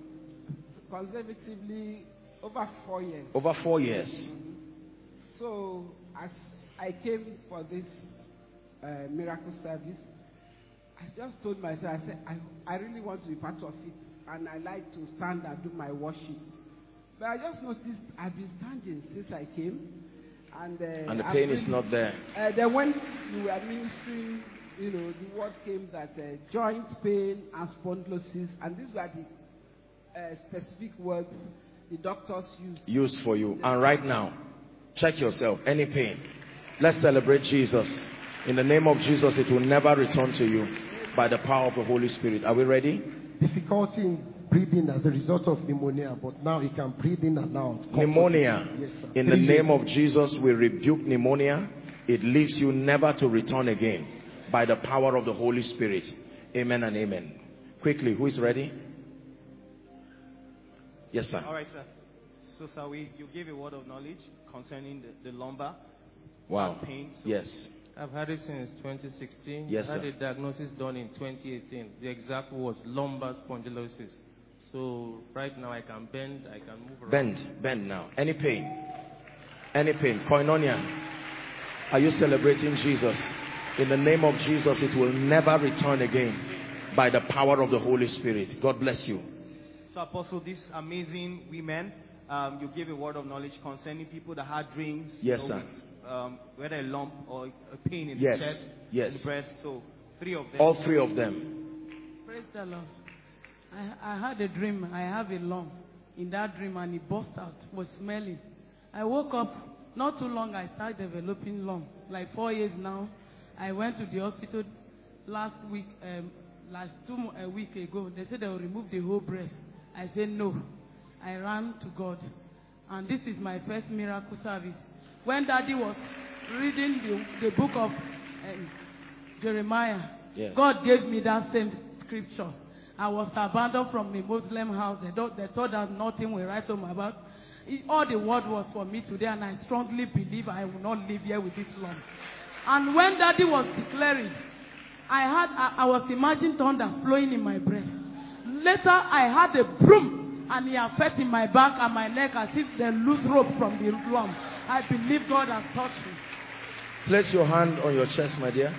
Conservatively, over four years. Over four years. So, as I came for this uh, miracle service, I just told myself, I said, I, I really want to be part of it, and I like to stand and do my worship. But I just noticed I've been standing since I came, and uh, And the I've pain is really- not there. Uh, then when you were ministering, you know, the word came that uh, joint pain and spondylosis, and these were the uh, specific words the doctors used. Used for you. And right now, check yourself. Any pain. Let's celebrate Jesus. In the name of Jesus, it will never return to you by the power of the Holy Spirit. Are we ready? difficulty in breathing as a result of pneumonia, but now he can breathe in and out. Pneumonia. Yes, sir. In the Three name years. of Jesus, we rebuke pneumonia. It leaves you never to return again by the power of the Holy Spirit. Amen and amen. Quickly, who is ready? Yes, sir. All right, sir. So, sir, we, you gave a word of knowledge concerning the, the lumbar Wow. pain. So Yes. I've had it since twenty sixteen. Yes, I had sir. a diagnosis done in twenty eighteen. The exact was lumbar spondylosis. So right now I can bend, I can move around. Bend, bend now. Any pain? Any pain? Koinonia. Are you celebrating Jesus? In the name of Jesus, it will never return again by the power of the Holy Spirit. God bless you. So, Apostle, these amazing women, um, you give a word of knowledge concerning people that had dreams. Yes, you know, sir. With, um, whether a lump or a pain in Yes, the chest, yes. in the breast. So three of them. All three of them. Praise the Lord. I, I had a dream. I have a lump in that dream, and it burst out. Was smelling. I woke up. Not too long, I started developing lump. Like four years now. I went to the hospital last week. Um, last two mo- a week ago. They said they will remove the whole breast. I said no. I ran to God, and this is my first miracle service. When Daddy was reading the, the book of um, Jeremiah, yes. God gave me that same scripture. I was abandoned from a Muslim house. They, don't, they thought that nothing will write home about. It, all the word was for me today, and I strongly believe I will not live here with this lump. And when Daddy was declaring, I had I, I was imagining thunder flowing in my breast. Later, I had a broom, and it affected my back and my neck as if they loose rope from the lump. I believe God has touched me. Place your hand on your chest, my dear.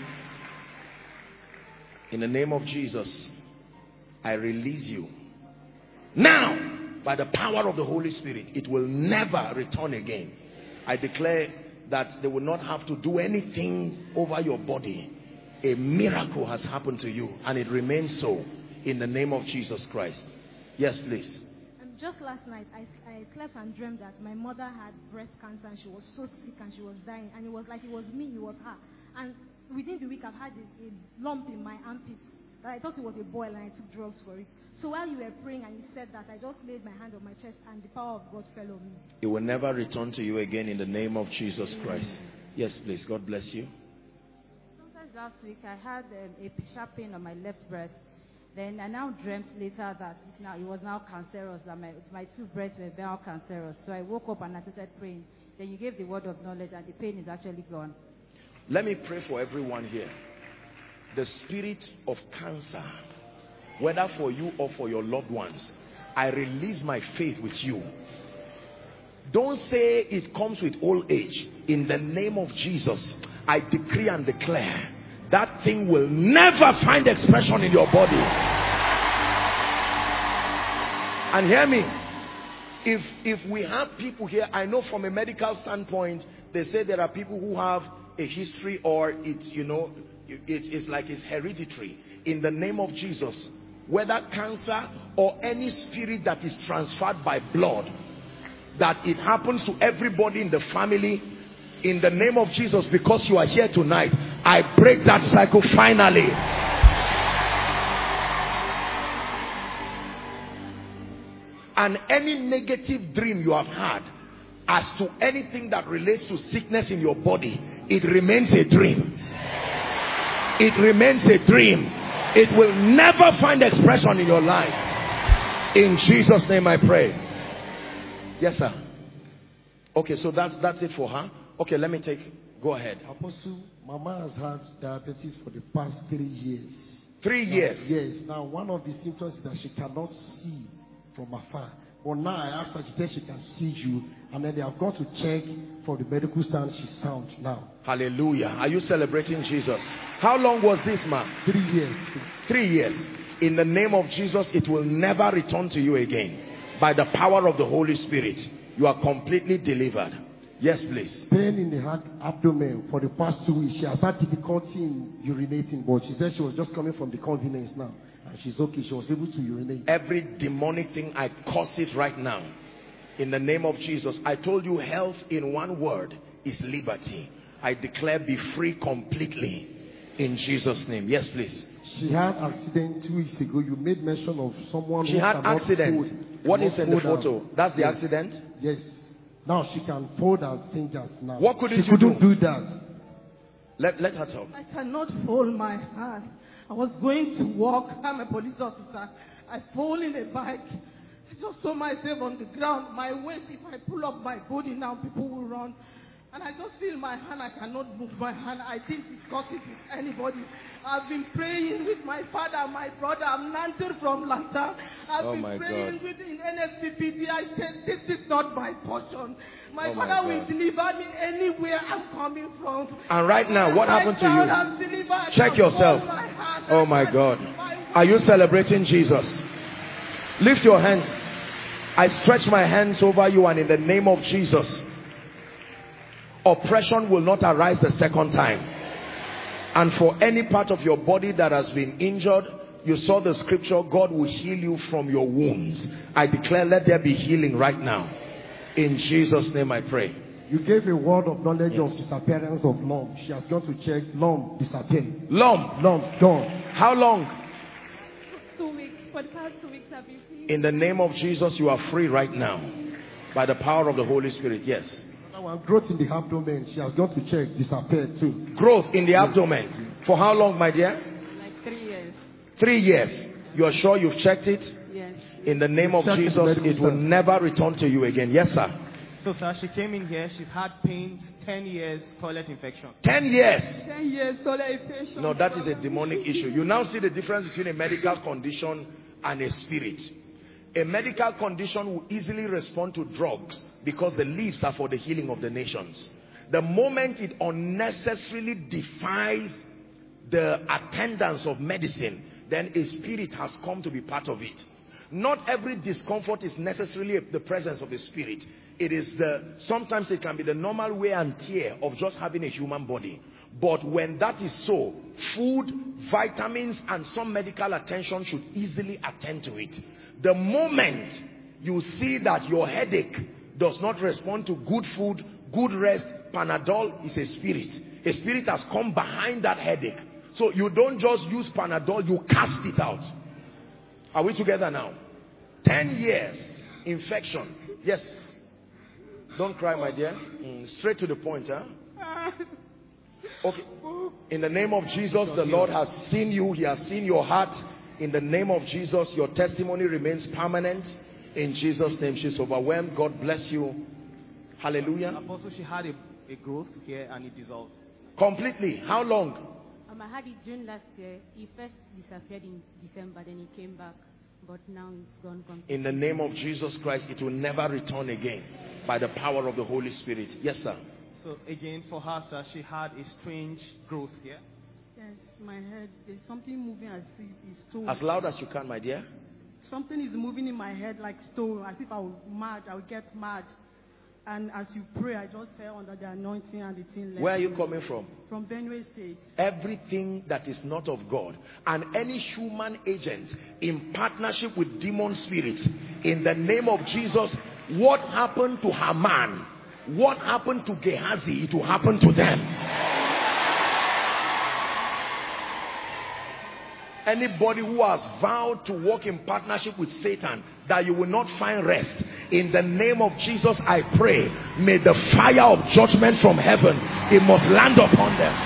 In the name of Jesus, I release you. Now, by the power of the Holy Spirit, it will never return again. I declare that they will not have to do anything over your body. A miracle has happened to you, and it remains so in the name of Jesus Christ. Yes, please. Um, just last night, I, I slept and dreamed that my mother had breast cancer, and she was so sick and she was dying. And it was like it was me, it was her. And within the week, I've had a, a lump in my armpit. I thought it was a boil, and I took drugs for it. So while you were praying and you said that, I just laid my hand on my chest, and the power of God fell on me. It will never return to you again in the name of Jesus Christ. Yes, please. God bless you. Sometimes last week I had um, a sharp pain on my left breast. Then I now dreamt later that it, now, it was now cancerous, that my, my two breasts were now cancerous. So I woke up and I started praying. Then you gave the word of knowledge, and the pain is actually gone. Let me pray for everyone here. The spirit of cancer, whether for you or for your loved ones, I release my faith with you. Don't say it comes with old age. In the name of Jesus, I decree and declare that thing will never find expression in your body. And hear me, if if we have people here, I know from a medical standpoint, they say there are people who have a history, or it's, you know, it's, it's like it's hereditary. In the name of Jesus, whether cancer or any spirit that is transferred by blood, that it happens to everybody in the family, in the name of Jesus, because you are here tonight, I break that cycle finally. And any negative dream you have had as to anything that relates to sickness in your body, it remains a dream. It remains a dream. It will never find expression in your life. In Jesus' name I pray. Yes, sir. Okay, so that's that's it for her. Okay, let me take, go ahead. Apostle, Mama has had diabetes for the past three years. Three now, years? Yes. Now, one of the symptoms is that she cannot see from afar. But now I asked her, she said she can see you. And then they have gone to check for the medical stand. She's sound now. Hallelujah. Are you celebrating Jesus? How long was this, ma'am? Three years. Three years. In the name of Jesus, it will never return to you again. By the power of the Holy Spirit, you are completely delivered. Yes, please. Pain in the heart, abdomen for the past two weeks. She has had difficulty in urinating, but she said she was just coming from the convenience now. And she's okay. She was able to urinate. Every demonic thing, I curse it right now. In the name of Jesus. I told you health in one word is liberty. I declare be free completely. In Jesus' name. Yes, please. She had accident two weeks ago. You made mention of someone she who had accident. Fold, what is in the photo? Out. That's the yes. accident? Yes. Now she can fold her fingers now. What couldn't she you couldn't do? do that. Let, let her talk. I cannot fold my hand. I was going to walk. I'm a police officer. I fall in a bike. I just saw myself on the ground. My waist, if I pull up my body now, people will run. And I just feel my hand. I cannot move my hand. I didn't discuss it with anybody. I've been praying with my father, my brother. I'm Nantur from Lanta. I've oh been my praying God. with in N S P P D. I said, this is not my portion. My oh my father will God. deliver me anywhere I'm coming from. And right now, what right happened now, to I'm delivered. you? Check yourself. My hand, oh my God. Are you celebrating Jesus? Lift your hands. I stretch my hands over you, and in the name of Jesus, oppression will not arise the second time. And for any part of your body that has been injured, you saw the scripture, God will heal you from your wounds. I declare, let there be healing right now. In Jesus' name I pray. You gave a word of knowledge Yes. of disappearance of lump. She has gone to check. Lump disappeared. Lump. Lump gone. How long? Two weeks. For the past two weeks, I've been feeling. In the name of Jesus, you are free right now. By the power of the Holy Spirit. Yes. Another one, growth in the abdomen. She has gone to check. Disappeared too. Growth in the abdomen. For how long, my dear? Like three years. Three years. You are sure you've checked it? Yes. In the name of Check it, Jesus, medical it will staff. never return to you again. Yes, sir. So, sir, she came in here. She's had pains, ten years, toilet infection. Ten years. Ten years, toilet infection. No, that is a demonic issue. You now see the difference between a medical condition and a spirit. A medical condition will easily respond to drugs because the leaves are for the healing of the nations. The moment it unnecessarily defies the attendance of medicine, then a spirit has come to be part of it. Not every discomfort is necessarily the presence of a spirit. It is the, sometimes it can be the normal wear and tear of just having a human body. But when that is so, food, vitamins, and some medical attention should easily attend to it. The moment you see that your headache does not respond to good food, good rest, Panadol is a spirit. A spirit has come behind that headache. So you don't just use Panadol, you cast it out. Are we together now? Ten years infection. Yes. Don't cry, my dear. Mm, straight to the point, huh? Okay. In the name of Jesus, the Lord has seen you. He has seen your heart. In the name of Jesus, your testimony remains permanent. In Jesus' name, she's overwhelmed. God bless you. Hallelujah. Also, she had a, a growth here and it dissolved. Completely. How long? Um, I had it June last year. He first disappeared in December, then he came back. But now it's gone completely. In the name of Jesus Christ, it will never return again by the power of the Holy Spirit. Yes, sir. So again, for her, sir, she had a strange growth here. Yes, my head. There's something moving as if it's stone. As loud as you can, my dear. Something is moving in my head like stone, as if I would mad. I would get mad. And as you pray, I just fell under the anointing and the thing left. Where are you coming from? From Benue State. Everything that is not of God and any human agent in partnership with demon spirits, in the name of Jesus, what happened to Haman, what happened to Gehazi, it will happen to them. Anybody who has vowed to walk in partnership with Satan, that you will not find rest, in the name of Jesus, I pray, may the fire of judgment from heaven, it must land upon them.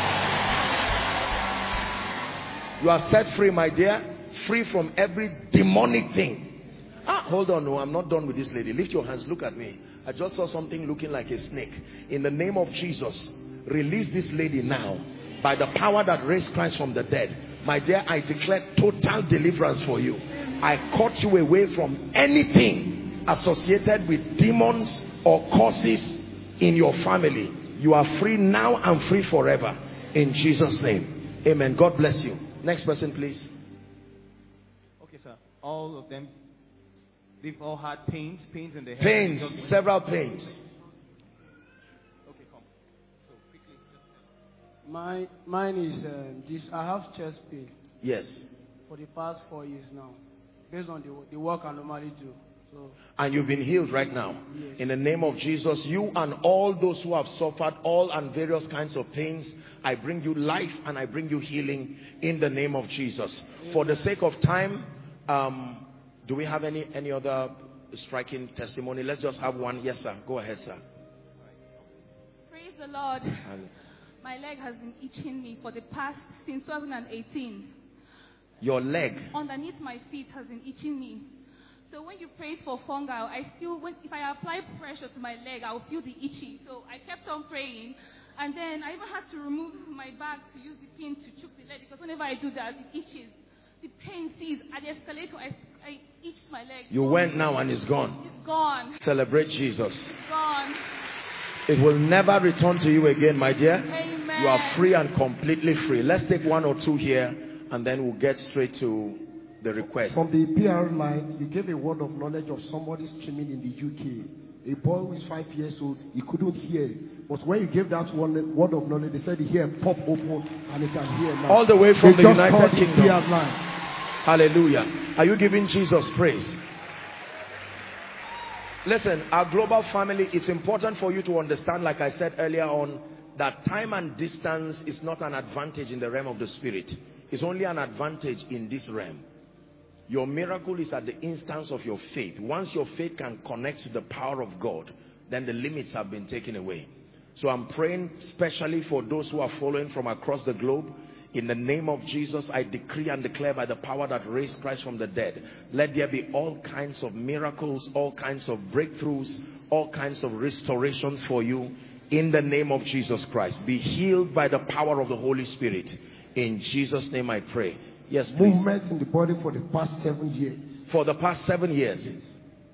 You are set free, my dear, free from every demonic thing. Ah, hold on, no, I'm not done with this lady. Lift your hands, look at me. I just saw something looking like a snake. In the name of Jesus, release this lady now by the power that raised Christ from the dead. My dear, I declare total deliverance for you. I cut you away from anything associated with demons or curses in your family. You are free now and free forever. In Jesus' name. Amen. God bless you. Next person, please. Okay, sir. All of them, they've all had pains, pains in their head. Pains, several pains. Okay, come. So quickly, just My, mine is um, this. I have chest pain. Yes. For the past four years now, based on the, the work I normally do. So. And you've been healed right now. Yes. In the name of Jesus, you and all those who have suffered all and various kinds of pains, I bring you life and I bring you healing in the name of Jesus. Amen. For the sake of time, um, do we have any, any other striking testimony? Let's just have one. Yes, sir. Go ahead, sir. Praise the Lord. My leg has been itching me for the past, since twenty eighteen. Your leg? Underneath my feet has been itching me. So when you prayed for fungal, I feel, when, if I apply pressure to my leg, I'll feel the itching. So I kept on praying. And then I even had to remove my bag to use the pin to choke the leg, because whenever I do that, it itches. The pain ceased. At the escalator, I, I itched my leg. You went now and it's gone. It's gone. Celebrate Jesus. It's gone. It will never return to you again, my dear. Amen. You are free and completely free. Let's take one or two here and then we'll get straight to the request. From the P R line, you gave a word of knowledge of somebody streaming in the U K. A boy who is five years old, he couldn't hear. But when you gave that one word of knowledge, they said he hear pop open and he can hear now. All the way from they the just United called the Kingdom. P R line. Hallelujah. Are you giving Jesus praise? Listen, our global family, it's important for you to understand, like I said earlier on, that time and distance is not an advantage in the realm of the spirit. It's only an advantage in this realm. Your miracle is at the instance of your faith. Once your faith can connect to the power of God, then the limits have been taken away. So I'm praying specially for those who are following from across the globe. In the name of Jesus, I decree and declare by the power that raised Christ from the dead, let there be all kinds of miracles, all kinds of breakthroughs, all kinds of restorations for you in the name of Jesus Christ. Be healed by the power of the Holy Spirit. In Jesus' name I pray. Yes, please. Movement in the body for the past seven years. For the past seven years. Yes.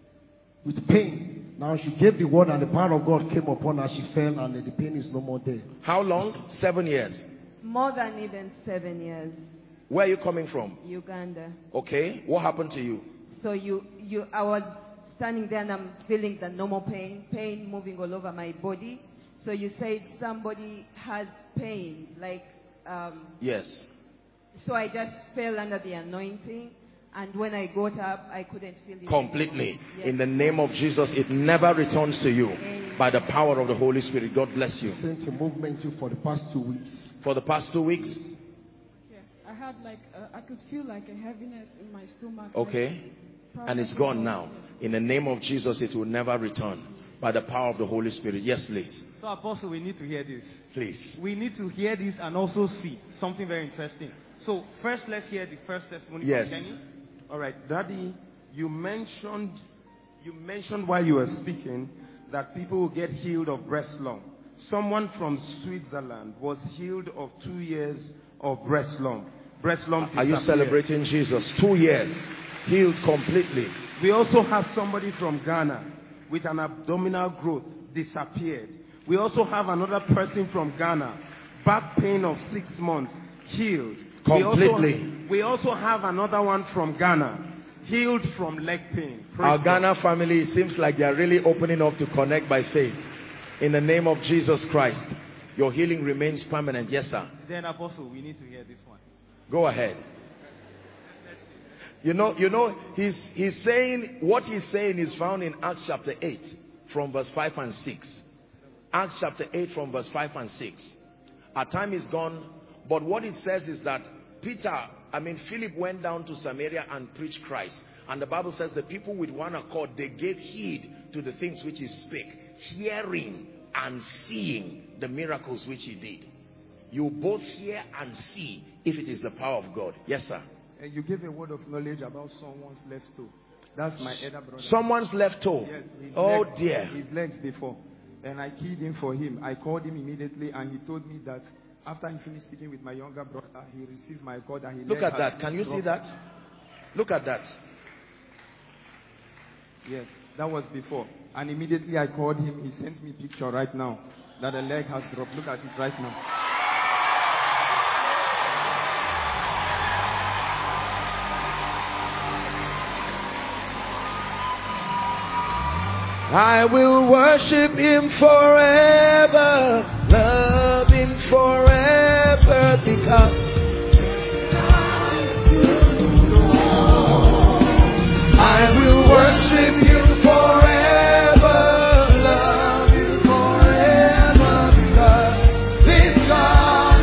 With pain. Now she gave the word and the power of God came upon her. She fell and the pain is no more there. How long? Seven years. More than even seven years. Where are you coming from? Uganda. Okay. What happened to you? So you, you, I was standing there and I'm feeling the normal pain, pain moving all over my body. So you said somebody has pain, like. Um, yes. So I just fell under the anointing, and when I got up, I couldn't feel it completely. Yes. In the name of Jesus, it never returns to you. Amen. By the power of the Holy Spirit. God bless you. Sent a movement for the past two weeks. For the past two weeks. Yeah, I had like uh, I could feel like a heaviness in my stomach. Okay, like, and it's gone now. In the name of Jesus, it will never return. By the power of the Holy Spirit. Yes, please. So, Apostle, we need to hear this. Please. We need to hear this and also see something very interesting. So, first, let's hear the first testimony yes. from Kenny. All right, Daddy, you mentioned, you mentioned while you were speaking that people will get healed of breast lump. Someone from Switzerland was healed of two years of breast lump. Breast lump. Are you celebrating Jesus? Two years, healed completely. We also have somebody from Ghana with an abdominal growth, disappeared. We also have another person from Ghana, back pain of six months, healed. Completely. We also, we also have another one from Ghana, healed from leg pain. Praise Our God. Ghana family, it seems like they are really opening up to connect by faith. In the name of Jesus Christ, your healing remains permanent. Yes, sir. Then, Apostle, we need to hear this one. Go ahead. You know, you know, he's, he's saying, what he's saying is found in Acts chapter eight from verse five and six. Acts chapter eight from verse five and six. Our time is gone, but what it says is that Peter, I mean, Philip went down to Samaria and preached Christ. And the Bible says the people with one accord, they gave heed to the things which he spake, hearing and seeing the miracles which he did. You both hear and see if it is the power of God. Yes, sir. And you gave a word of knowledge about someone's left toe. That's my elder brother. Someone's left toe. Yes, oh legs, dear. His legs before. And I keyed in for him. I called him immediately and he told me that after he finished speaking with my younger brother, he received my call that he Look at that. Can you see that? Look at that. Yes, that was before. And immediately I called him. He sent me a picture right now that the leg has dropped. Look at it right now. I will worship him forever, love him forever, because I will worship you forever, love you forever, because this God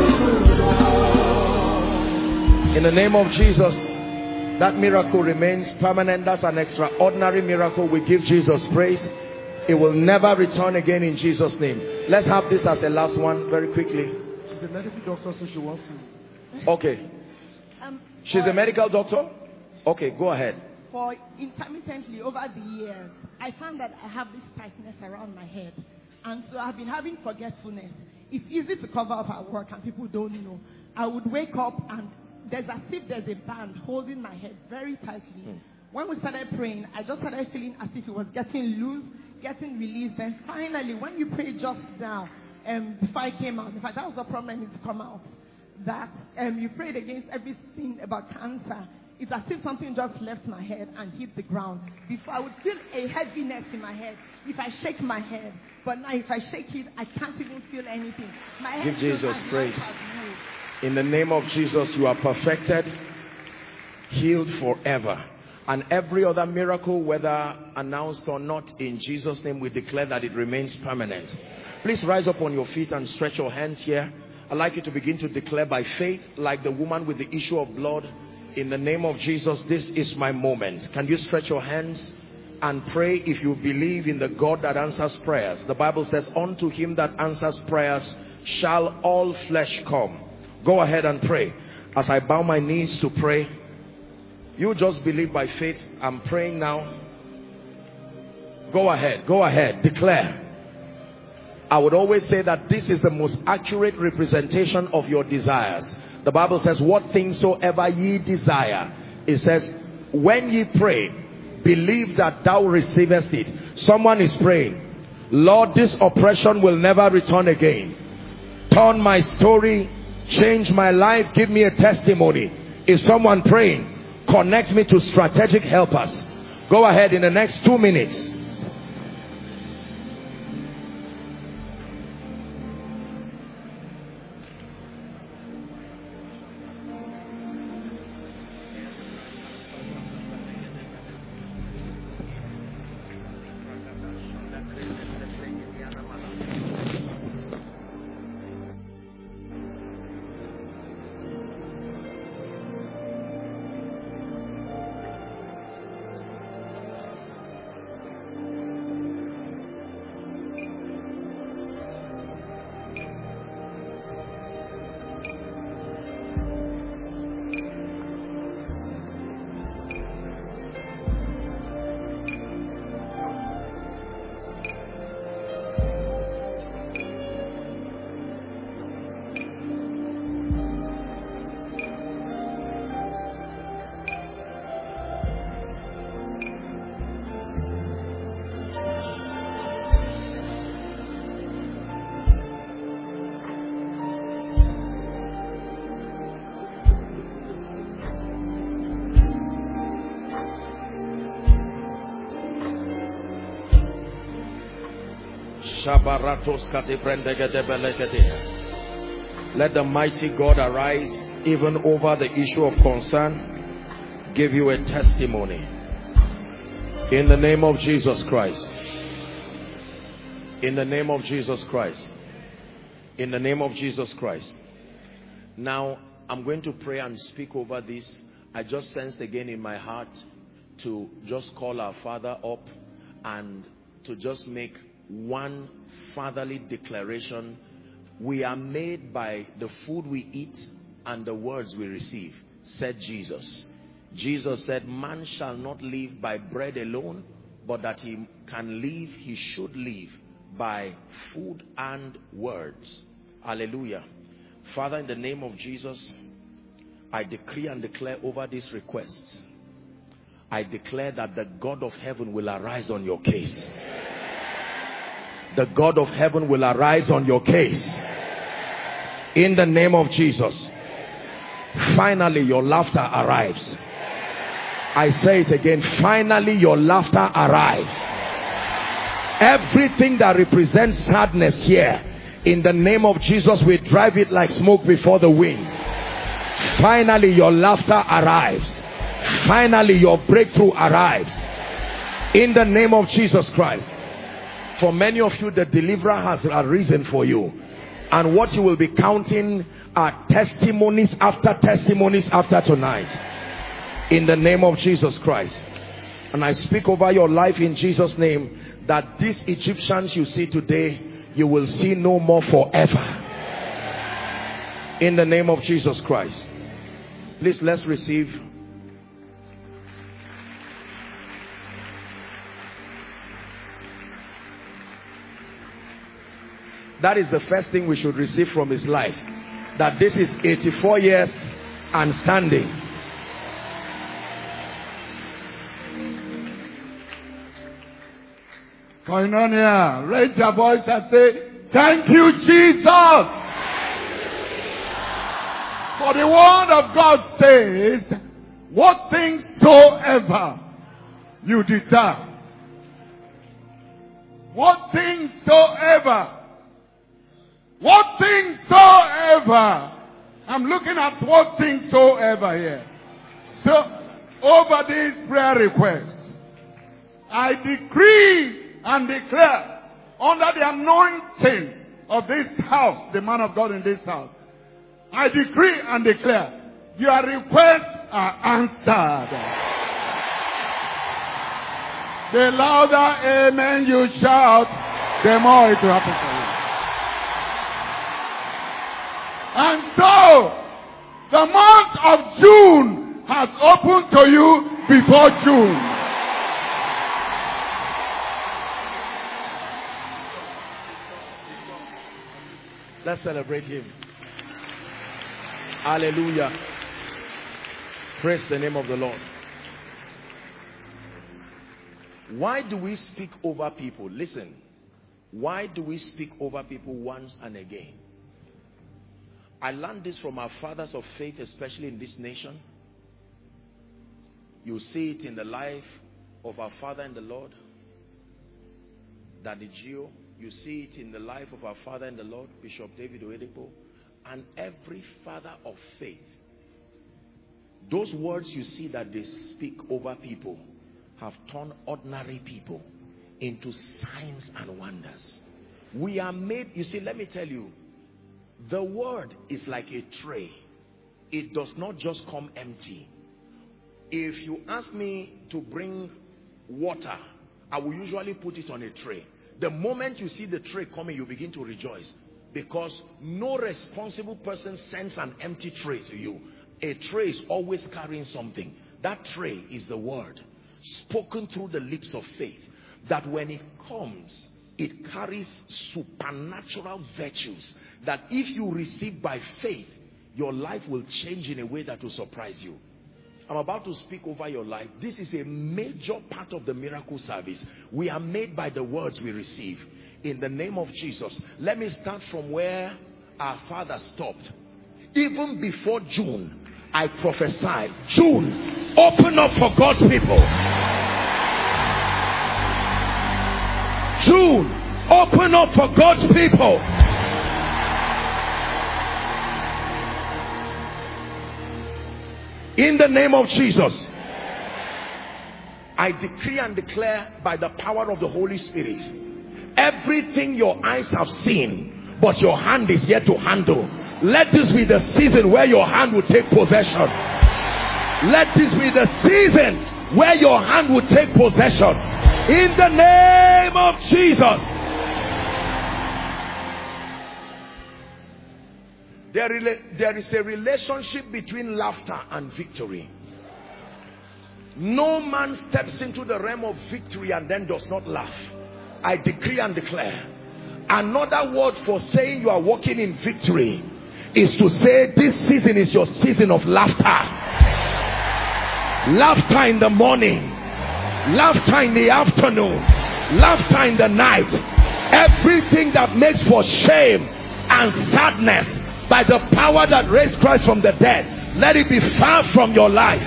is good. In the name of Jesus, that miracle remains permanent. That's an extraordinary miracle. We give Jesus praise. It will never return again in Jesus' name. Let's have this as the last one very quickly. She's a medical doctor, so she wants to. Okay. Um, She's a medical doctor? Okay, go ahead. For intermittently over the years, I found that I have this tightness around my head. And so I've been having forgetfulness. It's easy to cover up at work and people don't know. I would wake up and there's as if there's a band holding my head very tightly. Mm. When we started praying, I just started feeling as if it was getting loose, getting released. And finally, when you prayed just now, um, before I came out, in fact, that was a problem I need to come out, that um, you prayed against everything about cancer It's as if something just left my head and hit the ground. Before, I would feel a heaviness in my head if I shake my head. But now if I shake it, I can't even feel anything. My head Give Jesus feels praise. as moved. In the name of Jesus, you are perfected, healed forever. And every other miracle, whether announced or not, in Jesus' name, we declare that it remains permanent. Please rise up on your feet and stretch your hands here. I'd like you to begin to declare by faith, like the woman with the issue of blood, in the name of Jesus, this is my moment. Can you stretch your hands and pray if you believe in the God that answers prayers? The Bible says, unto him that answers prayers shall all flesh come. Go ahead and pray. As I bow my knees to pray, you just believe by faith. I'm praying now. Go ahead, go ahead, declare. I would always say that this is the most accurate representation of your desires. The Bible says, what things soever ye desire. It says, when ye pray, believe that thou receivest it. Someone is praying, Lord, this oppression will never return again. Turn my story, change my life, give me a testimony. Is someone praying? Connect me to strategic helpers. Go ahead in the next two minutes. Let the mighty God arise even over the issue of concern, give you a testimony in the name of Jesus Christ. In the name of Jesus Christ. In the name of Jesus Christ. Now I'm going to pray and speak over this. I just sensed again in my heart to just call our Father up and to just make one fatherly declaration. We are made by the food we eat and the words we receive, said Jesus. Jesus said, man shall not live by bread alone, but that he can live, he should live by food and words. Hallelujah. Father, in the name of Jesus, I decree and declare over these requests, I declare that the God of heaven will arise on your case. The God of heaven will arise on your case. In the name of Jesus. Finally, your laughter arrives. I say it again. Finally, your laughter arrives. Everything that represents sadness here, in the name of Jesus, we drive it like smoke before the wind. Finally, your laughter arrives. Finally, your breakthrough arrives. In the name of Jesus Christ. For many of you, the deliverer has arisen for you. And what you will be counting are testimonies after testimonies after tonight. In the name of Jesus Christ. And I speak over your life in Jesus' name, that these Egyptians you see today, you will see no more forever. In the name of Jesus Christ. Please, let's receive. That is the first thing we should receive from his life. That this is eighty-four years and standing. Koinonia, raise your voice and say, thank you, Jesus. Thank you, Jesus. For the word of God says, What things soever you desire. What things soever. What things soever. I'm looking at what things soever here. So, over this prayer request, I decree and declare under the anointing of this house, the man of God in this house, I decree and declare your requests are answered. The louder amen you shout, the more it will happen for you. And so, the month of June has opened to you before June. Let's celebrate him. Hallelujah. Praise the name of the Lord. Why do we speak over people? Listen. Why do we speak over people once and again? I learned this from our fathers of faith, especially in this nation. You see it in the life of our father in the Lord, Daddy Gio. You see it in the life of our father in the Lord, Bishop David Oyedepo, and every father of faith. Those words you see that they speak over people have turned ordinary people into signs and wonders. We are made, you see, let me tell you, the word is like a tray. It does not just come empty. If you ask me to bring water, I will usually put it on a tray. The moment you see the tray coming, you begin to rejoice, because no responsible person sends an empty tray to you. A tray is always carrying something. That tray is the word spoken through the lips of faith, that when it comes, it carries supernatural virtues that if you receive by faith, your life will change in a way that will surprise you. I'm about to speak over your life. This is a major part of the miracle service. We are made by the words we receive. In the name of Jesus, let me start from where our father stopped. Even before June, I prophesied, June, open up for God's people. June, open up for God's people. In the name of Jesus, I decree and declare by the power of the Holy Spirit, everything your eyes have seen, but your hand is yet to handle, let this be the season where your hand will take possession. Let this be the season where your hand will take possession. In the name of Jesus. There, there is a relationship between laughter and victory. No man steps into the realm of victory and then does not laugh. I decree and declare. Another word for saying you are walking in victory is to say this season is your season of laughter. Laughter in the morning, laughter in the afternoon, laughter in the night. Everything that makes for shame and sadness, by the power that raised Christ from the dead, let it be far from your life.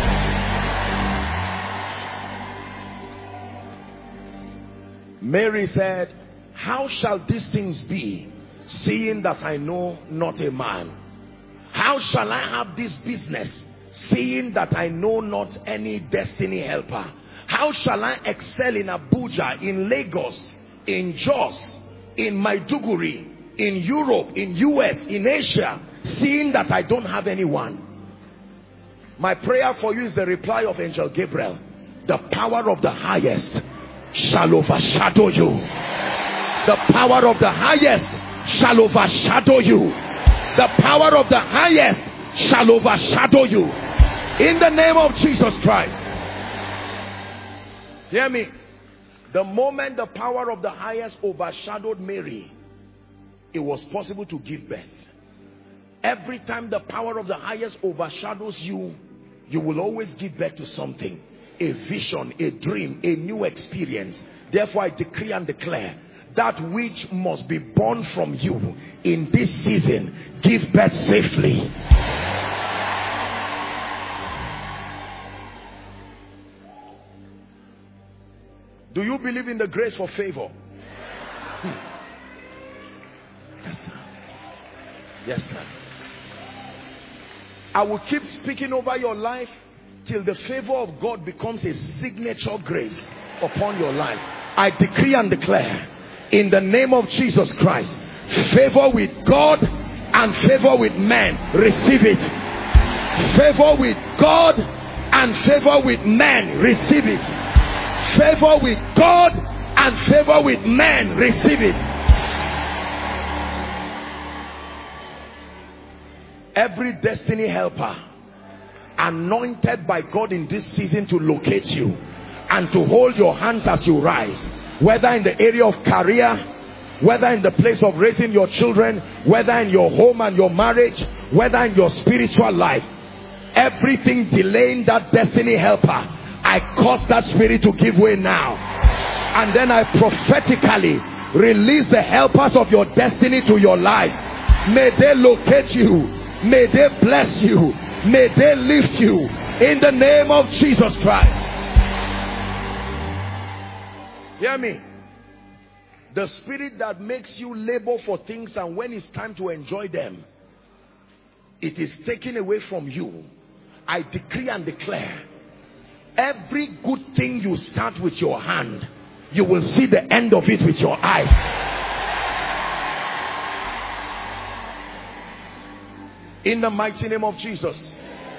Mary said, how shall these things be, seeing that I know not a man? How shall I have this business, seeing that I know not any destiny helper? How shall I excel in Abuja, in Lagos, in Jos, in Maiduguri, in Europe, in U S, in Asia, seeing that I don't have anyone? My prayer for you is the reply of Angel Gabriel. The power of the highest shall overshadow you. The power of the highest shall overshadow you. The power of the highest shall overshadow you. In the name of Jesus Christ. Hear me. The moment the power of the highest overshadowed Mary, it was possible to give birth. Every time the power of the highest overshadows you, you will always give birth to something. A vision, a dream, a new experience. Therefore I decree and declare, that which must be born from you in this season, give birth safely. Do you believe in the grace for favor? Hmm. Yes, sir. Yes, sir. I will keep speaking over your life till the favor of God becomes a signature grace upon your life. I decree and declare in the name of Jesus Christ, favor with God and favor with men. Receive it. Favor with God and favor with men. Receive it. Favor with God and favor with men. Receive it. Every destiny helper anointed by God in this season to locate you and to hold your hands as you rise, whether in the area of career, whether in the place of raising your children, whether in your home and your marriage, whether in your spiritual life, everything delaying that destiny helper, I cause that spirit to give way now. And then I prophetically release the helpers of your destiny to your life. May they locate you. May they bless you. May they lift you in the name of Jesus Christ. Hear me. The spirit that makes you labor for things, and when it's time to enjoy them, it is taken away from you. I decree and declare, every good thing you start with your hand, you will see the end of it with your eyes. In the mighty name of Jesus.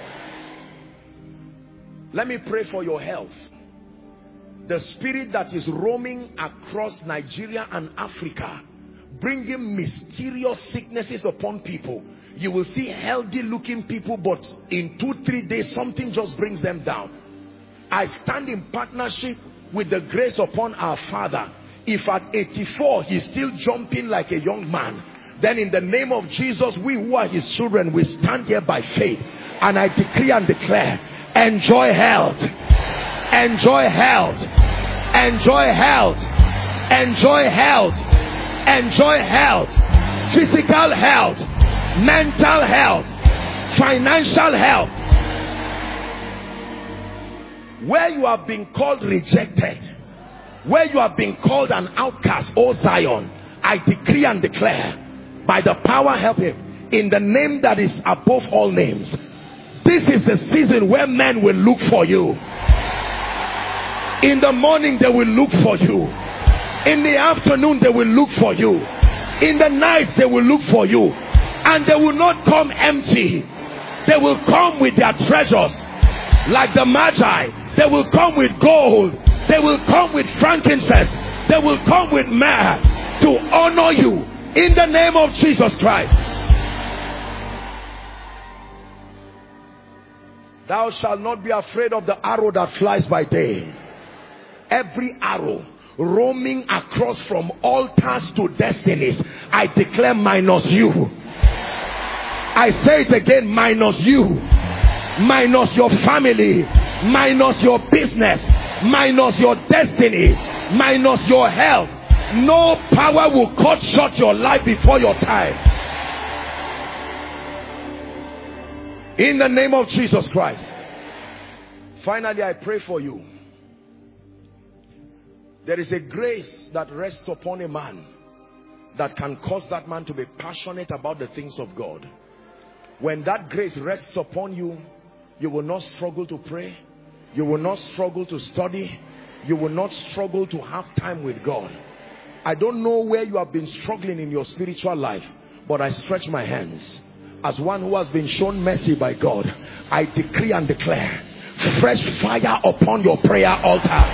Let me pray for your health. The spirit that is roaming across Nigeria and Africa, bringing mysterious sicknesses upon people. You will see healthy looking people, but in two, three days, something just brings them down. I stand in partnership with the grace upon our Father. If at eighty-four, he's still jumping like a young man, then in the name of Jesus, we who are his children, we stand here by faith. And I decree and declare, enjoy health. Enjoy health. Enjoy health. Enjoy health. Enjoy health. Physical health. Mental health. Financial health. Where you have been called rejected, where you have been called an outcast, O Zion, I decree and declare, by the power, help him, in the name that is above all names, this is the season where men will look for you. In the morning they will look for you. In the afternoon they will look for you. In the night they will look for you. And they will not come empty. They will come with their treasures. Like the Magi, they will come with gold. They will come with frankincense. They will come with myrrh to honor you. In the name of Jesus Christ. Thou shalt not be afraid of the arrow that flies by day. Every arrow roaming across from altars to destinies, I declare minus you. I say it again, minus you. Minus your family. Minus your business. Minus your destiny. Minus your health. No power will cut short your life before your time. In the name of Jesus Christ. Finally, I pray for you. There is a grace that rests upon a man that can cause that man to be passionate about the things of God. When that grace rests upon you, you will not struggle to pray. You will not struggle to study. You will not struggle to have time with God. I don't know where you have been struggling in your spiritual life, but I stretch my hands as one who has been shown mercy by God. I decree and declare fresh fire upon your prayer altar.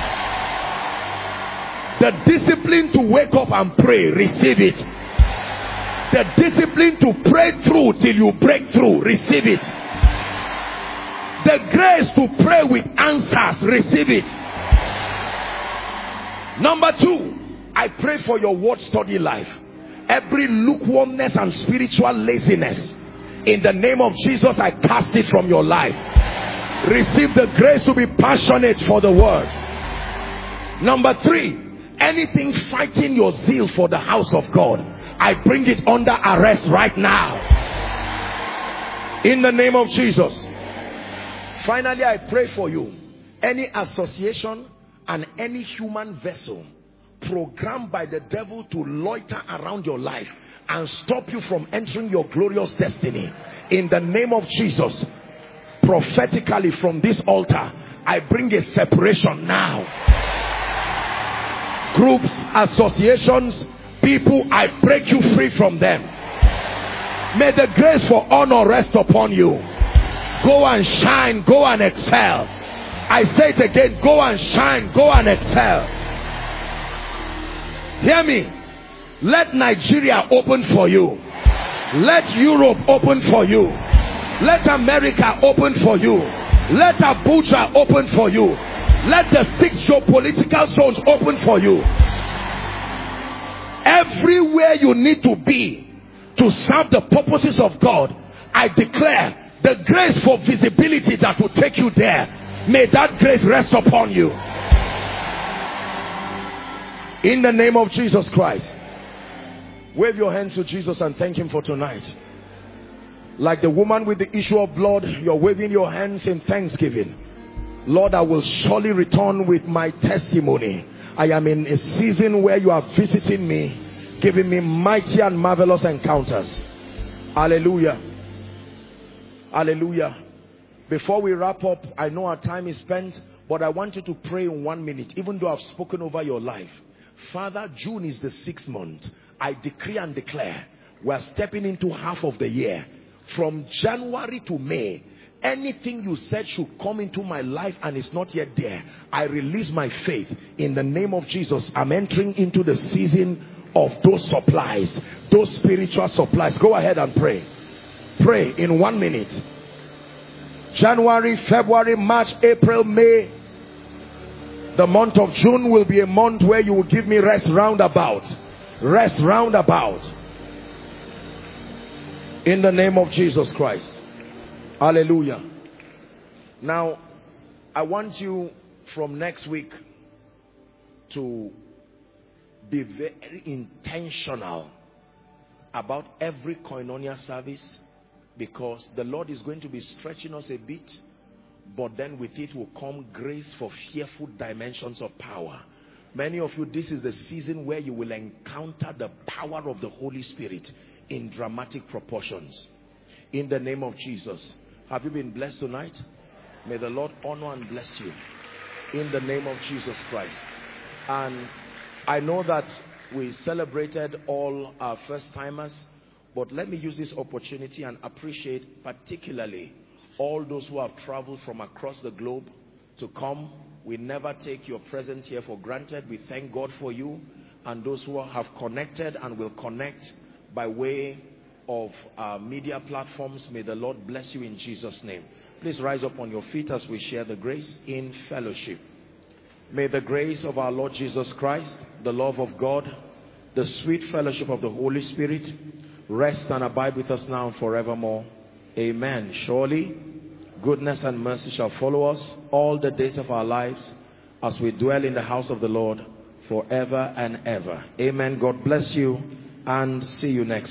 The discipline to wake up and pray, receive it. The discipline to pray through till you break through, receive it. The grace to pray with answers, receive it. Number two, I pray for your word study life. Every lukewarmness and spiritual laziness, in the name of Jesus, I cast it from your life. Receive the grace to be passionate for the word. Number three, anything fighting your zeal for the house of God, I bring it under arrest right now. In the name of Jesus. Finally, I pray for you. Any association and any human vessel programmed by the devil to loiter around your life and stop you from entering your glorious destiny, in the name of Jesus, prophetically from this altar, I bring a separation now. Groups, associations, people, I break you free from them. May the grace for honor rest upon you. Go and shine, go and excel. I say it again, go and shine, go and excel. Hear me. Let Nigeria open for you. Let Europe open for you. Let America open for you. Let Abuja open for you. Let the six geopolitical zones open for you. Everywhere you need to be to serve the purposes of God, I declare the grace for visibility that will take you there. May that grace rest upon you. In the name of Jesus Christ. Wave your hands to Jesus and thank him for tonight. Like the woman with the issue of blood, you're waving your hands in thanksgiving. Lord, I will surely return with my testimony. I am in a season where you are visiting me, giving me mighty and marvelous encounters. Hallelujah. Hallelujah. Before we wrap up, I know our time is spent, but I want you to pray in one minute, even though I've spoken over your life. Father, June is the sixth month. I decree and declare we're stepping into half of the year. From January to May, anything you said should come into my life and it's not yet there, I release my faith in the name of Jesus. I'm entering into the season of those supplies, those spiritual supplies. Go ahead and pray. Pray in one minute. January, February, March, April, May. The month of June will be a month where you will give me rest roundabout. Rest roundabout. In the name of Jesus Christ. Hallelujah. Now, I want you from next week to be very intentional about every Koinonia service, because the Lord is going to be stretching us a bit, but then with it will come grace for fearful dimensions of power. Many of you, this is the season where you will encounter the power of the Holy Spirit in dramatic proportions. In the name of Jesus. Have you been blessed tonight? May the Lord honor and bless you. In the name of Jesus Christ. And I know that we celebrated all our first timers, but let me use this opportunity and appreciate particularly all those who have traveled from across the globe to come. We never take your presence here for granted. We thank God for you, and those who have connected and will connect by way of uh, media platforms. May the Lord bless you in Jesus' name. Please rise up on your feet as we share the grace in fellowship. May the grace of our Lord Jesus Christ, the love of God, the sweet fellowship of the Holy Spirit rest and abide with us now and forevermore. Amen. Surely goodness and mercy shall follow us all the days of our lives as we dwell in the house of the Lord forever and ever. Amen. God bless you and see you next week.